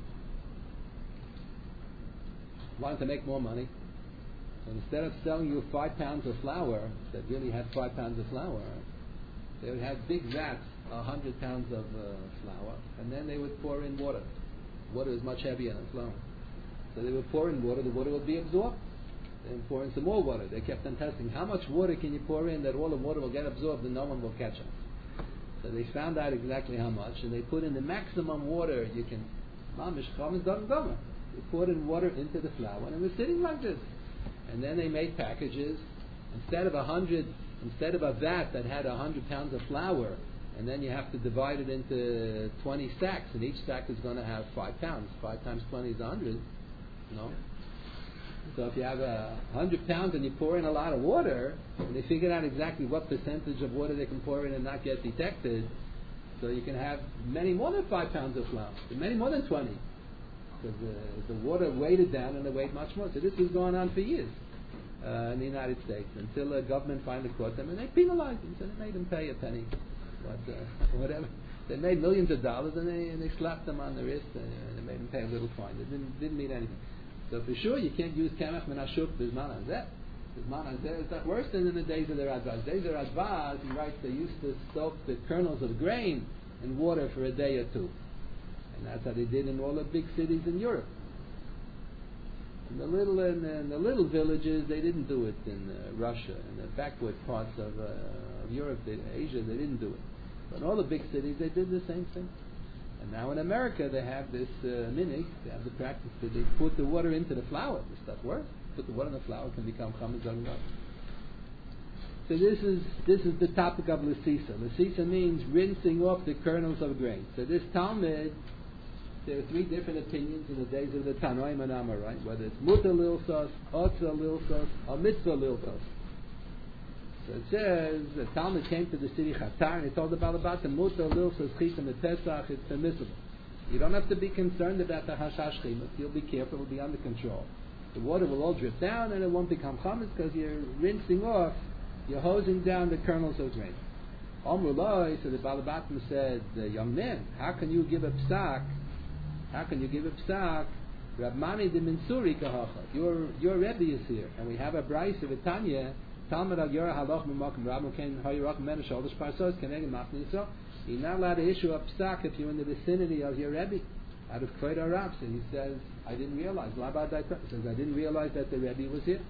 wanted to make more money. So instead of selling you 5 pounds of flour that really had 5 pounds of flour, they would have big vats, 100 pounds of flour, and then they would pour in water. Water is much heavier than flour. So they would pour in water, the water would be absorbed. They would pour in some more water. They kept on testing how much water can you pour in that all the water will get absorbed and no one will catch it. So they found out exactly how much, and they put in the maximum water you can. Mamish chametz dagan gomer. They poured in water into the flour, and it was sitting like this. And then they made packages. Instead of a vat that had 100 pounds of flour, and then you have to divide it into 20 sacks, and each sack is going to have 5 pounds. 5 times 20 is 100. No. So if you have 100 pounds and you pour in a lot of water, and they figured out exactly what percentage of water they can pour in and not get detected, so you can have many more than 5 pounds of flour, many more than 20, because the water weighed it down and it weighed much more. So this was going on for years in the United States until the government finally caught them and they penalized them. So they made them pay a penny, whatever. They made millions of dollars and they slapped them on the wrist and they made them pay a little fine. It didn't mean anything. So for sure you can't use kamach min hashuk b'zman hazeh. B'zman hazeh is not worse than in the days of the Radbaz. Days of the Radbaz, he writes, they used to soak the kernels of grain in water for a day or two. And that's how they did in all the big cities in Europe. In the little villages, they didn't do it in Russia. In the backward parts of Europe, Asia, they didn't do it. But in all the big cities, they did the same thing. And now in America, they have this minhag, they have the practice that they put the water into the flour. This stuff works. Put the water in the flour, it can become chametz dagan gomer. So this is the topic of L'sisa. L'sisa means rinsing off the kernels of grain. So this Talmud, there are 3 different opinions in the days of the Tanoim and Amoraim, whether it's mutar lilsos, otza lilsos, or mitzvah lilsos. So it says the Talmud came to the city Chatar and he told the Balabat the mutar lilsos chitim et Pesach, it's permissible. You don't have to be concerned about the hashash chimus. You'll be careful, it'll be under control. The water will all drip down and it won't become chametz because you're rinsing off. You're hosing down the kernels of grain. Amrullah, so the Balabatim said, the young man, how can you give a psak? How can you give a psak? Rab Mani de Minsuri kahachat. Your Rebbe is here, and we have a brayse of Tanya. Talmud al Yora Halach Mimakim Rabbi Ken Hayrach Men Sholish Parsos Keneged Machni Yisrael. You're not allowed to issue a psak if you're in the vicinity of your Rebbe, out of Kvod Arabs. And he says, I didn't realize. He says, I didn't realize that the Rebbe was here.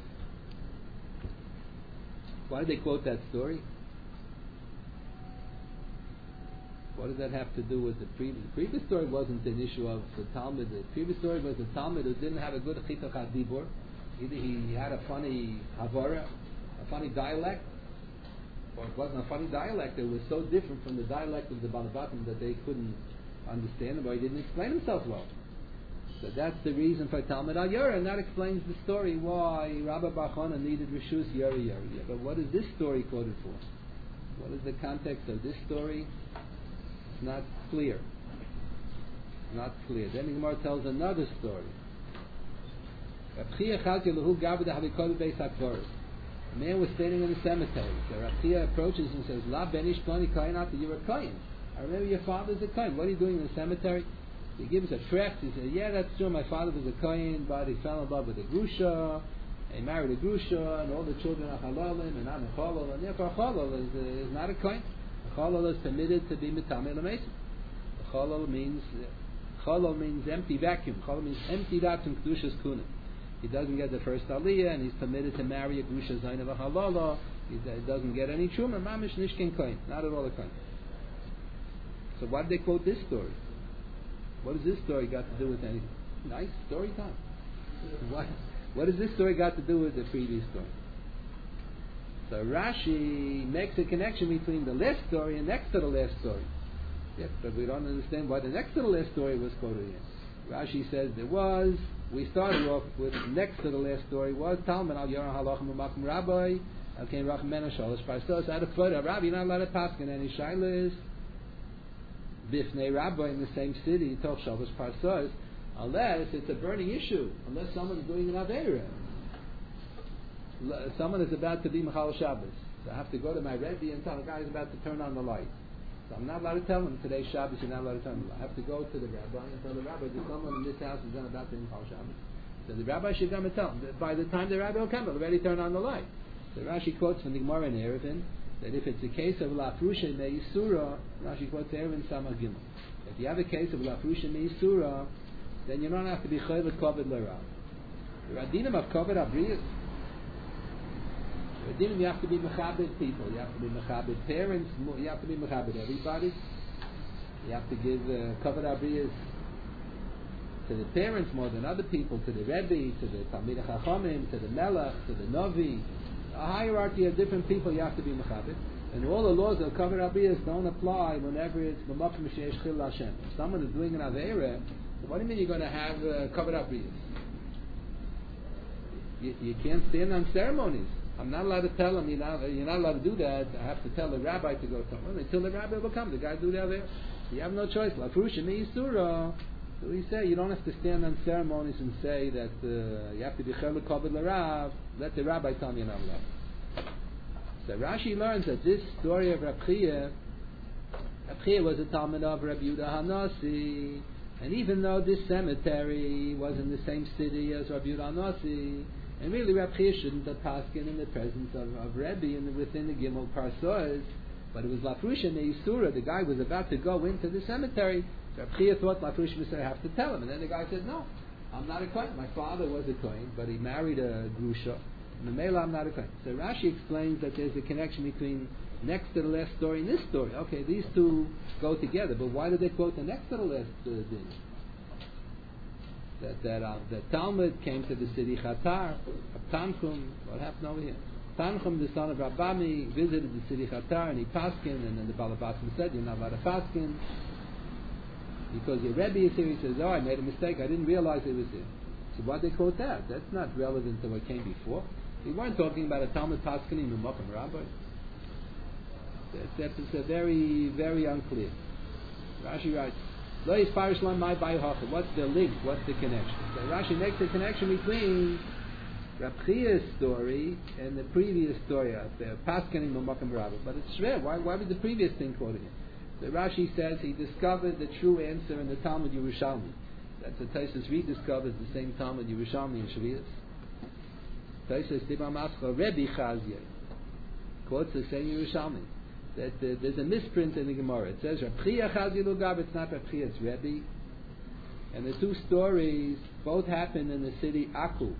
Why did they quote that story? What does that have to do with the previous? The previous story wasn't an issue of the Talmud. The previous story was the Talmud who didn't have a good chitach hadibur. Either he had a funny havara, a funny dialect, or it wasn't a funny dialect. It was so different from the dialect of the Balabatim that they couldn't understand him, or he didn't explain himself well. So that's the reason for Talmud al Yora, and that explains the story why Rabbi Bar Chana needed Rishus Yori. But what is this story quoted for? What is the context of this story? It's not clear. Not clear. Then the Gemara tells another story. A man was standing in the cemetery. So Rav Chia approaches and says, La benish plani kain after you're a kain. I remember your father's a kain. What are you doing in the cemetery? He gives a trek. He says, yeah, that's true. My father was a kain, but he fell in love with a grusha. He married a grusha, and all the children are halalim, and I'm a chalal, and therefore a chalal is not a kain. A chalal is permitted to be mitamei l'mesim. Chalal means empty vacuum. Chalal means empty vacuum kedushas kunim. He doesn't get the first aliyah, and he's permitted to marry a grusha zayin of a halala. He doesn't get any truma. Mamish nishkin kain, not at all a kain. So why did they quote this story? What has this story got to do with anything? Nice story time. What has this story got to do with the previous story? So Rashi makes a connection between the last story and next to the last story. Yes, but we don't understand why the next to the last story was quoted here. Rashi says we started off with next to the last story was Talmud al Yoram Halachim U'Makom Rabbi Al Kein Rachem Mena Shalosh Parsos. Out of Florida, Rabbi, you're not allowed to paskin any shilas bifnei Rabbi in the same city Toch Shalosh Parsos, unless it's a burning issue, unless someone's doing an aveira. Someone is about to be Mechal Shabbos, so I have to go to my Rebbe and tell the guy is about to turn on the light. So I'm not allowed to tell him today's Shabbos. You're not allowed to tell him. I have to go to the rabbi and tell the rabbi that someone in this house is about to be Mechal Shabbos. So the rabbi should come and tell him. By the time the rabbi will come, he'll already turn on the light. So Rashi quotes from the Gemara in Eruvin that if it's a case of Lafrusha Me'isura, Rashi quotes Eruvin Samach Gimel. If you have a case of Lafrusha Me'isura, then you don't have to be Chayv Koved L'Rav. The Radinim of Koved Abriyas. You have to be mechabed people. You have to be mechabed parents. You have to be mechabed everybody. You have to give kavod abriyas to the parents more than other people, to the Rebbe, to the Talmidei Chachamim, to the Melech, to the Novi. A hierarchy of different people you have to be mechabed. And all the laws of kavod abriyas don't apply whenever it's b'makom sheyesh chil Hashem. If someone is doing an aveira, what do you mean you're going to have kavod abriyas? You can't stand on ceremonies. I'm not allowed to tell him, you're not allowed to do that. I have to tell the rabbi to go tell him. Until the rabbi will come, the guy do that there. You have no choice. Lafrusha me'isura. So he said, you don't have to stand on ceremonies and say that you have to be chel koved l'rav. Let the rabbi tell me you're not allowed. So Rashi learns that this story of Reb Chia was a Talmud of Reb Yehuda Hanasi. And even though this cemetery was in the same city as Reb Yehuda Hanasi, and really, Reb Chia shouldn't have paskin in the presence of Rebbe within the Gimel Parsos, but it was Lafrusha Me'isura. The guy was about to go into the cemetery. Reb Chia thought Lafrusha Me'isura have to tell him, and then the guy said, "No, I'm not a kohen. My father was a kohen, but he married a grusha. And the Mela, I'm not a kohen." So Rashi explains that there's a connection between next to the last story and this story. Okay, these two go together, but why did they quote the next to the last din? That Talmud came to the city Chatar, Tanchum. What happened over here? Tanchum, the son of Rabami, visited the city Chatar, and he paskin, and then the Balabatim said, "You're not allowed to paskin because your Rebbe is here." He says, "Oh, I made a mistake. I didn't realize it was here." So why they quote that? That's not relevant to what came before. We weren't talking about a Talmud paskin in U'Makom Rabbi. That's very, very unclear. Rashi writes, what's the link? What's the connection? So Rashi makes a connection between Reb Chia's story and the previous story of the Paskening U'Makom Rabba. But it's shver. Why was the previous thing quoted here? So Rashi says he discovered the true answer in the Talmud Yerushalmi. That's what Tosfos rediscovers the same Talmud Yerushalmi in Shvius. Tosfos Dibam Ascha Rebbe Chazia quotes the same Yerushalmi. That there's a misprint in the Gemara. It says Reb Chia Chazia Lugab. It's not Reb Chia, it's Rebbe. And the two stories both happen in the city Aku.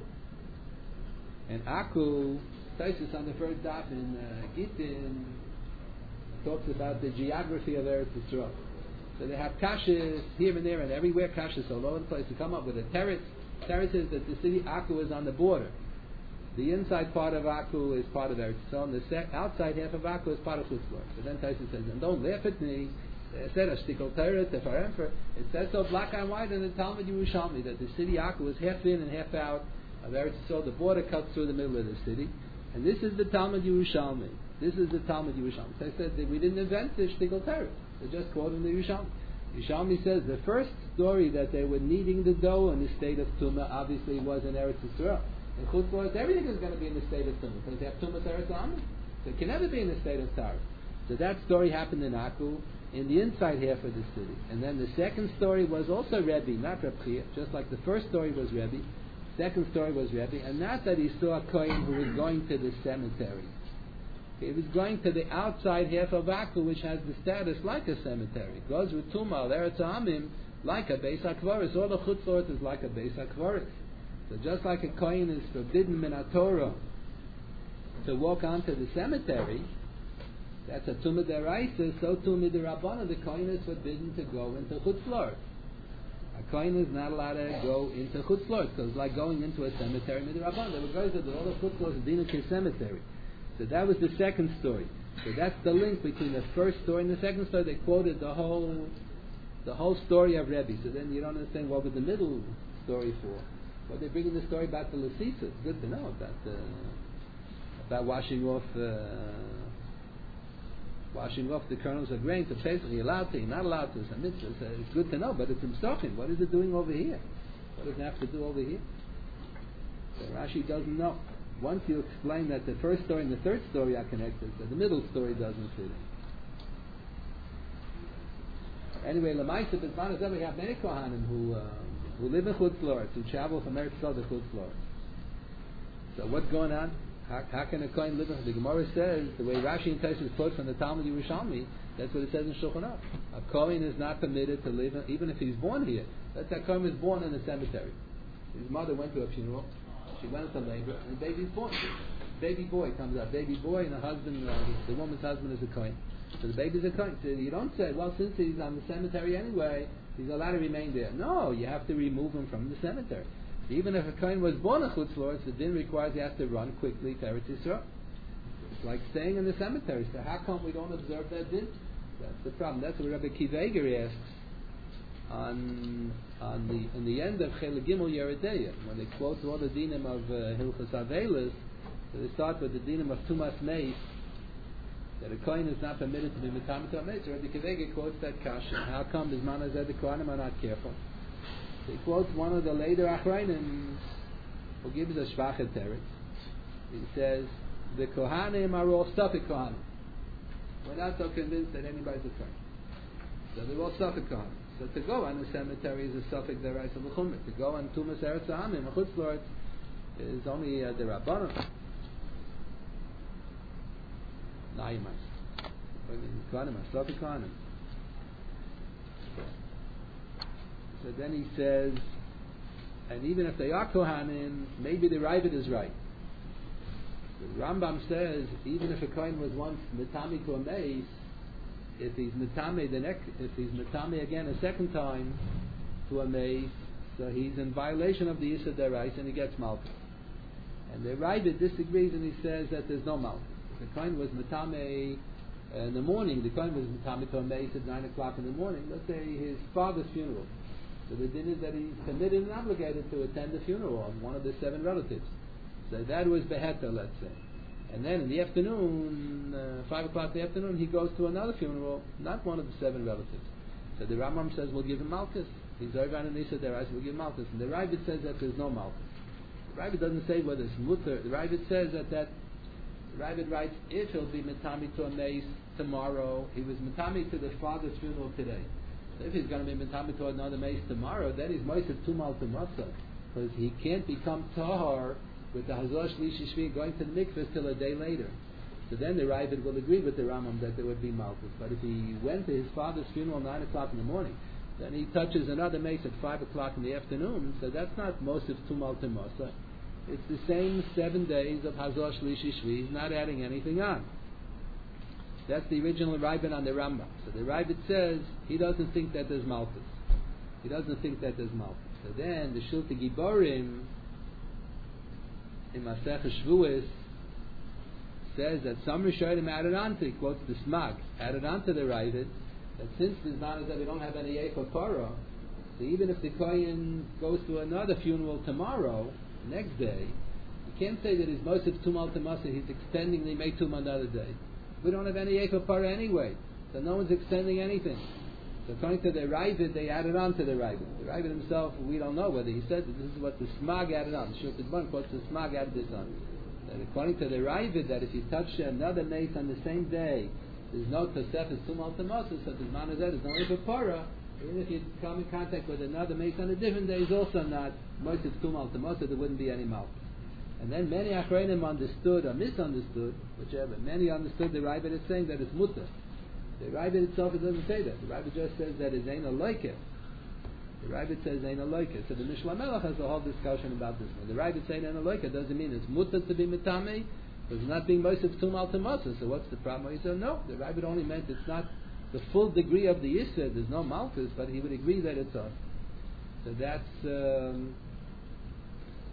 And Aku, Tosfos on the first daf in Gittin talks about the geography of Eretz Yisrael. So they have kashas here and there and everywhere, kashas all over the place. To come up with a teretz. Teretz is that the city Aku is on the border. The inside part of Aku is part of Eretz Yisrael, and the outside half of Aku is part of Chutzlor. So then Tosfos says, and don't laugh at me. It said a shtickle teretz, it says so black and white in the Talmud Yerushalmi that the city Aku is half in and half out of Eretz Yisrael. The border cuts through the middle of the city, and this is the Talmud Yerushalmi. This is the Talmud Yerushalmi. So I said that we didn't invent the shtickle teretz. They're just quoting the Yerushalmi. Yerushalmi says the first story that they were kneading the dough in the state of Tumah obviously was in Eretz Yisrael. In Chutzlor, everything is going to be in the state of Tumah because they have Tumah Eretz Amin. So it can never be in the state of Taras. So that story happened in Aku, in the inside half of the city. And then the second story was also Rebbe, not Reb Chia, just like the first story was Rebbe. Second story was Rebbe, and not that he saw a kohen who was going to the cemetery. He was going to the outside half of Aku, which has the status like a cemetery. It goes with Tumah, Eretz Amim, like a Beis HaKvaris. All the Chutzlor is like a Beis HaKvaris. So just like a kohen is forbidden min HaTorah to walk onto the cemetery, that's a Tumah Deraisa, so Tumah Derabbanah, the kohen is forbidden to go into Chutzlor. A kohen is not allowed to go into Chutzlor, because it's like going into a cemetery Midrabbanah. There were guys that all the Chutzlor is Dinah cemetery. So that was the second story. So that's the link between the first story and the second story. They quoted the whole story of Rebbe. So then you don't understand what was the middle story for. Well, they're bringing the story about the Lasisa. It's good to know about washing off the kernels of grain. To Pesach, you're allowed to, you're not allowed to. It's a mitzvah. It's good to know, but it's Mstochim. What is it doing over here? What does it have to do over here? So Rashi doesn't know. Once you explain that the first story and the third story are connected, so the middle story doesn't fit in. Anyway, Lamaisa B'zman Hazeh, we have many Kohanim who live in Chutz La'aretz, who travel from Eretz Yisrael to Chutz La'aretz. So what's going on? How can a Kohen live in? The Gemara says, the way Rashi and Tosfos quote from the Talmud Yerushalmi, that's what it says in Shulchan Aruch. A Kohen is not permitted to live, even if he's born here. Let's say a Kohen was born in a cemetery. His mother went to a funeral. She went into labor, and the baby's born. Baby boy comes out. Baby boy, and the husband, the woman's husband is a Kohen. So the baby's a Kohen. So you don't say, well, since he's on the cemetery anyway, he's allowed to remain there. No, you have to remove him from the cemetery. Even if a Kohen was born in Chutz La'aretz, the din requires he has to run quickly to Eretz Yisrael. It's like staying in the cemetery. So how come we don't observe that din? That's the problem. That's what Rabbi Akiva Eiger asks in the end of Chelik Gimel Yoreh De'ah, when they quote all the dinim of Hilchos Avelis. So they start with the dinim of Tumas Meis, that a Kohen is not permitted to be Metamet to a Meis. So Rabbi Akiva Eiger quotes that kasha. How come Bisman Hazeh the Kohanim are not careful? He quotes one of the later Achrayim who gives a Shvachet Teretz. He says, the Kohanim are all Suffolk Kohanim. We're not so convinced that anybody's a Kohen. So they're all Suffolk Kohanim. So to go on the cemetery is a Suffolk Deraisa L'chumah. To go on Tumas Eretz Ha'amim, a Chutz La'aretz, is only the Rabbanon. Naimas. Kohanim are Suffolk Kohanim. So then he says, and even if they are Kohanim, maybe the Ravid is right. The Rambam says, even if a Kohen was once Metami to a Meis, if he's Metami again a second time to a Meis, so he's in violation of the Yisod Derais and he gets Malchus. And the Ravid disagrees and he says that there's no Malchus. If the Kohen was Metami in the morning, the Kohen was Metami to a Meis at 9 o'clock in the morning, let's say his father's funeral. So the din is that he's committed and obligated to attend the funeral of one of the 7 relatives. So that was Beheta, let's say. And then in the afternoon, 5 o'clock in the afternoon, he goes to another funeral, not one of the 7 relatives. So the Rambam says, we'll give him Malchus. He's Zayvan and Nisa Derais, we'll give him Malchus. And the Ravid says that there's no Malchus. The Ravid doesn't say whether it's Mutter. The Ravid says that the Ravid writes, if he'll be Metami to a Meis tomorrow, he was Metami to the father's funeral today. So if he's going to be Metami to another Meis tomorrow, then he's Moisef Tumal to Masa. Because he can't become Tahar with the Hazor Shlishi Shvi going to the mikveh till a day later. So then the Ravid will agree with the Rambam that there would be Malchus. But if he went to his father's funeral 9 o'clock in the morning, then he touches another mace at 5 o'clock in the afternoon, so that's not Mosif Tumal Masa. It's the same 7 days of Hazor Shlishi Shvi. He's not adding anything on. That's the original Ravid on the Rambam. So the Ravid says he doesn't think that there's Malchus. He doesn't think that there's Malchus. So then the Shulti Giborim in Masech Shavuos says that some Rishonim added on to, he quotes the Smag, added on to the Ravid, that since there's not that we don't have any Eifa Parah, so even if the Kohen goes to another funeral tomorrow, next day, you can't say that he's Mosif Tumal Tamasa, he's extending the Mei Tum another day. We don't have any Eifa Parah anyway, so no one's extending anything. So according to the Ravid, they added on to the Ravid. The Ravid himself, we don't know whether he said that this is what the Smag added on. The Shulchan Aruch quotes the Smag added this on. And according to the Ravid, that if you touch another mace on the same day, there's no Tosefes Tumal Tamosus, so there's man there's no Eifa Parah. Even if you come in contact with another mace on a different day, is also not Mosif Tumal Tamosus, there wouldn't be any Malchus. And then many Achreinim understood or misunderstood, whichever. Many understood the Ravid is saying that it's mutter. The Ravid itself, it doesn't say that. The Ravid just says that it's Ein Aloike. The Ravid says Ein Aloike. So the Mishnah Melech has a whole discussion about this. When the Ravid says Ein Aloike, doesn't mean it's mutter to be metame, but it's not being Mosif Tumal Tamasa. So what's the problem? He said, no, the Ravid only meant it's not the full degree of the Yisr. There's no Malchus, but he would agree that it's on. So that's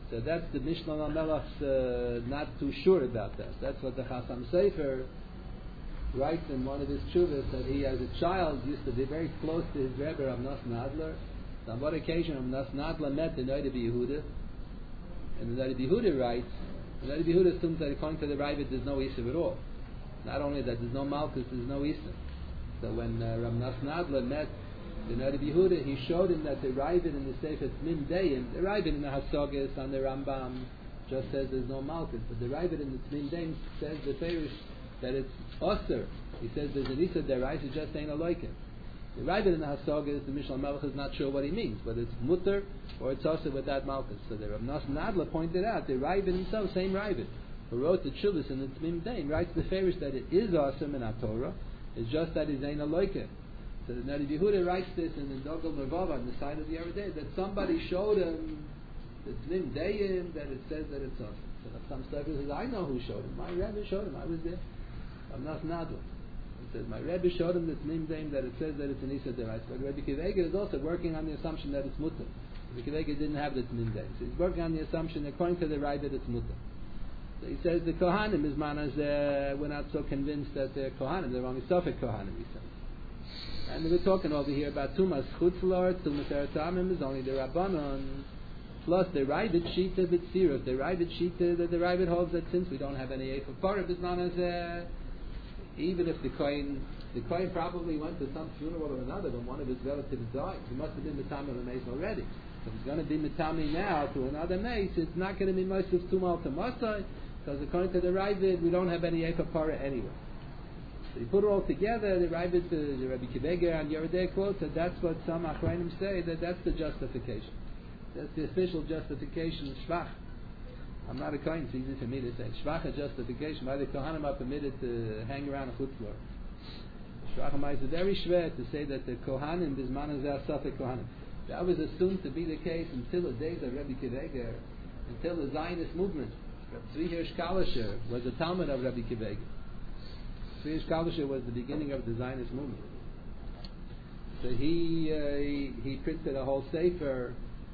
So that's the Mishnah Melach's not too sure about that. That's what the Chasam Sofer writes in one of his tshuvas, that he as a child used to be very close to his Rebbe Rav Nosson Adler. So on one occasion Rav Nosson Adler met the Noda B'Yehuda, and the Noda B'Yehuda writes, the Noda B'Yehuda assumes that according to the Ravid there's no Isser at all. Not only that there's no Malkus, there's no Isser. So when Rav Nosson Adler met the Noda B'Yehuda, he showed him that the Ravid in the Sefer Tmim Deim, the Ravid in the Hasogas on the Rambam just says there's no Malkus, but the Ravid in the Tmim Deim says the Farish that it's Osir. He says there's an Isser Derais, it's just ain't a loikin. The Ravid in the Hasogas, the Mishnah Melech is not sure what he means, whether it's Mutter or it's Osir with that Malkus. So the Rav Nosson Adler pointed out the Ravid himself, same Ravid, who wrote the Tshuvas in the Tmim Deim, writes the Farish that it is Osir in Torah, it's just that it's ain't a loikin. So the Noda B'Yehuda writes this in the Dogel Mervava on the side of the Yeridei, that somebody showed him the Tmim Deim that it says that it's Osir. So some stuff says, I know who showed him. My Rebbe showed him. I was there. I'm not Nadler. He says, my Rebbe showed him the Tmim Deim that it says that it's an Isser Derais. But Rebbe Akiva Eiger is also working on the assumption that it's Mutter. Rebbe Akiva Eiger didn't have the Tmim Deim. So he's working on the assumption, according to the Rai, that it's Mutter. So he says the Kohanim, his manas, we're not so convinced that they're Kohanim. They're only Sofek Kohanim, he says. And we're talking over here about Tumas Chutzlor, Tumas Eretz Amim is only the Rabbanon, plus the Ravid Shita B'Tzirot. The Ravid Shita, the Ravid holds that since we don't have any Eif of Parah, it's not as even if the Kohen probably went to some funeral or another, when one of his relatives died, he must have been Mitami on the mace already. So if he's going to be Mitami now to another mace, it's not going to be Mosif Tumal to Masai, because according to the Ravid, we don't have any Eif of Parah anyway. So you put it all together, the Ravid, the Rabbi Akiva Eiger and Yeridei quotes, that that's what some Achronim say, that's the justification. That's the official justification of Shvach. I'm not a Kohen, it's easy for me to say. Shvach is justification. Why the Kohanim are permitted to hang around a chutzlor. Shvach is very schwer to say that the Kohanim, Bisman is our Sofek Kohanim. That was assumed to be the case until the days of Rabbi Akiva Eiger, until the Zionist movement. Tzvi Hirsch Kalischer was a Talmud of Rabbi Akiva Eiger. Tzvi Hirsch Kalischer was the beginning of the Zionist movement. So he printed a whole sefer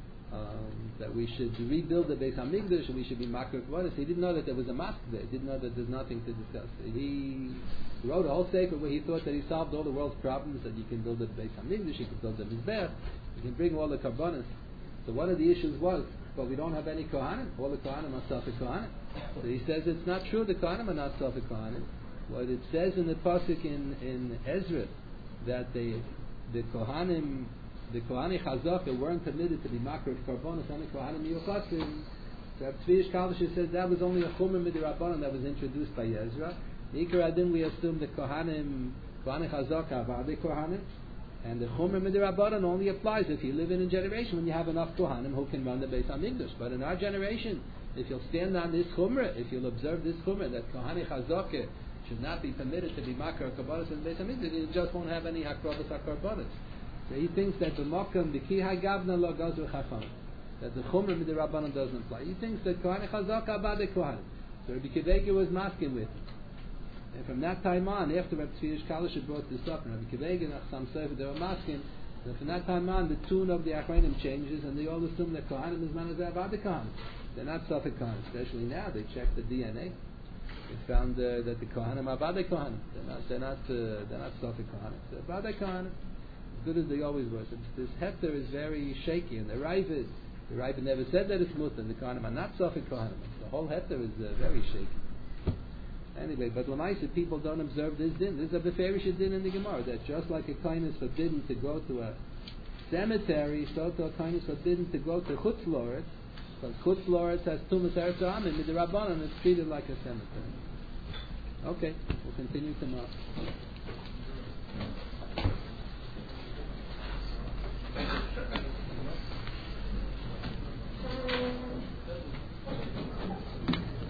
that we should rebuild the Beis Hamikdash and we should be Makar Kvadas. He didn't know that there was a mosque there. He didn't know that there's nothing to discuss. He wrote a whole sefer where he thought that he solved all the world's problems, that you can build a Beis Hamikdash, you can build a Mizbech, you can bring all the Karbonos. So one of the issues was, but we don't have any Kohanim. All the Kohanim are Sofek Kohanim. So he says it's not true, the Kohanim are not Sofek Kohanim. What it says in the Pasuk in Ezra, that the Kohanim, the Kohani Chazaka weren't permitted to be Makar of Karbonos, only Kohanim Yuchasim. So Tzvi Hirsch Kalischer says that was only a Chumar Midirabbanan that was introduced by Ezra. Ikar Adin, we assume the Kohani Chazaka are Vade Kohanim, and the Chumar Midirabbanan only applies if you live in a generation when you have enough Kohanim who can run the Beis Hamikdash. But in our generation, if you'll stand on this Chumra, if you'll observe this Chumra, that Kohani Chazaka should not be permitted to be Makar of Karbonos in the Beis Hamikdash, you just won't have any Hakrovas HaKarbonos. So he thinks that the Mokkam, the Ki HaGavna Lo Gozu Chacham, that the Chumra Midirabbanan doesn't apply. He thinks that Kohani Chazaka Abade Kohanim. So Rabbi Akiva Eiger was masking with him. And from that time on, after Rabbi Tzvi Hirsch Kalischer brought this up, and Rabbi Akiva Eiger and Achsam Sofer, they were masking, and from that time on, the tune of the Achronim changes, and they all assume that Kohanim is Manazah Abade Kohanim. They're not Sofek Kohanim, especially now. They checked the DNA. They found that the Kohanim are Abade Kohanim. They're not Sofek Kohanim. They're Abade Kohanim. Good as they always were. So this Hefter is very shaky, and the Ravid never said that it's Mutter. The Kohanim are not Sofek Kohanim. The whole Hefter is very shaky. Anyway, but Lamaisa, people don't observe this din. This is a Beferish din in the Gemara, that just like a Kohen is forbidden to go to a cemetery, so to a Kohen is forbidden to go to Chutz La'aretz, because Chutz La'aretz has Tumas Eretz Amim, with the Rabbanan, it's treated like a cemetery. Okay, we'll continue tomorrow.